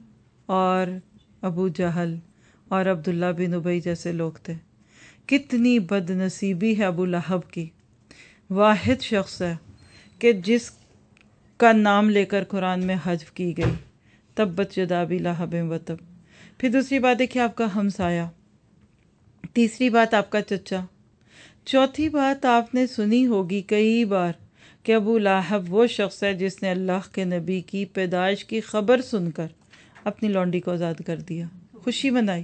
Speaker 1: اور ابو جہل اور عبداللہ بن ابی جیسے لوگ تھے. کتنی بد نصیبی ہے ابو لہب کی. واحد شخص ہے کہ جس کا نام لے کر قرآن میں حذف کی گئی، تبت یدا ابی لہب و تب. پھر دوسری بات دیکھیے آپ کا ہمسایہ، تیسری بات آپ کا چچا، چوتھی بات آپ نے سنی ہوگی کئی بار کہ ابو لہب وہ شخص ہے جس نے اللہ کے نبی کی پیدائش کی خبر سن کر اپنی لونڈی کو آزاد کر دیا، خوشی منائی.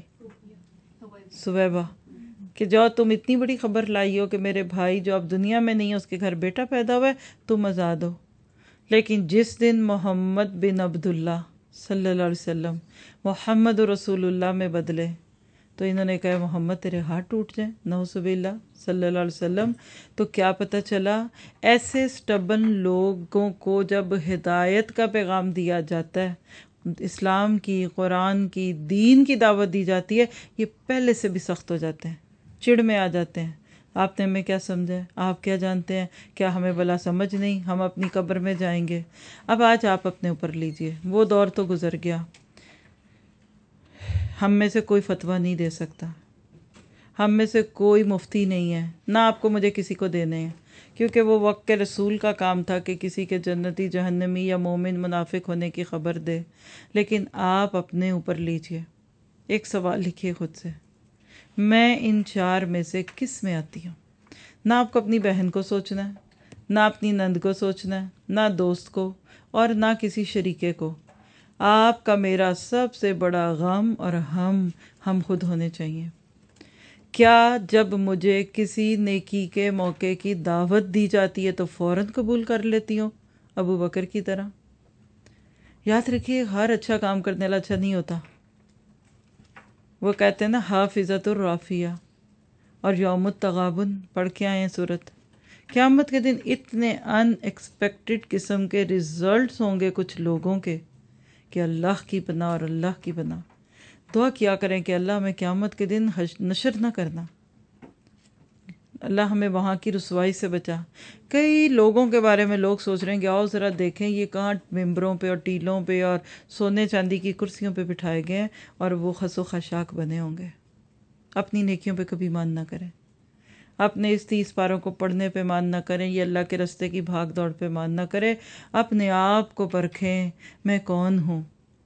Speaker 1: سویبہ کہ جو تم اتنی بڑی خبر لائی ہو کہ میرے بھائی جو اب دنیا میں نہیں ہے اس کے گھر بیٹا پیدا ہوا ہے، تم آزاد ہو. لیکن جس دن محمد بن عبداللہ صلی اللہ علیہ وسلم محمد رسول اللہ میں بدلے تو انہوں نے کہا محمد تیرے ہاتھ ٹوٹ جائیں نعوذ باللہ صلی اللہ علیہ وسلم. تو کیا پتہ چلا ایسے سٹبن لوگوں کو جب ہدایت کا پیغام دیا جاتا ہے، اسلام کی، قرآن کی، دین کی دعوت دی جاتی ہے، یہ پہلے سے بھی سخت ہو جاتے ہیں، چڑ میں آ جاتے ہیں. آپ نے ہمیں کیا سمجھا ہے؟ آپ کیا جانتے ہیں؟ کیا ہمیں بلا سمجھ نہیں؟ ہم اپنی قبر میں جائیں گے. اب آج آپ اپنے اوپر لیجئے، وہ دور تو گزر گیا. ہم میں سے کوئی فتویٰ نہیں دے سکتا، ہم میں سے کوئی مفتی نہیں ہے، نہ آپ کو مجھے کسی کو دینے ہیں، کیونکہ وہ وقت کے رسول کا کام تھا کہ کسی کے جنتی، جہنمی یا مومن، منافق ہونے کی خبر دے. لیکن آپ اپنے اوپر لیجئے، ایک سوال لکھیے خود سے، میں ان چار میں سے کس میں آتی ہوں؟ نہ آپ کو اپنی بہن کو سوچنا ہے، نہ اپنی نند کو سوچنا ہے، نہ دوست کو، اور نہ کسی شریکے کو. آپ کا میرا سب سے بڑا غم اور ہم ہم خود ہونے چاہیے. کیا جب مجھے کسی نیکی کے موقع کی دعوت دی جاتی ہے تو فوراً قبول کر لیتی ہوں ابو بکر کی طرح؟ یاد رکھیے ہر اچھا کام کرنے والا اچھا نہیں ہوتا. وہ کہتے ہیں نا حافظۃ الرافیہ اور یوم التغابن پڑھ کے آئے ہیں صورت. قیامت کے دن اتنے ان ایکسپیکٹڈ قسم کے ریزلٹس ہوں گے کچھ لوگوں کے کہ اللہ کی پناہ اور اللہ کی پناہ. دعا کیا کریں کہ اللہ ہمیں قیامت کے دن نشر نہ کرنا، اللہ ہمیں وہاں کی رسوائی سے بچا. کئی لوگوں کے بارے میں لوگ سوچ رہے ہیں کہ آؤ ذرا دیکھیں یہ کہاں ممبروں پہ اور ٹیلوں پہ اور سونے چاندی کی کرسیوں پہ بٹھائے گئے ہیں اور وہ خس و خشاک بنے ہوں گے. اپنی نیکیوں پہ کبھی مان نہ کریں، اپنے اس تیس پاروں کو پڑھنے پہ مان نہ کریں، یہ اللہ کے رستے کی بھاگ دوڑ پہ مان نہ کریں. اپنے آپ کو پرکھیں، میں کون ہوں،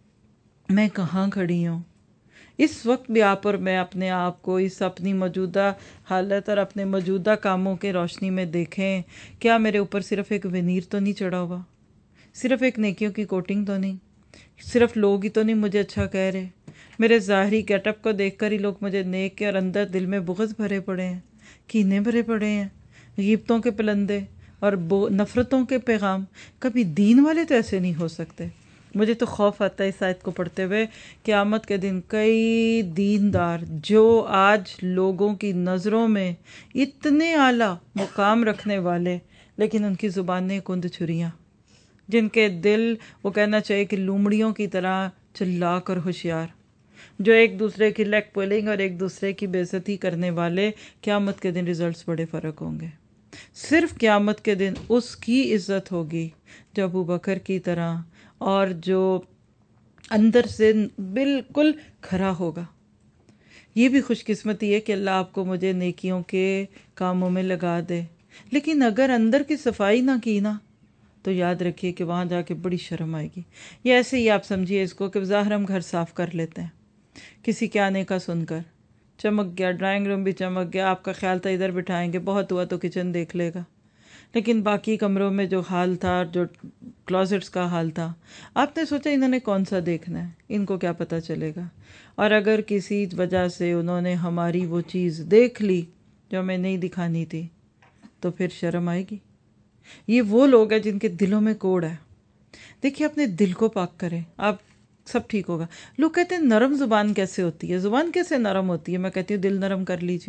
Speaker 1: میں کہاں کھڑی ہوں. اس وقت بھی آپ اور میں اپنے آپ کو اس اپنی موجودہ حالت اور اپنے موجودہ کاموں کے روشنی میں دیکھیں. کیا میرے اوپر صرف ایک ونیر تو نہیں چڑھا ہوا، صرف ایک نیکیوں کی کوٹنگ تو نہیں، صرف لوگ ہی تو نہیں مجھے اچھا کہہ رہے، میرے ظاہری گیٹ اپ کو دیکھ کر ہی لوگ مجھے نیک کے اور اندر دل میں بغض بھرے پڑے ہیں، کینے بھرے پڑے ہیں، غیبتوں کے پلندے اور نفرتوں کے پیغام. کبھی دین والے تو ایسے نہیں ہو سکتے. مجھے تو خوف آتا ہے اس آیت کو پڑھتے ہوئے. قیامت کے دن کئی دیندار جو آج لوگوں کی نظروں میں اتنے اعلیٰ مقام رکھنے والے، لیکن ان کی زبانیں کند چھریاں، جن کے دل وہ کہنا چاہیے کہ لومڑیوں کی طرح چلاک اور ہوشیار، جو ایک دوسرے کی لیگ پولنگ اور ایک دوسرے کی بے عزتی کرنے والے، قیامت کے دن ریزلٹس بڑے فرق ہوں گے. صرف قیامت کے دن اس کی عزت ہوگی جو ابو بکر کی طرح اور جو اندر سے بالکل کھرا ہوگا. یہ بھی خوش قسمتی ہے کہ اللہ آپ کو مجھے نیکیوں کے کاموں میں لگا دے. لیکن اگر اندر کی صفائی نہ کی نا تو یاد رکھیے کہ وہاں جا کے بڑی شرم آئے گی. یہ ایسے ہی آپ سمجھیے اس کو کہ ظاہر ہم گھر صاف کر لیتے ہیں، کسی کے آنے کا سن کر چمک گیا، ڈرائنگ روم بھی چمک گیا، آپ کا خیال تھا ادھر بٹھائیں گے، بہت ہوا تو کچن دیکھ لے گا، لیکن باقی کمروں میں جو حال تھا، جو کلازٹس کا حال تھا، آپ نے سوچا انہوں نے کون سا دیکھنا ہے، ان کو کیا پتہ چلے گا. اور اگر کسی وجہ سے انہوں نے ہماری وہ چیز دیکھ لی جو ہمیں نہیں دکھانی تھی تو پھر شرم آئے گی. یہ وہ لوگ ہیں جن کے دلوں میں کوڑ ہے. دیکھیے اپنے دل کو پاک کریں، آپ سب ٹھیک ہوگا. لوگ کہتے ہیں نرم زبان کیسے ہوتی ہے، زبان کیسے نرم ہوتی ہے؟ میں کہتی ہوں دل نرم کر لیجئے.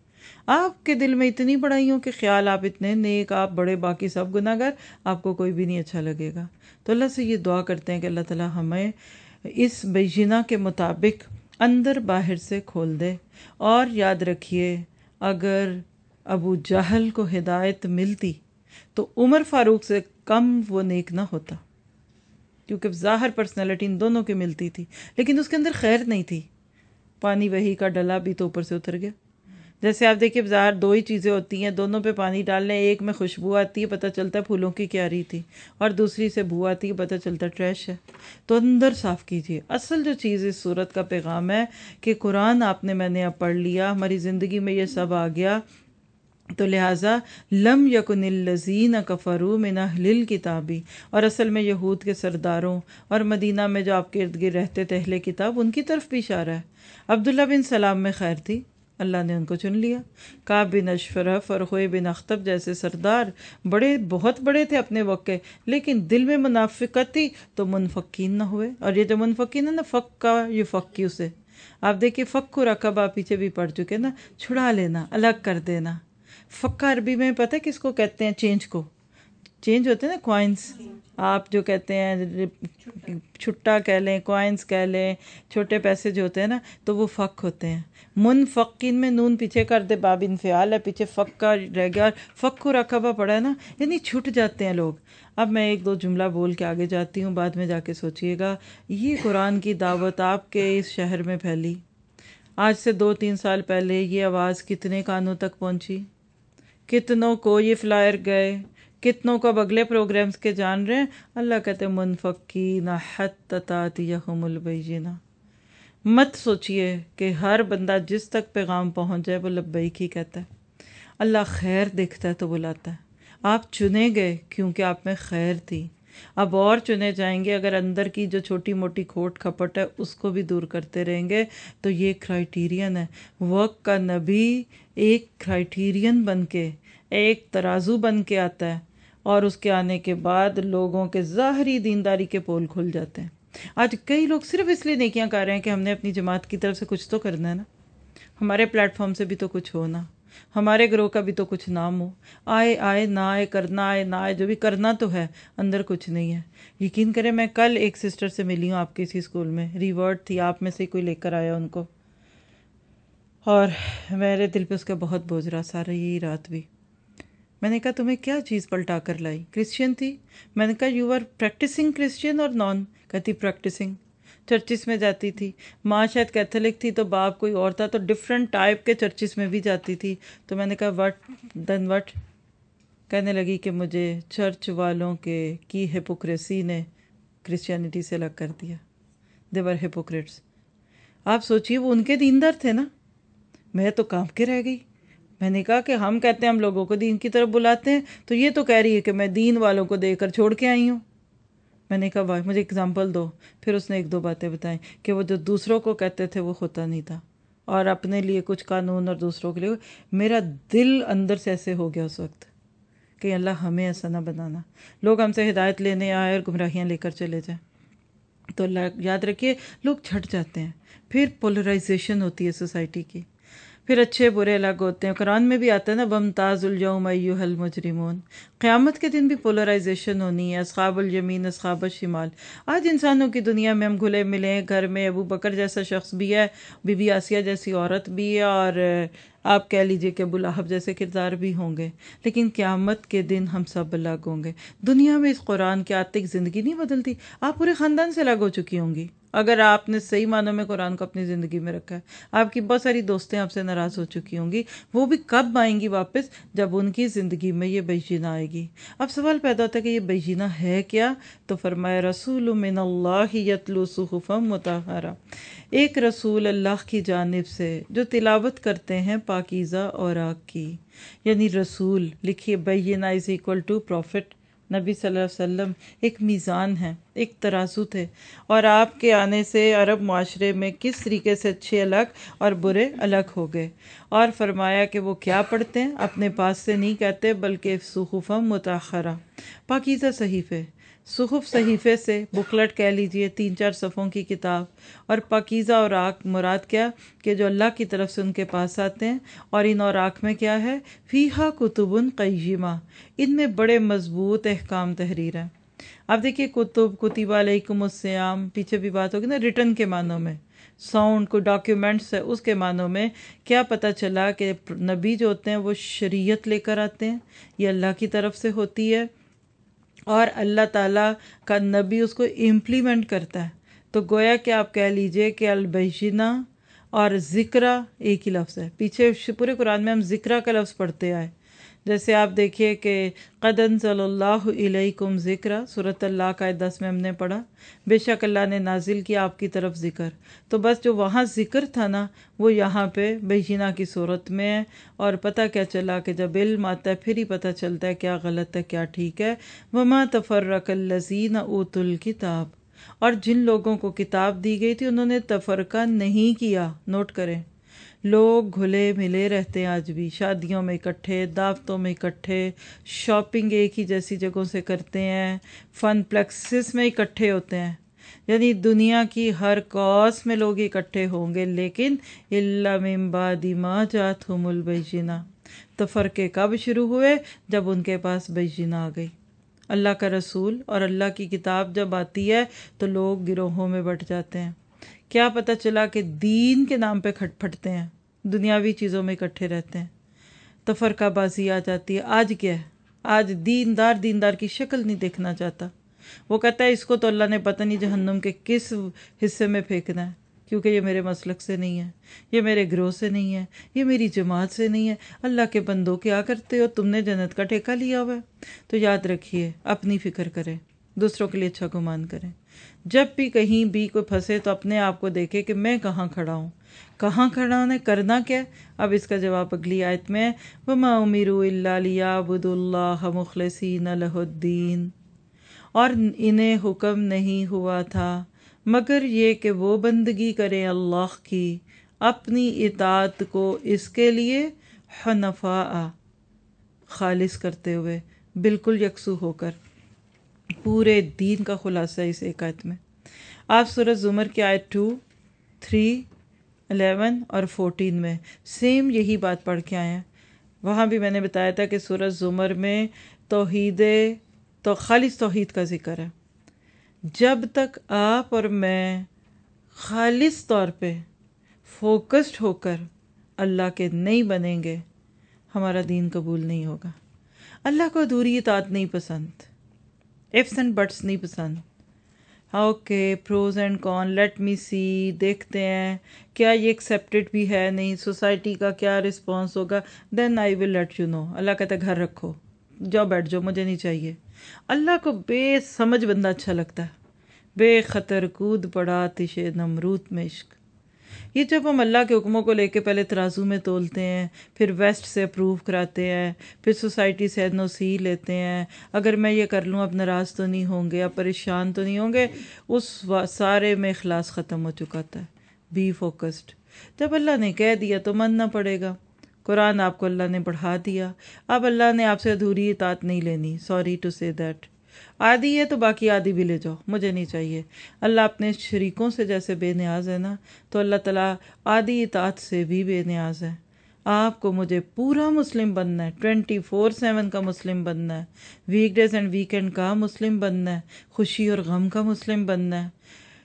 Speaker 1: آپ کے دل میں اتنی بڑائیوں کے خیال، آپ اتنے نیک، آپ بڑے، باقی سب گناہ گار، آپ کو کوئی بھی نہیں اچھا لگے گا. تو اللہ سے یہ دعا کرتے ہیں کہ اللہ تعالیٰ ہمیں اس بیجینہ کے مطابق اندر باہر سے کھول دے. اور یاد رکھیے اگر ابو جہل کو ہدایت ملتی تو عمر فاروق سے کم وہ نیک نہ ہوتا، کیونکہ ظاہر پرسنالٹی ان دونوں کی ملتی تھی لیکن اس کے اندر خیر نہیں تھی. پانی وہی کا ڈلا بھی تو اوپر سے اتر گیا. جیسے آپ دیکھیے ظاہر دو ہی چیزیں ہوتی ہیں، دونوں پہ پانی ڈالنے، ایک میں خوشبو آتی ہے پتہ چلتا ہے پھولوں کی کیاری تھی، اور دوسری سے بو آتی ہے پتہ چلتا ہے ٹریش ہے. تو اندر صاف کیجیے. اصل جو چیز اس صورت کا پیغام ہے کہ قرآن آپ نے میں نے اب پڑھ لیا، ہماری زندگی میں یہ سب آ گیا، تو لہٰذا لم یکن الذین کفروا من اہل الکتاب، اور اصل میں یہود کے سرداروں اور مدینہ میں جو آپ کے ارد گرد رہتے تھے اہل کتاب، ان کی طرف بھی اشارہ ہے. عبداللہ بن سلام میں خیر تھی، اللہ نے ان کو چن لیا. کعب بن اشرف اور خویب بن اخطب جیسے سردار بڑے بہت بڑے تھے اپنے وقت کے، لیکن دل میں منافقت تھی تو منفقین نہ ہوئے. اور یہ جو منفقین ہے نا، فق کا یہ فقیو سے آپ دیکھیے فک رقب آپ پیچھے بھی پڑھ چکے نا، چھڑا لینا، الگ کر دینا. فکا عربی میں پتہ ہے کس کو کہتے ہیں؟ چینج کو. چینج ہوتے ہیں نا کوائنس، آپ جو کہتے ہیں چھٹا کہہ لیں، کوائنس کہہ لیں، چھوٹے پیسے جو ہوتے ہیں نا، تو وہ فک ہوتے ہیں. منفقین میں نون پیچھے کر دے، باب انفعال ہے، پیچھے فک کا رہ گیا. فک و رقبہ پڑا ہے نا، یعنی چھٹ جاتے ہیں لوگ. اب میں ایک دو جملہ بول کے آگے جاتی ہوں، بعد میں جا کے سوچئے گا. یہ قرآن کی دعوت آپ کے اس شہر میں پھیلی، آج سے دو تین سال پہلے یہ آواز کتنے کانوں تک پہنچی، کتنوں کو یہ فلائر گئے، کتنوں کو اب اگلے پروگرامز کے جان رہے ہیں. اللہ کہتے ہیں منفقین حتی تأتیہم البینہ. مت سوچئے کہ ہر بندہ جس تک پیغام پہنچ جائے وہ لبیک ہی کہتا ہے. اللہ خیر دیکھتا ہے تو بلاتا ہے. آپ چنے گئے کیونکہ آپ میں خیر تھی، اب اور چنے جائیں گے. اگر اندر کی جو چھوٹی موٹی کھوٹ کھپٹ ہے اس کو بھی دور کرتے رہیں گے تو یہ کرائیٹیرین ہے. وقت کا نبی ایک کرائیٹیرین بن کے، ایک ترازو بن کے آتا ہے، اور اس کے آنے کے بعد لوگوں کے ظاہری دینداری کے پول کھل جاتے ہیں. آج کئی لوگ صرف اس لیے نیکیاں کر رہے ہیں کہ ہم نے اپنی جماعت کی طرف سے کچھ تو کرنا ہے نا، ہمارے پلیٹ فارم سے بھی تو کچھ ہونا، ہمارے گروہ کا بھی تو کچھ نام ہو. آئے آئے نہ آئے، کرنا آئے نہ آئے، جو بھی کرنا تو ہے، اندر کچھ نہیں ہے. یقین کریں میں کل ایک سسٹر سے ملی ہوں آپ کے اسی اسکول میں، ریورڈ تھی، آپ میں سے کوئی لے کر آیا ان کو، اور میرے دل پہ اس کا بہت بوجھ رہا سارا یہی رات بھی. میں نے کہا تمہیں کیا چیز پلٹا کر لائی؟ کرسچین تھی. میں نے کہا یو آر پریکٹسنگ کرسچین اور نان؟ کہتی پریکٹسنگ. چرچز میں جاتی تھی، ماں شاید کیتھولک تھی تو باپ کوئی اور تھا، تو ڈفرینٹ ٹائپ کے چرچز میں بھی جاتی تھی. تو میں نے کہا وٹ دین وٹ؟ کہنے لگی کہ مجھے چرچ والوں کے کی ہپوکریسی نے کرسچینٹی سے الگ کر دیا. They were hypocrites. آپ سوچیے وہ ان کے دیندار تھے نا، میں تو کانپ کے رہ گئی. میں نے کہا کہ ہم کہتے ہیں ہم لوگوں کو دین کی طرف بلاتے ہیں، تو یہ تو کہہ رہی ہے کہ میں دین والوں کو دے کر چھوڑ کے آئی ہوں. میں نے کہا واہ، مجھے اگزامپل دو. پھر اس نے ایک دو باتیں بتائیں کہ وہ جو دوسروں کو کہتے تھے وہ ہوتا نہیں تھا، اور اپنے لیے کچھ قانون اور دوسروں کے لیے. میرا دل اندر سے ایسے ہو گیا اس وقت کہ اللہ ہمیں ایسا نہ بنانا. لوگ ہم سے ہدایت لینے آئے اور گمراہیاں لے کر چلے جائیں. تو اللہ یاد رکھیے، لوگ چھٹ جاتے ہیں، پھر پولرائزیشن ہوتی ہے سوسائٹی کی، پھر اچھے برے الگ ہوتے ہیں. قرآن میں بھی آتا ہے نا وَامْتَازُوا الْيَوْمَ أَيُّهَا الْمُجْرِمُونَ. قیامت کے دن بھی پولرائزیشن ہونی ہے، اصحاب الیمین اصحاب الشمال. آج انسانوں کی دنیا میں ہم گھلے ملے ہیں، گھر میں ابو بکر جیسا شخص بھی ہے، بی بی آسیہ جیسی عورت بھی ہے، اور آپ کہہ لیجئے کہ ابو لہب جیسے کردار بھی ہوں گے، لیکن قیامت کے دن ہم سب الگ ہوں گے. دنیا میں اس قرآن کے آتے ہی زندگی نہیں بدلتی. آپ پورے خاندان سے الگ ہو چکی ہوں گی اگر آپ نے صحیح معنوں میں قرآن کو اپنی زندگی میں رکھا ہے. آپ کی بہت ساری دوستیں آپ سے ناراض ہو چکی ہوں گی، وہ بھی کب آئیں گی واپس؟ جب ان کی زندگی میں یہ بینہ آئے گی. اب سوال پیدا ہوتا ہے کہ یہ بینہ ہے کیا؟ تو فرمایا رسول من اللہ یتلو صحفا مطہرہ. ایک رسول اللہ کی جانب سے جو تلاوت کرتے ہیں پاکیزہ اوراق کی. یعنی رسول لکھیے، بینہ از ایکول ٹو پروفٹ. نبی صلی اللہ علیہ وسلم ایک میزان ہے، ایک ترازو تھے، اور آپ کے آنے سے عرب معاشرے میں کس طریقے سے اچھے الگ اور برے الگ ہو گئے. اور فرمایا کہ وہ کیا پڑھتے ہیں، اپنے پاس سے نہیں کہتے بلکہ صحفا مطہرہ، پاکیزہ صحیفے. صحف صحیفے سے بکلٹ کہہ لیجئے، تین چار صفحوں کی کتاب. اور پاکیزہ اوراق مراد کیا؟ کہ جو اللہ کی طرف سے ان کے پاس آتے ہیں. اور ان اوراق میں کیا ہے؟ فیہا کتب قیمہ، ان میں بڑے مضبوط احکام تحریر ہیں. اب دیکھیے کتب، کتب علیکم الصیام، پیچھے بھی بات ہوگی نا ریٹن کے معنوں میں، ساؤنڈ کو ڈاکیومنٹس ہے اس کے معنوں میں. کیا پتہ چلا کہ نبی جو ہوتے ہیں وہ شریعت لے کر آتے ہیں، یہ اللہ کی طرف سے ہوتی ہے، اور اللہ تعالیٰ کا نبی اس کو امپلیمنٹ کرتا ہے. تو گویا کہ آپ کہہ لیجئے کہ البینہ اور ذکرہ ایک ہی لفظ ہے. پیچھے پورے قرآن میں ہم ذکرہ کا لفظ پڑھتے آئے. جیسے آپ دیکھیے کہ قد انزل اللہ الیکم ذکرہ، سورۃ اللہ کا آیت دس میں ہم نے پڑھا، بے شک اللہ نے نازل کیا آپ کی طرف ذکر. تو بس جو وہاں ذکر تھا نا وہ یہاں پہ بینہ کی صورت میں ہے. اور پتہ کیا چلا کہ جب علم آتا ہے پھر ہی پتہ چلتا ہے کیا غلط ہے کیا ٹھیک ہے. وما تفرق الذین اوتوا الکتاب، اور جن لوگوں کو کتاب دی گئی تھی انہوں نے تفرقہ نہیں کیا. نوٹ کریں، لوگ گھلے ملے رہتے ہیں آج بھی، شادیوں میں اکٹھے، دعوتوں میں اکٹھے، شاپنگ ایک ہی جیسی جگہوں سے کرتے ہیں، فن پلیکسز میں اکٹھے ہوتے ہیں، یعنی دنیا کی ہر کاس میں لوگ اکٹھے ہوں گے، لیکن الا من بعد ما جاءتهم البینہ، تو فرقے کب شروع ہوئے؟ جب ان کے پاس بینہ آ گئی۔ اللہ کا رسول اور اللہ کی کتاب جب آتی ہے تو لوگ گروہوں میں بٹ جاتے ہیں۔ کیا پتہ چلا کہ دین کے نام پہ کھٹ پھٹتے ہیں، دنیاوی چیزوں میں اکٹھے رہتے ہیں، تو فرقہ بازی آ جاتی ہے۔ آج کیا ہے؟ آج دیندار دیندار کی شکل نہیں دیکھنا چاہتا، وہ کہتا ہے اس کو تو اللہ نے پتہ نہیں جہنم کے کس حصے میں پھینکنا ہے، کیونکہ یہ میرے مسلک سے نہیں ہے، یہ میرے گروہ سے نہیں ہے، یہ میری جماعت سے نہیں ہے۔ اللہ کے بندوں کیا کرتے ہو؟ تم نے جنت کا ٹھیکہ لیا ہوا ہے۔ تو یاد رکھیے، اپنی فکر کریں، دوسروں کے لیے اچھا گمان کریں۔ جب بھی کہیں بھی کوئی پھنسے تو اپنے آپ کو دیکھے کہ میں کہاں کھڑا ہوں، کہاں کھڑا ہونے کرنا کیا ہے۔ اب اس کا جواب اگلی آیت میں، وَمَا أُمِرُوا إِلَّا لِيَعْبُدُوا اللَّهَ مُخْلِصِينَ لَهُ الدِّينَ، اور انہیں حکم نہیں ہوا تھا مگر یہ کہ وہ بندگی کریں اللہ کی اپنی اطاعت کو اس کے لیے حنفاء، خالص کرتے ہوئے، بالکل یکسو ہو کر۔ پورے دین کا خلاصہ اس ایک آیت میں۔ آپ سورۃ زمر کی آیت ٹو، تھری، الیون اور فورٹین میں سیم یہی بات پڑھ کے آئے ہیں۔ وہاں بھی میں نے بتایا تھا کہ سورۃ زمر میں توحید تو خالص توحید کا ذکر ہے۔ جب تک آپ اور میں خالص طور پہ فوکسڈ ہو کر اللہ کے نہیں بنیں گے، ہمارا دین قبول نہیں ہوگا۔ اللہ کو ادھوری اطاعت نہیں پسند، ifs اینڈ بٹس نہیں پسند۔ Okay, pros and cons, let me see, دیکھتے ہیں کیا یہ ایکسیپٹڈ بھی ہے، نہیں، سوسائٹی کا کیا رسپانس ہوگا، دین آئی ول لیٹ یو نو۔ اللہ کہتا ہے گھر رکھو، جاؤ بیٹھ جاؤ، مجھے نہیں چاہیے۔ اللہ کو بے سمجھ بندہ اچھا لگتا ہے، بے خطر کود پڑا آتش نمرود میں عشق۔ یہ جب ہم اللہ کے حکموں کو لے کے پہلے ترازو میں تولتے ہیں، پھر ویسٹ سے اپروو کراتے ہیں، پھر سوسائٹی سے این او سی لیتے ہیں، اگر میں یہ کر لوں اب ناراض تو نہیں ہوں گے، اب پریشان تو نہیں ہوں گے، اس سارے میں اخلاص ختم ہو چکا تھا۔ Be focused. جب اللہ نے کہہ دیا تو ماننا پڑے گا۔ قرآن آپ کو اللہ نے پڑھا دیا، اب اللہ نے آپ سے ادھوری اطاعت نہیں لینی، سوری ٹو سے دیٹ۔ آدھی ہے تو باقی آدھی بھی لے جاؤ، مجھے نہیں چاہیے۔ اللہ اپنے شریکوں سے جیسے بے نیاز ہے نا، تو اللہ تعالیٰ آدھی اطاعت سے بھی بے نیاز ہے۔ آپ کو مجھے پورا مسلم بننا ہے، ٹوینٹی فور سیون کا مسلم بننا ہے، ویک ڈیز اینڈ ویکینڈ کا مسلم بننا ہے، خوشی اور غم کا مسلم بننا ہے،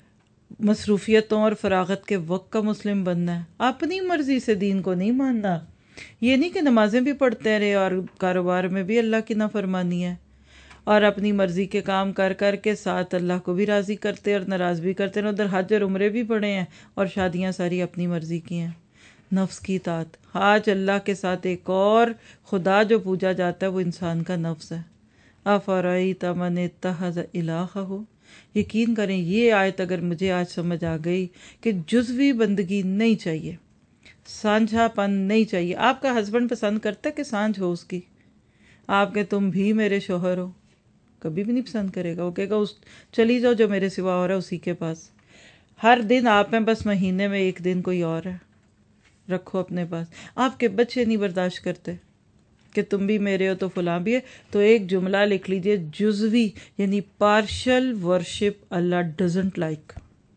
Speaker 1: مصروفیتوں اور فراغت کے وقت کا مسلم بننا ہے۔ اپنی مرضی سے دین کو نہیں ماننا۔ یہ نہیں کہ نمازیں بھی پڑھتے رہے اور کاروبار میں بھی اللہ کی نافرمانی ہے، اور اپنی مرضی کے کام کر کر کے ساتھ اللہ کو بھی راضی کرتے اور ناراض بھی کرتے ہیں، ادھر حج اور عمرے بھی پڑے ہیں اور شادیاں ساری اپنی مرضی کی ہیں۔ نفس کی اطاعت۔ آج اللہ کے ساتھ ایک اور خدا جو پوجا جاتا ہے وہ انسان کا نفس ہے۔ افرأیت من اتخذ الہہ، یقین کریں یہ آیت اگر مجھے آج سمجھ آ گئی کہ جزوی بندگی نہیں چاہیے، سانجھا پن نہیں چاہیے۔ آپ کا ہسبینڈ پسند کرتا ہے کہ سانجھ ہو اس کی؟ آپ کہ تم بھی میرے شوہر ہو، کبھی بھی نہیں پسند کرے گا۔ وہ کہے گا اس چلی جاؤ جو میرے سوا اور ہے اسی کے پاس۔ ہر دن آپ میں بس مہینے میں ایک دن کوئی اور ہے، رکھو اپنے پاس۔ آپ کے بچے نہیں برداشت کرتے کہ تم بھی میرے ہو تو فلاں بھی ہے، تو ایک جملہ لکھ لیجئے، جزوی یعنی پارشل ورشپ اللہ ڈزنٹ لائک۔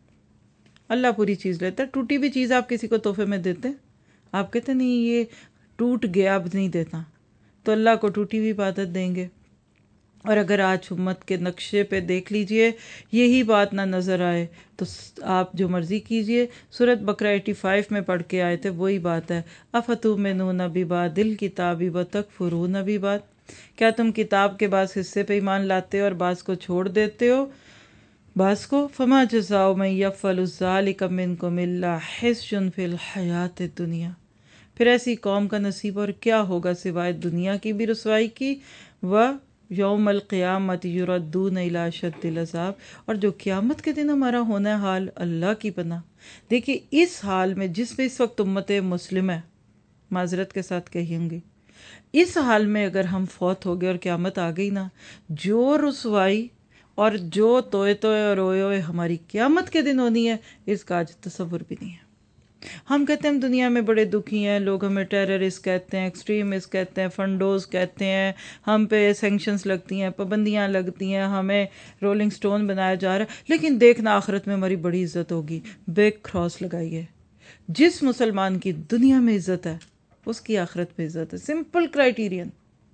Speaker 1: اللہ پوری چیز لیتا ہے۔ ٹوٹی بھی چیز آپ کسی کو تحفے میں دیتے ہیں، آپ کہتے نہیں یہ ٹوٹ گیا اب نہیں دیتا، تو اللہ کو ٹوٹی ہوئی عبادت دیں گے۔ اور اگر آج امت کے نقشے پہ دیکھ لیجئے یہی بات نہ نظر آئے تو آپ جو مرضی کیجئے۔ سورۃ بقرہ ایٹی فائیو میں پڑھ کے آئے تھے، وہی بات ہے، افتؤمنون ببعض الکتاب وتکفرون ببعض، کیا تم کتاب کے بعض حصے پہ ایمان لاتے ہو اور بعض کو چھوڑ دیتے ہو بعض کو؟ فما جزاء من یفعل ذلک منکم الا خزی فی الحیاۃ الدنیا، پھر ایسی قوم کا نصیب اور کیا ہوگا سوائے دنیا کی بھی رسوائی کی، و یوم القیامت یردون الی اشد العذاب، اور جو قیامت کے دن ہمارا ہونا ہے حال، اللہ کی پناہ۔ دیکھیے اس حال میں جس میں اس وقت امت مسلم ہے، معذرت کے ساتھ کہیں گی، اس حال میں اگر ہم فوت ہو گئے اور قیامت آ گئی نا، جو رسوائی اور جو توئے توئے اور روئے ہوئے ہماری قیامت کے دن ہونی ہے، اس کا آج تصور بھی نہیں ہے۔ ہم کہتے ہیں ہم دنیا میں بڑے دکھی ہیں، لوگ ہمیں ٹیررسٹ کہتے ہیں، ایکسٹریمسٹ کہتے ہیں، فنڈوز کہتے ہیں، ہم پہ سینکشنز لگتی ہیں، پابندیاں لگتی ہیں، ہمیں رولنگ سٹون بنایا جا رہا ہے، لیکن دیکھنا آخرت میں ہماری بڑی عزت ہوگی. بگ کراس لگائیے. جس مسلمان کی دنیا میں عزت ہے اس کی آخرت پہ عزت ہے، سمپل کرائیٹیرین.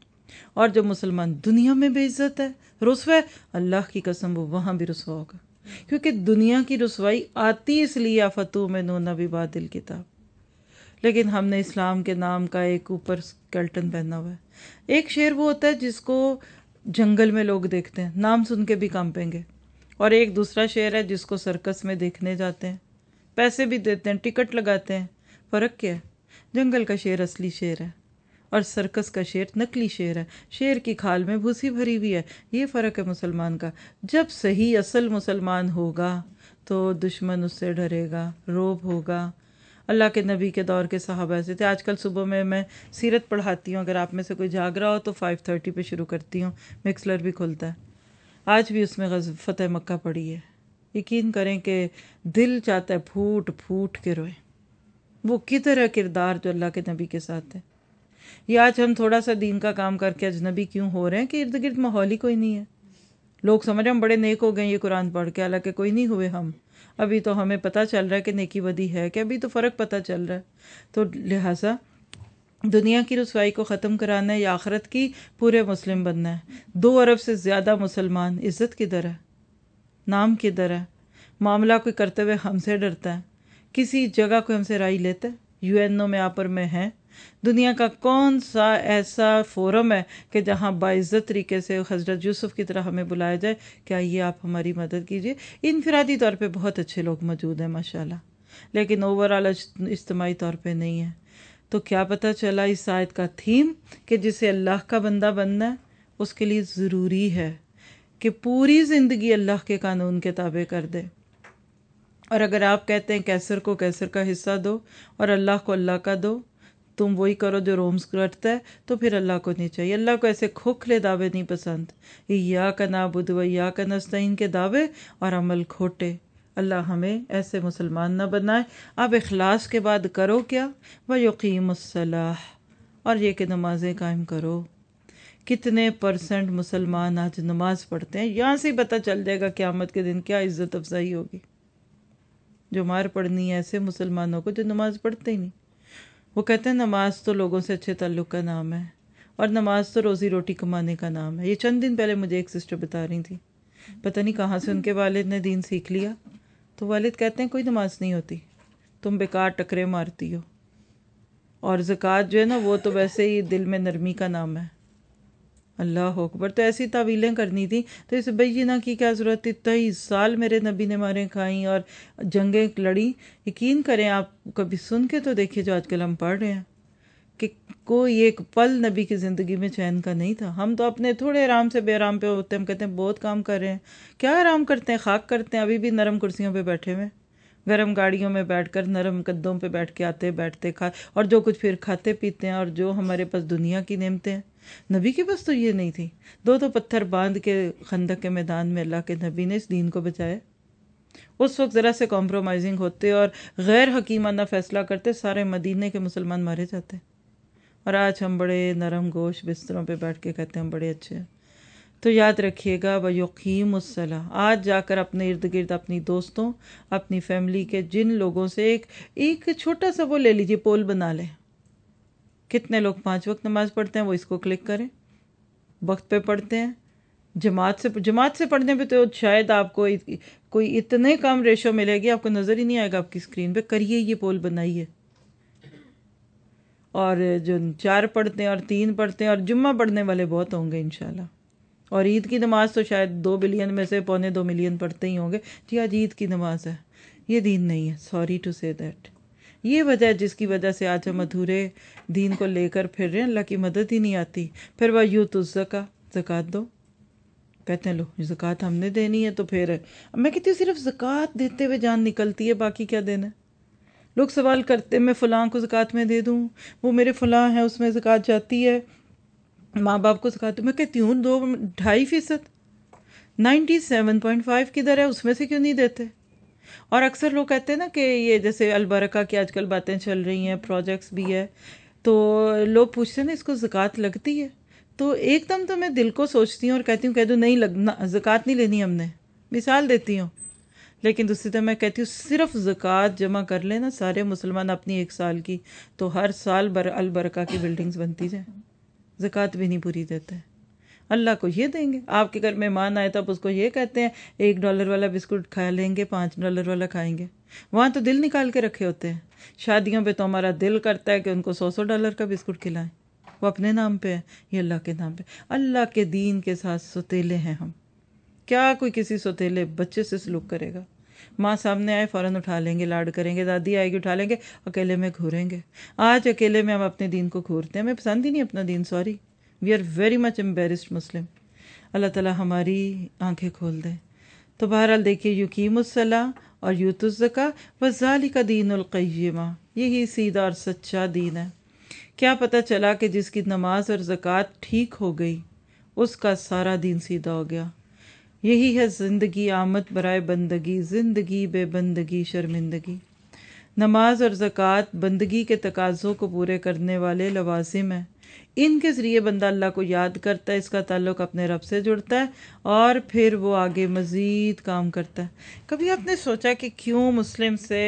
Speaker 1: اور جب مسلمان دنیا میں بے عزت ہے، رسوا ہے، اللہ کی قسم وہ وہاں بھی رسوا ہوگا. کیونکہ دنیا کی رسوائی آتی اس لیے آفتو میں نو نبی بادل کتاب. لیکن ہم نے اسلام کے نام کا ایک اوپر اسکیلٹن پہنا ہوا ہے. ایک شیر وہ ہوتا ہے جس کو جنگل میں لوگ دیکھتے ہیں، نام سن کے بھی کانپیں گے. اور ایک دوسرا شیر ہے جس کو سرکس میں دیکھنے جاتے ہیں، پیسے بھی دیتے ہیں، ٹکٹ لگاتے ہیں. فرق کیا ہے؟ جنگل کا شیر اصلی شیر ہے اور سرکس کا شیر نقلی شیر ہے. شیر کی کھال میں بھوسی بھری ہوئی ہے. یہ فرق ہے مسلمان کا. جب صحیح اصل مسلمان ہوگا تو دشمن اس سے ڈرے گا، روب ہوگا. اللہ کے نبی کے دور کے صحابہ ایسے تھے. آج کل صبح میں میں سیرت پڑھاتی ہوں، اگر آپ میں سے کوئی جاگ رہا ہو تو فائیو تھرٹی پہ شروع کرتی ہوں، مکسلر بھی کھلتا ہے. آج بھی اس میں غزوہ فتح مکہ پڑھی ہے. یقین کریں کہ دل چاہتا ہے پھوٹ پھوٹ کے روئے. وہ کدھر ہے کردار جو اللہ کے نبی کے ساتھ ہے؟ یہ آج ہم تھوڑا سا دین کا کام کر کے اجنبی کیوں ہو رہے ہیں کہ ارد گرد ماحول ہی کوئی نہیں ہے. لوگ سمجھ رہے ہم بڑے نیک ہو گئے یہ قرآن پڑھ کے، حالانکہ کوئی نہیں ہوئے ہم. ابھی تو ہمیں پتہ چل رہا ہے کہ نیکی بدی ہے کہ ابھی تو فرق پتہ چل رہا ہے. تو لہٰذا دنیا کی رسوائی کو ختم کرانا ہے یا آخرت کی پورے مسلم بننا ہے. دو ارب سے زیادہ مسلمان، عزت کدھر ہے؟ نام کدھر ہے؟ معاملہ کوئی کرتے ہوئے ہم سے ڈرتا ہے؟ کسی جگہ کوئی ہم سے رائے لیتا ہے؟ یو این او میں آپ اور میں ہیں. دنیا کا کون سا ایسا فورم ہے کہ جہاں باعزت طریقے سے حضرت یوسف کی طرح ہمیں بلایا جائے کہ آئیے آپ ہماری مدد کیجیے؟ انفرادی طور پہ بہت اچھے لوگ موجود ہیں ماشاءاللہ، لیکن اوور آل اجتماعی طور پہ نہیں ہے. تو کیا پتہ چلا اس آیت کا تھیم کہ جسے اللہ کا بندہ بننا ہے اس کے لیے ضروری ہے کہ پوری زندگی اللہ کے قانون کے تابع کر دے. اور اگر آپ کہتے ہیں کیسر کو کیسر کا حصہ دو اور اللہ کو اللہ کا دو، تم وہی کرو جو رومز کرتا ہے، تو پھر اللہ کو نہیں چاہیے. اللہ کو ایسے کھوکھلے دعوے نہیں پسند. ایاک نعبد و ایاک نستعین کے دعوے اور عمل کھوٹے. اللہ ہمیں ایسے مسلمان نہ بنائے. اب اخلاص کے بعد کرو کیا؟ وَيُقِيمُ الصَّلَاةَ، اور یہ کہ نمازیں قائم کرو. کتنے پرسنٹ مسلمان آج نماز پڑھتے ہیں؟ یہاں سے ہی پتہ چل جائے گا قیامت کے دن کیا عزت افزائی ہوگی. جو مار پڑھنی ہے ایسے مسلمانوں کو جو نماز پڑھتے ہی نہیں. وہ کہتے ہیں نماز تو لوگوں سے اچھے تعلق کا نام ہے اور نماز تو روزی روٹی کمانے کا نام ہے. یہ چند دن پہلے مجھے ایک سسٹر بتا رہی تھی، پتہ نہیں کہاں سے ان کے والد نے دین سیکھ لیا. تو والد کہتے ہیں کوئی نماز نہیں ہوتی، تم بیکار ٹکرے مارتی ہو. اور زکوٰۃ جو ہے نا وہ تو ویسے ہی دل میں نرمی کا نام ہے. اللہ اکبر. تو ایسی تعویلیں کرنی تھی تو اس بینہ کی کیا ضرورت تھی؟ تیئیس سال میرے نبی نے ماریں کھائیں اور جنگیں لڑی. یقین کریں آپ کبھی سن کے تو دیکھیے جو آج کل ہم پڑھ رہے ہیں کہ کوئی ایک پل نبی کی زندگی میں چین کا نہیں تھا. ہم تو اپنے تھوڑے آرام سے بے آرام پہ ہوتے ہیں، ہم کہتے ہیں بہت کام کر رہے ہیں. کیا آرام کرتے ہیں؟ خاک کرتے ہیں. ابھی بھی نرم کرسیوں پہ بیٹھے ہوئے، گرم گاڑیوں میں بیٹھ کر نرم قدوں پہ بیٹھ کے آتے بیٹھتے کھا اور جو کچھ پھر کھاتے پیتے ہیں. اور جو ہمارے پاس دنیا کی نعمتیں ہیں، نبی کے پاس تو یہ نہیں تھی. دو دو پتھر باندھ کے خندق کے میدان میں اللہ کے نبی نے اس دین کو بچایا. اس وقت ذرا سے کمپرومائزنگ ہوتے اور غیر حکیمانہ فیصلہ کرتے، سارے مدینے کے مسلمان مارے جاتے. اور آج ہم بڑے نرم گوش بستروں پہ بیٹھ کے کہتے ہیں ہم بڑے اچھے ہیں. تو یاد رکھیے گا وَيُقِيمُ الصَّلَاةَ. آج جا کر اپنے ارد گرد اپنی دوستوں، اپنی فیملی کے جن لوگوں سے ایک ایک چھوٹا سا وہ لے لیجیے، پول بنا لیں. کتنے لوگ پانچ وقت نماز پڑھتے ہیں؟ وہ اس کو کلک کریں. وقت پہ پڑھتے ہیں، جماعت سے جماعت سے پڑھنے پہ تو شاید آپ کو کوئی اتنے کم ریشو ملے گی، آپ کو نظر ہی نہیں آئے گا آپ کی اسکرین پہ. کریے، یہ پول بنائیے. اور جو چار پڑھتے ہیں اور تین پڑھتے ہیں اور جمعہ پڑھنے والے بہت ہوں گے انشاءاللہ. اور عید کی نماز تو شاید دو بلین میں سے پونے دو ملین پڑھتے ہی ہوں گے. جی آج عید کی نماز ہے. یہ دین نہیں ہے، سوری ٹو سے دیٹ. یہ وجہ ہے جس کی وجہ سے آج ہم ادھورے دین کو لے کر پھر رہے ہیں. اللہ کی مدد ہی نہیں آتی. پھر وہ یوں تو زکوٰۃ زکوٰۃ دو، کہتے ہیں لو زکوٰۃ ہم نے دینی ہے. تو پھر میں کہتی ہوں صرف زکوٰۃ دیتے ہوئے جان نکلتی ہے، باقی کیا دینا ہے؟ لوگ سوال کرتے میں فلاں کو زکوٰۃ میں دے دوں، وہ میرے فلاں ہیں اس میں زکوٰۃ جاتی ہے، ماں باپ کو زکوٰۃ. میں کہتی ہوں دو ڈھائی فیصد نائنٹی سیون پوائنٹ فائیو کدھر ہے؟ اس میں سے کیوں نہیں دیتے؟ اور اکثر لوگ کہتے ہیں نا کہ یہ جیسے البرکہ کی آج کل باتیں چل رہی ہیں، پروجیکٹس بھی ہے، تو لوگ پوچھتے ہیں نا اس کو زکوٰۃ لگتی ہے؟ تو ایک دم تو میں دل کو سوچتی ہوں اور کہتی ہوں کہہ دوں نہیں لگنا، زکوٰۃ نہیں لینی ہم نے، مثال دیتی ہوں. لیکن دوسری طرح میں کہتی ہوں صرف زکوٰۃ جمع کر لیں نا سارے مسلمان اپنی ایک سال کی، تو ہر سال بر البرکہ کی بلڈنگز بنتی جائیں. زکوٰۃ بھی نہیں پوری دیتے. اللہ کو یہ دیں گے. آپ کے گھر مہمان آئے تو آپ اس کو یہ کہتے ہیں ایک ڈالر والا بسکٹ کھا لیں گے، پانچ ڈالر والا کھائیں گے. وہاں تو دل نکال کے رکھے ہوتے ہیں. شادیوں پہ تو ہمارا دل کرتا ہے کہ ان کو سو سو ڈالر کا بسکٹ کھلائیں. وہ اپنے نام پہ ہے، یہ اللہ کے نام پہ. اللہ کے دین کے ساتھ سوتیلے ہیں ہم. کیا کوئی کسی سوتیلے بچے سے سلوک کرے گا؟ ماں سامنے آئے فوراً اٹھا لیں گے، لاڈ کریں گے، دادی آئے گی اٹھا لیں گے، اکیلے میں گھوریں گے. آج اکیلے میں ہم اپنے دین کو گھورتے ہیں. ہمیں پسند ہی نہیں اپنا دین، sorry, we are very much embarrassed Muslim. اللہ تعالیٰ ہماری آنکھیں کھول دے. تو بہرحال دیکھیے، یقیم الصلاۃ اور یؤتوا الزکاۃ وذالک دین القیمہ، یہی سیدھا اور سچا دین ہے. کیا پتہ چلا کہ جس کی نماز اور زکوٰۃ ٹھیک ہو گئی اس کا سارا دین سیدھا ہو گیا. یہی ہے زندگی آمد برائے بندگی، زندگی بے بندگی شرمندگی. نماز اور زکوٰۃ بندگی کے تقاضوں کو پورے کرنے والے لوازم ہیں. ان کے ذریعے بندہ اللہ کو یاد کرتا ہے، اس کا تعلق اپنے رب سے جڑتا ہے اور پھر وہ آگے مزید کام کرتا ہے. کبھی آپ نے سوچا کہ کیوں مسلم سے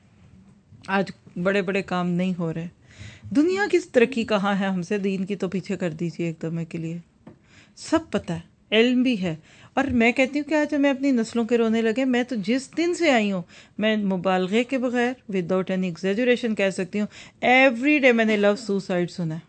Speaker 1: آج بڑے بڑے کام نہیں ہو رہے؟ دنیا کی ترقی کہاں ہے؟ ہم سے دین کی تو پیچھے کر دیجیے ایک دمے کے لیے. سب پتہ ہے، علم بھی ہے. اور میں کہتی ہوں کہ آج ہمیں اپنی نسلوں کے رونے لگے. میں تو جس دن سے آئی ہوں، میں مبالغے کے بغیر وداؤٹ اینی ایگزیجریشن کہہ سکتی ہوں، ایوری ڈے میں نے لو سوسائڈ سنا ہے،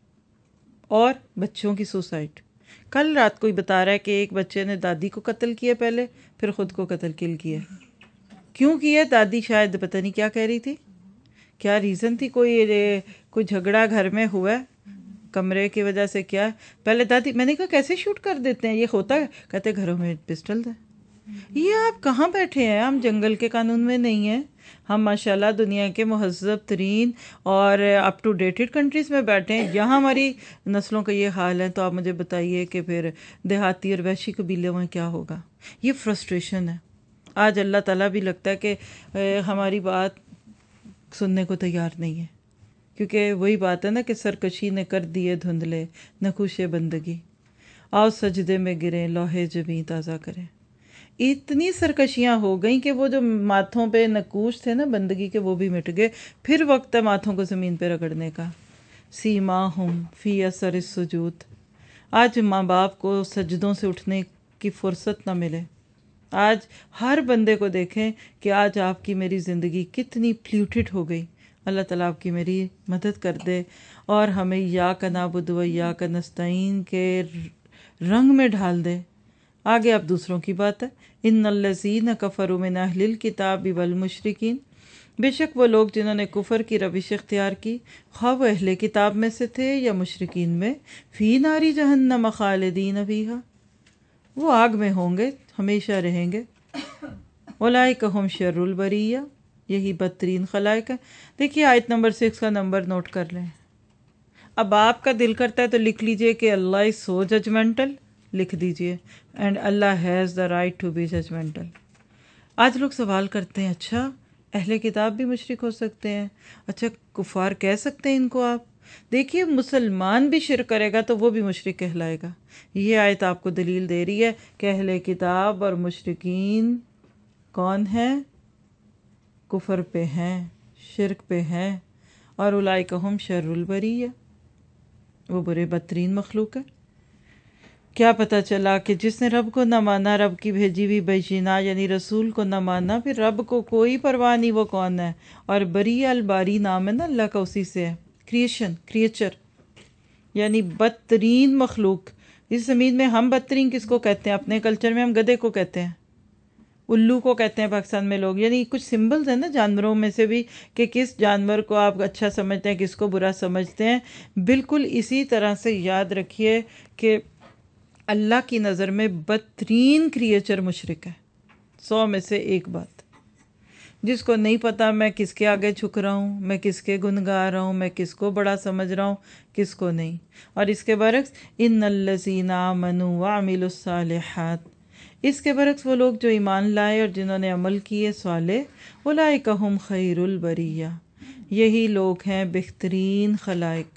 Speaker 1: اور بچوں کی سوسائڈ. کل رات کوئی بتا رہا ہے کہ ایک بچے نے دادی کو قتل کیا پہلے، پھر خود کو قتل کل کیا. کیوں کیا؟ دادی شاید پتہ نہیں کیا کہہ رہی تھی، کیا ریزن تھی، کوئی کوئی جھگڑا گھر میں ہوا ہے کمرے کی وجہ سے. کیا پہلے دادی، میں نے کہا کیسے شوٹ کر دیتے ہیں، یہ ہوتا ہے؟ کہتے گھروں میں پسٹل ہے. یہ آپ کہاں بیٹھے ہیں؟ ہم جنگل کے قانون میں نہیں ہیں. ہم ماشاءاللہ دنیا کے مہذب ترین اور اپ ٹو ڈیٹڈ کنٹریز میں بیٹھے ہیں. یہاں ہماری نسلوں کا یہ حال ہے، تو آپ مجھے بتائیے کہ پھر دیہاتی اور وحشی قبیلوں میں کیا ہوگا؟ یہ فرسٹریشن ہے. آج اللہ تعالیٰ بھی لگتا ہے کہ ہماری بات سننے کو تیار نہیں ہے، کیونکہ وہی بات ہے نا کہ سرکشی نے کر دیے دھندلے نقوش بندگی. آؤ سجدے میں گریں، لوہے جبیں تازہ کریں. اتنی سرکشیاں ہو گئیں کہ وہ جو ماتھوں پہ نقوش تھے نا بندگی کے، وہ بھی مٹ گئے. پھر وقت ہے ماتھوں کو زمین پہ رگڑنے کا. سیماہم فی اثر السجود. آج ماں باپ کو سجدوں سے اٹھنے کی فرصت نہ ملے. آج ہر بندے کو دیکھیں کہ آج آپ کی میری زندگی کتنی پلیوٹڈ ہو گئی. اللہ تعالیٰ آپ کی میری مدد کر دے اور ہمیں ایاک نعبد و ایاک نستعین کے رنگ میں ڈھال دے. آگے اب دوسروں کی بات ہے. ان الذین کفروا من اہل الکتاب والمشرکین، بے شک وہ لوگ جنہوں نے کفر کی روش اختیار کی، خواہ وہ اہل کتاب میں سے تھے یا مشرکین میں، فی ناری جہنم خالدین فیہا، وہ آگ میں ہوں گے، ہمیشہ رہیں گے. اولئک ھم شر البریہ، یہی بدترین خلائق ہے. دیکھیے آیت نمبر سکس کا نمبر نوٹ کر لیں. اب آپ کا دل کرتا ہے تو لکھ لیجئے کہ اللہ از سو ججمنٹل، لکھ دیجئے، اینڈ اللہ has the right to be judgmental. آج لوگ سوال کرتے ہیں اچھا اہل کتاب بھی مشرک ہو سکتے ہیں؟ اچھا کفار کہہ سکتے ہیں ان کو آپ؟ دیکھیے مسلمان بھی شرک کرے گا تو وہ بھی مشرک کہلائے گا. یہ آیت آپ کو دلیل دے رہی ہے کہ اہل کتاب اور مشرکین کون ہیں؟ کفر پہ ہیں، شرک پہ ہیں، اور اولئک ھم شر البریہ، وہ برے بدترین مخلوق ہے. کیا پتہ چلا کہ جس نے رب کو نہ مانا، رب کی بھیجی ہوئی بینہ یعنی رسول کو نہ مانا، پھر رب کو کوئی پرواہ نہیں وہ کون ہے. اور بری الباری نام ہے نا اللہ کا، اسی سے ہے. کریشن، کریچر یعنی بدترین مخلوق. اس زمین میں ہم بدترین کس کو کہتے ہیں؟ اپنے کلچر میں ہم گدھے کو کہتے ہیں، الو کو کہتے ہیں پاکستان میں لوگ. یعنی کچھ سمبلز ہیں نا جانوروں میں سے بھی کہ کس جانور کو آپ اچھا سمجھتے ہیں، کس کو برا سمجھتے ہیں. بالکل اسی طرح سے یاد رکھیے کہ اللہ کی نظر میں بدترین کریچر مشرک ہے. سو میں سے ایک بات. جس کو نہیں پتا میں کس کے آگے جھک رہا ہوں، میں کس کے گن گا رہا ہوں، میں کس کو بڑا سمجھ رہا ہوں، کس کو نہیں. اور اس کے برعکس ان الذین آمنوا وعملوا الصالحات، اس کے برعکس وہ لوگ جو ایمان لائے اور جنہوں نے عمل کیے صالح، اولئک ھم خیر البریہ، یہی لوگ ہیں بہترین خلائق،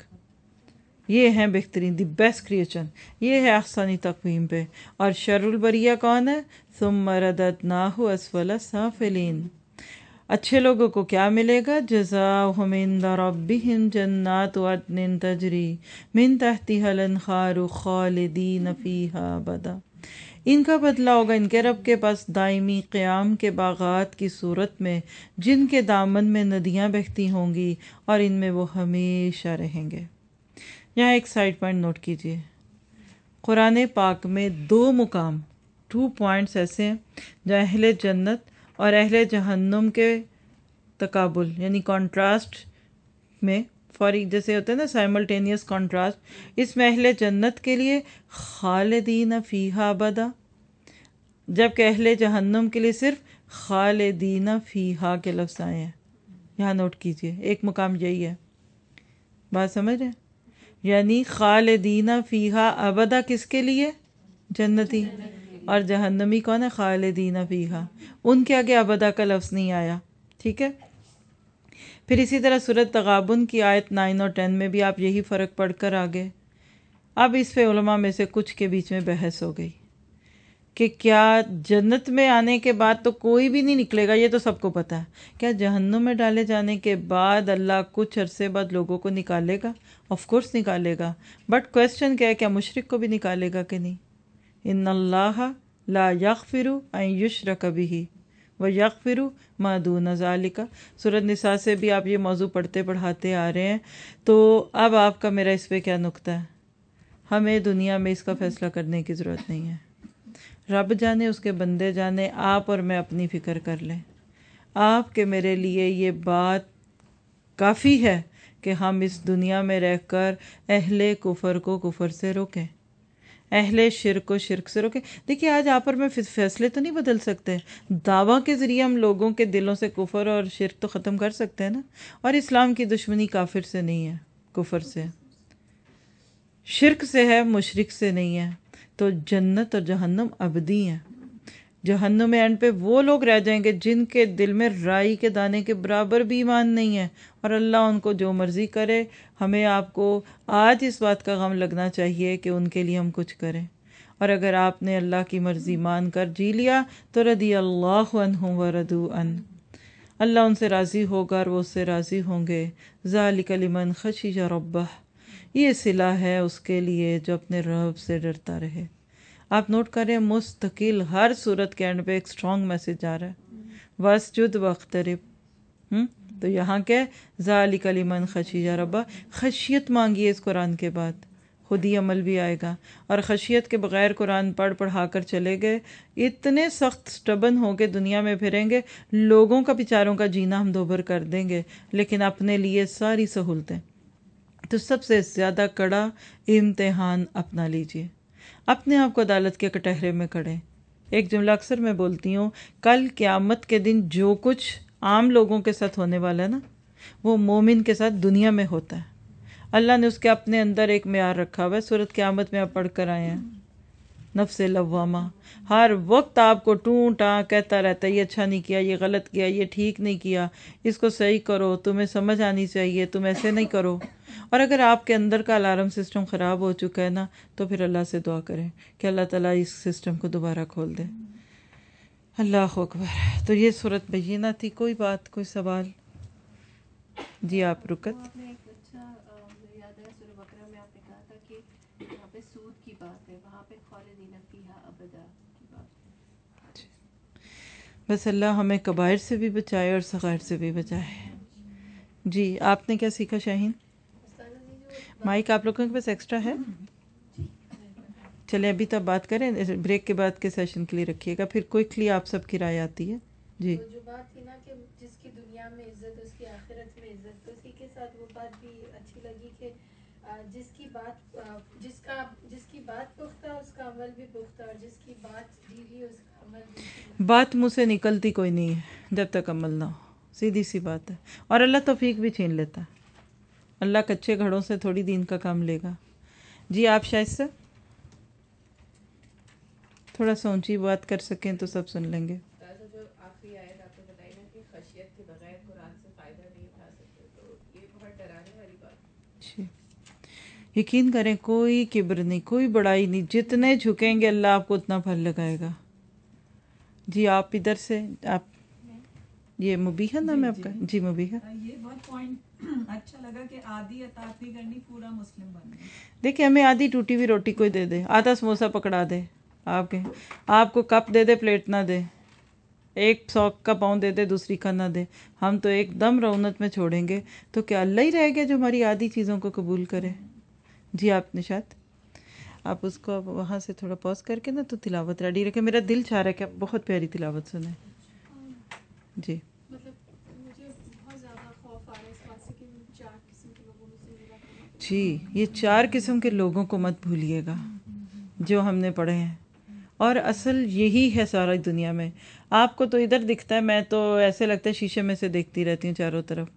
Speaker 1: یہ ہیں بہترین، دی بیسٹ کریشن، یہ ہے احسانی تقویم پہ۔ اور شر البریہ کون ہے؟ ثم رددناہ اسفل سافلین، اچھے لوگوں کو کیا ملے گا؟ جزاؤہم عند ربہم جنات عدن تجری من تحتہا الانہار خالدین فیہا ابدا، ان کا بدلہ ہوگا ان کے رب کے پاس دائمی قیام کے باغات کی صورت میں، جن کے دامن میں ندیاں بہتی ہوں گی اور ان میں وہ ہمیشہ رہیں گے۔ یہاں ایک سائڈ پوائنٹ نوٹ کیجئے، قرآن پاک میں دو مقام، ٹو پوائنٹس ایسے ہیں جہاں اہل جنت اور اہل جہنم کے تقابل یعنی کانٹراسٹ میں، فوری جیسے ہوتے ہیں نا سائملٹینیس کانٹراسٹ، اس میں اہل جنت کے لیے خالدین فیہا ابدا، جبکہ اہل جہنم کے لیے صرف خالدین فیہا کے لفظ آئے ہیں۔ یہاں نوٹ کیجئے، ایک مقام یہی ہے، بات سمجھ رہے ہیں؟ یعنی خالدین فیہا ابدا کس کے لیے؟ جنتی، اور جہنمی کون ہے؟ خالدین فیہا، ان کے آگے ابدا کا لفظ نہیں آیا، ٹھیک ہے؟ پھر اسی طرح سورۃ تغابن کی آیت نائن اور ٹین میں بھی آپ یہی فرق پڑھ کر آگے۔ اب اس پہ علماء میں سے کچھ کے بیچ میں بحث ہو گئی کہ کیا جنت میں آنے کے بعد تو کوئی بھی نہیں نکلے گا، یہ تو سب کو پتہ ہے، کیا جہنم میں ڈالے جانے کے بعد اللہ کچھ عرصے بعد لوگوں کو نکالے گا؟ آف کورس نکالے گا، بٹ کویسچن کیا ہے، کیا مشرک کو بھی نکالے گا کہ نہیں؟ ان اللہ لا یغفر ان یشرک بہ ویغفر ما دون ذالک، سورۃ نساء سے بھی آپ یہ موضوع پڑھتے پڑھاتے آ رہے ہیں۔ تو اب آپ کا میرا اس پہ کیا نقطہ ہے؟ ہمیں دنیا میں اس کا فیصلہ کرنے کی ضرورت نہیں ہے، رب جانے، اس کے بندے جانے، آپ اور میں اپنی فکر کر لیں۔ آپ کے میرے لیے یہ بات کافی ہے کہ ہم اس دنیا میں رہ کر اہل کفر کو کفر سے روکیں، اہل شرک کو شرک سے روکیں۔ دیکھیے آج آپ اور میں فیصلے تو نہیں بدل سکتے، دعویٰ کے ذریعے ہم لوگوں کے دلوں سے کفر اور شرک تو ختم کر سکتے ہیں نا، اور اسلام کی دشمنی کافر سے نہیں ہے، کفر سے، شرک سے ہے، مشرک سے نہیں ہے۔ تو جنت اور جہنم ابدی ہیں، جہنم میں اینڈ پہ وہ لوگ رہ جائیں گے جن کے دل میں رائی کے دانے کے برابر بھی ایمان نہیں ہے، اور اللہ ان کو جو مرضی کرے۔ ہمیں آپ کو آج اس بات کا غم لگنا چاہیے کہ ان کے لیے ہم کچھ کریں، اور اگر آپ نے اللہ کی مرضی مان کر جی لیا تو رضی اللہ عنہم ورضوا عنہ، اللہ ان سے راضی ہوگا اور وہ اس سے راضی ہوں گے۔ ذالک لمن خشی ربہ، یہ صلہ ہے اس کے لیے جو اپنے رب سے ڈرتا رہے۔ آپ نوٹ کریں مستقل ہر صورت کے اینڈ پہ ایک اسٹرانگ میسج آ رہا ہے، واسجد واقترب۔ ہم تو یہاں کہ ذالک لمن خشی ربہ، خشیت مانگیے اس قرآن کے بعد، خود ہی عمل بھی آئے گا۔ اور خشیت کے بغیر قرآن پڑھ پڑھا کر چلے گئے، اتنے سخت سٹبن ہو کے دنیا میں پھریں گے، لوگوں کا بیچاروں کا جینا ہم دوبھر کر دیں گے، لیکن اپنے لیے ساری سہولتیں۔ تو سب سے زیادہ کڑا امتحان اپنا لیجئے، اپنے آپ کو عدالت کے کٹہرے میں کھڑے۔ ایک جملہ اکثر میں بولتی ہوں، کل قیامت کے دن جو کچھ عام لوگوں کے ساتھ ہونے والا ہے نا، وہ مومن کے ساتھ دنیا میں ہوتا ہے۔ اللہ نے اس کے اپنے اندر ایک معیار رکھا ہوا ہے، سورۃ قیامت میں آپ پڑھ کر آئے ہیں، نفس لوامہ، ہر وقت آپ کو ٹوں ٹاں کہتا رہتا ہے، یہ اچھا نہیں کیا، یہ غلط کیا، یہ ٹھیک نہیں کیا، اس کو صحیح کرو، تمہیں سمجھ آنی چاہیے، تم ایسے نہیں کرو۔ اور اگر آپ کے اندر کا الارم سسٹم خراب ہو چکا ہے نا، تو پھر اللہ سے دعا کریں کہ اللہ تعالیٰ اس سسٹم کو دوبارہ کھول دے۔ اللہ اکبر۔ تو یہ سورۃ بینہ تھی۔ کوئی بات، کوئی سوال؟ جی آپ رکت۔
Speaker 6: آپ نے ایک اچھا مجھے یاد ہے سورہ بقرہ میں آپ نے کہا تھا کہ یہاں پہ سود کی بات ہے، وہاں پہ خالدین فیہا ابدا کی بات ہے۔
Speaker 1: بس اللہ ہمیں کبائر سے بھی بچائے اور صغائر سے بھی بچائے۔ جی آپ نے کیا سیکھا شاہین؟ مائک آپ لوگوں کے پاس ایکسٹرا ہے؟ چلیں ابھی تب بات کریں، بریک کے بعد کے سیشن کے لیے رکھیے گا، پھر کوئکلی آپ سب کی رائے آتی ہے۔ جی
Speaker 2: جو بات تھی نا کہ جس کی دنیا میں عزت اس کی آخرت میں عزت، تو اسی کے ساتھ وہ بات بھی اچھی لگی کہ جس کی بات جس کا جس کی بات پختہ اس کا عمل بھی پختہ، اور جس کی بات ڈھیلی اس کا عمل بھی۔ بات
Speaker 1: منہ سے نکلتی کوئی نہیں ہے جب تک عمل نہ ہو، سیدھی سی بات ہے، اور اللہ توفیق بھی چھین لیتا ہے، اللہ کچے گھڑوں سے تھوڑی دین کا کام لے گا۔ جی آپ شاید سے تھوڑا سا اونچی بات کر سکیں تو سب سن لیں گے.
Speaker 6: جو آخری آیت آپ نے بتائی نا کہ خشیت کے بغیر قرآن سے فائدہ نہیں اٹھا سکتے، تو یہ بہت ڈرانے والی بات.
Speaker 1: جی یقین کریں کوئی کبر نہیں، کوئی بڑائی نہیں، جتنے جھکیں گے اللہ آپ کو اتنا پھل لگائے گا. جی آپ ادھر سے، آپ یہ مبیحہ نام ہے آپ کا؟ جی مبیحہ.
Speaker 7: یہ بہت پوائنٹ اچھا لگا کہ آدھی اطاعت نہیں کرنی، پورا مسلم بننا.
Speaker 1: دیکھیں ہمیں آدھی ٹوٹی ہوئی روٹی کوئی دے دے، آدھا سموسہ پکڑا دے، آپ کے آپ کو کپ دے دے پلیٹ نہ دے، ایک سو کا پاؤں دے دے دوسری کا نہ دے، ہم تو ایک دم رونت میں چھوڑیں گے. تو کیا اللہ ہی رہ گیا جو ہماری آدھی چیزوں کو قبول کرے؟ جی آپ نشاط، آپ اس کو وہاں سے تھوڑا پاز کر کے نا تو تلاوت ریڈی رکھے. میرا دل چاہ رہا ہے کہ آپ بہت پیاری تلاوت سنیں. جی
Speaker 2: مطلب مجھے بہت زیادہ خوف آ رہا ہے اس بات سے کہ چار قسم کے لوگوں میں سے میرا کوئی.
Speaker 1: جی یہ چار قسم کے لوگوں کو مت بھولیے گا جو ہم نے پڑھے ہیں، اور اصل یہی ہے سارا دنیا میں. آپ کو تو ادھر دکھتا ہے، میں تو ایسے لگتا ہے شیشے میں سے دیکھتی رہتی ہوں چاروں طرف.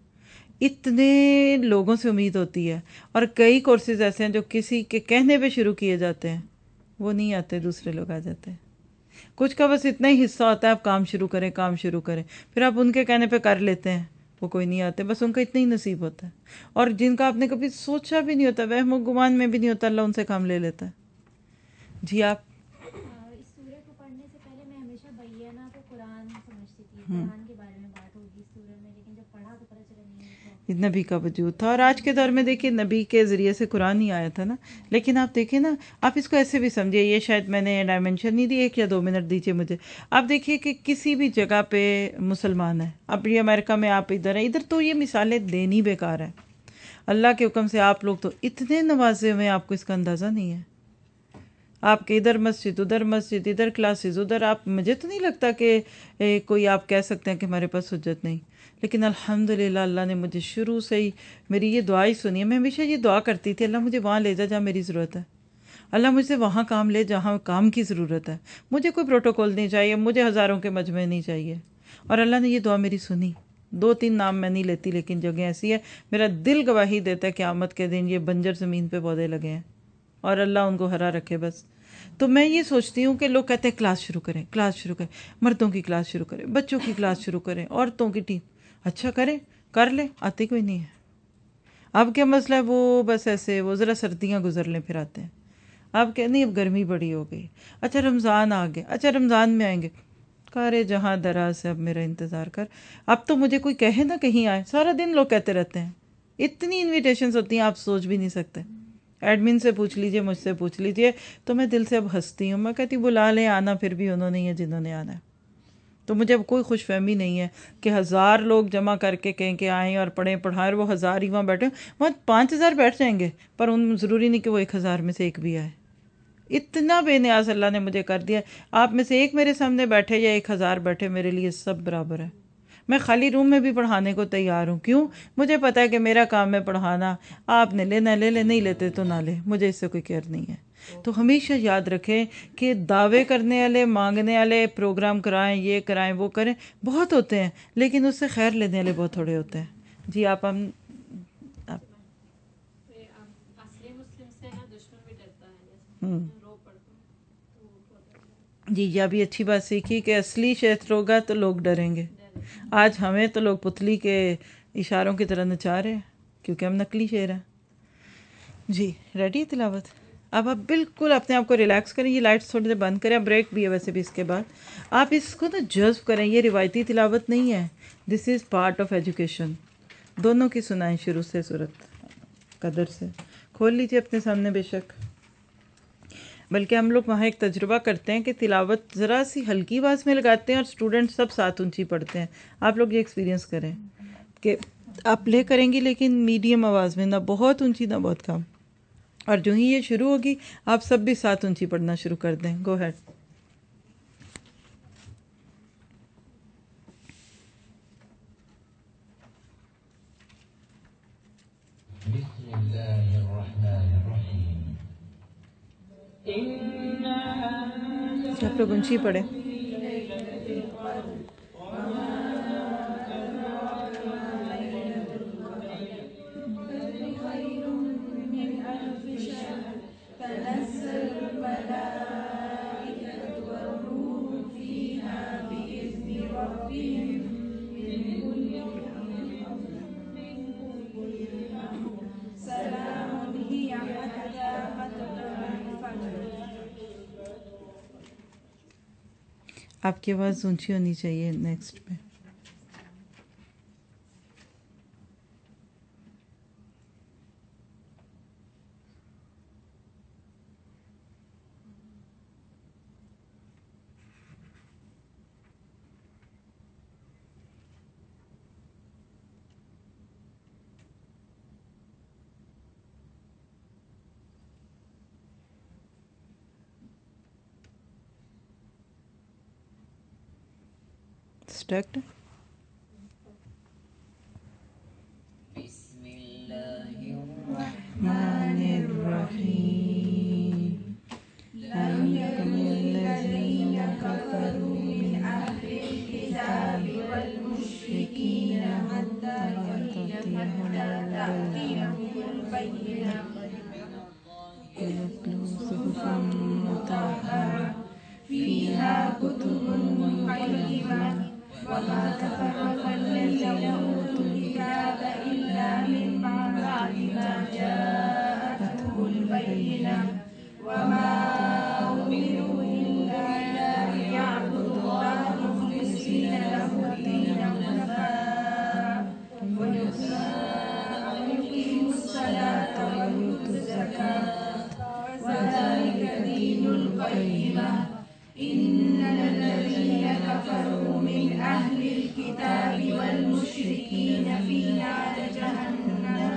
Speaker 1: اتنے لوگوں سے امید ہوتی ہے، اور کئی کورسز ایسے ہیں جو کسی کے کہنے پہ شروع کیے جاتے ہیں، وہ نہیں آتے، دوسرے لوگ آ جاتے ہیں. کچھ کا بس اتنا ہی حصہ ہوتا ہے آپ کام شروع کریں کام شروع کریں، پھر آپ ان کے کہنے پہ کر لیتے ہیں، وہ کوئی نہیں آتے، بس ان کا اتنا ہی نصیب ہوتا ہے. اور جن کا آپ نے کبھی سوچا بھی نہیں ہوتا، وہم و گمان میں بھی نہیں ہوتا، اللہ ان سے کام لے لیتا ہے. جی آپ.
Speaker 8: اس سورہ کو پڑھنے سے پہلے میں ہمیشہ بینہ کو قرآن سمجھتی تھی، قرآن کے بارے میں بات ہوگی اس سورہ میں، لیکن جب پڑھا تو پتہ چلا نہیں تھا
Speaker 1: نبی کا وجود تھا. اور آج کے دور میں دیکھیے نبی کے ذریعے سے قرآن ہی آیا تھا نا. لیکن آپ دیکھیں نا، آپ اس کو ایسے بھی سمجھیے، یہ شاید میں نے ڈائمینشن نہیں دی، ایک یا دو منٹ دیجیے مجھے. آپ دیکھیے کہ کسی بھی جگہ پہ مسلمان ہیں، اب یہ امریکہ میں آپ ادھر ہیں، ادھر تو یہ مثالیں دینی بیکار ہے. اللہ کے حکم سے آپ لوگ تو اتنے نوازے ہوئے ہیں، آپ کو اس کا اندازہ نہیں ہے. آپ کے ادھر مسجد، ادھر مسجد، ادھر کلاسز، ادھر آپ، مجھے تو نہیں لگتا کہ کوئی آپ کہہ سکتے ہیں کہ ہمارے پاس حجت نہیں. لیکن الحمدللہ اللہ نے مجھے شروع سے ہی میری یہ دعا ہی سنی ہے. میں ہمیشہ یہ دعا کرتی تھی، اللہ مجھے وہاں لے جا جہاں میری ضرورت ہے، اللہ مجھ سے وہاں کام لے جہاں کام کی ضرورت ہے. مجھے کوئی پروٹوکول نہیں چاہیے، مجھے ہزاروں کے مجمع نہیں چاہیے. اور اللہ نے یہ دعا میری سنی. دو تین نام میں نہیں لیتی، لیکن جگہ ایسی ہے میرا دل گواہی دیتا ہے قیامت کے دن یہ بنجر زمین پہ پودے لگے ہیں، اور اللہ ان کو ہرا رکھے بس. تو میں یہ سوچتی ہوں کہ لوگ کہتے ہیں کلاس شروع کریں، کلاس شروع کریں، مردوں کی کلاس شروع کریں، بچوں کی کلاس شروع کریں، عورتوں کی ٹیم. اچھا کریں، کر لیں، آتی کوئی نہیں ہے. اب کیا مسئلہ ہے، وہ بس ایسے وہ ذرا سردیاں گزر لیں پھر آتے ہیں. اب کہ نہیں اب گرمی بڑی ہو گئی، اچھا رمضان آ گئے، اچھا رمضان میں آئیں گے. کارے جہاں دراز سے اب میرا انتظار کر. اب تو مجھے کوئی کہے نا کہیں آئے، سارا دن لوگ کہتے رہتے ہیں. اتنی انویٹیشنز ہوتی ہیں آپ سوچ بھی نہیں سکتے. ایڈمن سے پوچھ لیجئے، مجھ سے پوچھ لیجئے. تو میں دل سے اب ہنستی ہوں، میں کہتی بلا لیں آنا، پھر بھی انہوں نے ہی ہے جنہوں نے آنا ہے. تو مجھے اب کوئی خوش فہمی نہیں ہے کہ ہزار لوگ جمع کر کے کہیں کہ آئیں اور پڑھیں پڑھائیں، وہ ہزار ہی وہاں بیٹھے، وہاں پانچ ہزار بیٹھ جائیں گے، پر ان ضروری نہیں کہ وہ ایک ہزار میں سے ایک بھی آئے. اتنا بے نیاز اللہ نے مجھے کر دیا. آپ میں سے ایک میرے سامنے بیٹھے یا ایک ہزار بیٹھے، میرے لیے سب برابر ہے. میں خالی روم میں بھی پڑھانے کو تیار ہوں. کیوں؟ مجھے پتا ہے کہ میرا کام ہے پڑھانا. آپ نے لینا لے لے، نہیں لیتے تو نہ لے، مجھے اس سے کوئی کیئر نہیں ہے. تو ہمیشہ یاد رکھیں کہ دعوے کرنے والے، مانگنے والے، پروگرام کرائیں، یہ کرائیں، وہ کریں، بہت ہوتے ہیں، لیکن اس سے خیر لینے والے بہت تھوڑے ہوتے ہیں. جی آپ ہم
Speaker 2: اصلی مسلم سے نا دشمن بھی ڈرتا ہے،
Speaker 1: ہوں
Speaker 2: رو پڑتا ہے، تو وہ بہت اچھا ہے.
Speaker 1: جی یہ بھی اچھی بات سیکھی کہ اصلی شیطر ہوگا تو لوگ ڈریں گے. آج ہمیں تو لوگ پتلی کے اشاروں کی طرح نچا رہے ہیں کیونکہ ہم نقلی شعر ہیں. جی ریڈی ہے تلاوت؟ اب آپ بالکل اپنے آپ کو ریلیکس کریں. یہ لائٹس تھوڑی دیر بند کریں، بریک بھی ہے ویسے بھی اس کے بعد. آپ اس کو نا جذب کریں، یہ روایتی تلاوت نہیں ہے، this is part of education. دونوں کی سنائیں شروع سے صورت قدر سے. کھول لیجیے اپنے سامنے بے شک. بلکہ ہم لوگ وہاں ایک تجربہ کرتے ہیں کہ تلاوت ذرا سی ہلکی آواز میں لگاتے ہیں اور اسٹوڈنٹ سب ساتھ اونچی پڑھتے ہیں. آپ لوگ یہ ایکسپیرینس کریں کہ آپ پلے کریں گی لیکن میڈیم آواز میں، نہ بہت اونچی نہ بہت کم. اور جو ہی یہ شروع ہوگی آپ سب بھی ساتھ اونچی پڑھنا شروع کر دیں. Go ahead.
Speaker 9: بسم اللہ الرحمن الرحیم.
Speaker 1: آپ لوگ اونچی پڑھیں.
Speaker 5: تنزل الملائكة
Speaker 1: آپ کی آواز اونچی ہونی چاہیے نیکسٹ پہ. اسٹیکڈ.
Speaker 3: بسم اللہ
Speaker 1: الرحمن الرحیم. لم یکن الذین کفروا من اہل الکتاب والمشرکین حتی تأتیہم البینہ وَيَتْلُو صُحُفًا مُطَهَّرَةً فِيهَا كُتُبٌ قَيِّمَةٌ وَمَا تَفَرَّقَ الَّذِينَ أُوتُوا الْكِتَابَ إِلَّا مِن بَعْدِ مَا جَاءَتْهُمُ الْبَيِّنَةُ وَمَا أُمِرُوا إِلَّا لِيَعْبُدُوا اللَّهَ مُخْلِصِينَ لَهُ الدِّينَ حُنَفَاءَ وَيُقِيمُوا الصَّلَاةَ وَيُؤْتُوا الزَّكَاةَ وَذَلِكَ دِينُ الْقَيِّمَةِ إِنَّ الَّذِينَ كَفَرُوا مِنْ أَهْلِ الْكِتَابِ وَالْمُشْرِكِينَ فِي نَارِ جَهَنَّمَ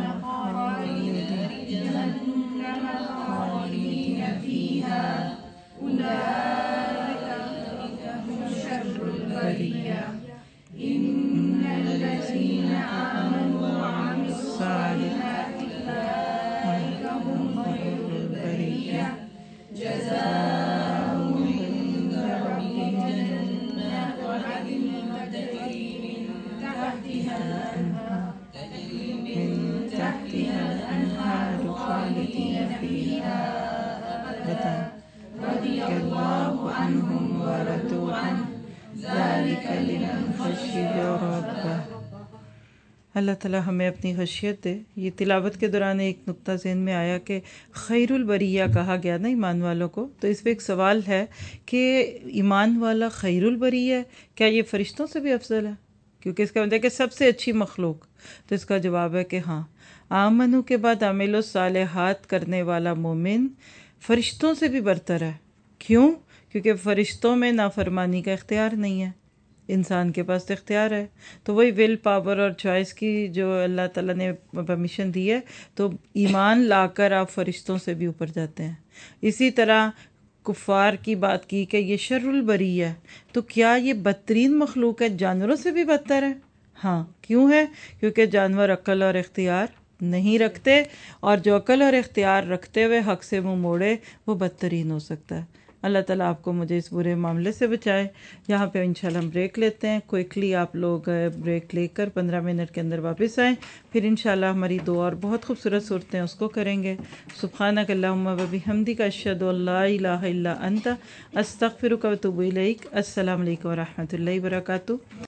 Speaker 1: خَالِدِينَ فِيهَا أُولَئِكَ هُمْ شَرُّ الْبَرِيَّةِ إِنَّ الَّذِينَ آمَنُوا وَعَمِلُوا الصَّالِحَاتِ أُولَئِكَ هُمْ خَيْرُ الْبَرِيَّةِ جَزَاؤُهُمْ عِندَ رَبِّهِمْ جَنَّاتُ عَدْنٍ تَجْرِي مِن تَحْتِهَا الْأَنْهَارُ مِن تَحْتِهَا الْأَنْهَارُ خَالِدِينَ فِيهَا أَبَدًا رَضِيَ اللَّهُ عَنْهُمْ وَرَضُوا عَنْهُ ذَلِكَ لِمَنْ خَشِيَ رَبَّهُ. اللہ تعالیٰ ہمیں اپنی خشیت دے. یہ تلاوت کے دوران ایک نقطہ ذہن میں آیا کہ خیر البریہ کہا گیا نا ایمان والوں کو، تو اس پہ ایک سوال ہے کہ ایمان والا خیر البریہ ہے، کیا یہ فرشتوں سے بھی افضل ہے؟ کیونکہ اس کا مطلب ہے کہ سب سے اچھی مخلوق. تو اس کا جواب ہے کہ ہاں، آمنو کے بعد عمل الصالحات کرنے والا مومن فرشتوں سے بھی برتر ہے. کیوں؟ کیونکہ فرشتوں میں نافرمانی کا اختیار نہیں ہے، انسان کے پاس تو اختیار ہے. تو وہی ول پاور اور چوائس کی جو اللہ تعالیٰ نے پرمیشن دی ہے، تو ایمان لا کر آپ فرشتوں سے بھی اوپر جاتے ہیں. اسی طرح کفار کی بات کی کہ یہ شر البریہ ہے، تو کیا یہ بدترین مخلوق ہے، جانوروں سے بھی بدتر ہے؟ ہاں. کیوں ہے؟ کیونکہ جانور عقل اور اختیار نہیں رکھتے، اور جو عقل اور اختیار رکھتے ہوئے حق سے منہ موڑے وہ بدترین ہو سکتا ہے. اللہ تعالیٰ آپ کو مجھے اس برے معاملے سے بچائے. یہاں پہ انشاءاللہ ہم بریک لیتے ہیں. کوئکلی آپ لوگ بریک لے کر پندرہ منٹ کے اندر واپس آئیں، پھر انشاءاللہ ہماری دو اور بہت خوبصورت صورتیں اس کو کریں گے. سبحانک اللہم و بحمدک اشہد ان لا الہ الا انت استغفرک و اتوب الیک. السلام علیکم و رحمۃ اللہ وبرکاتہ.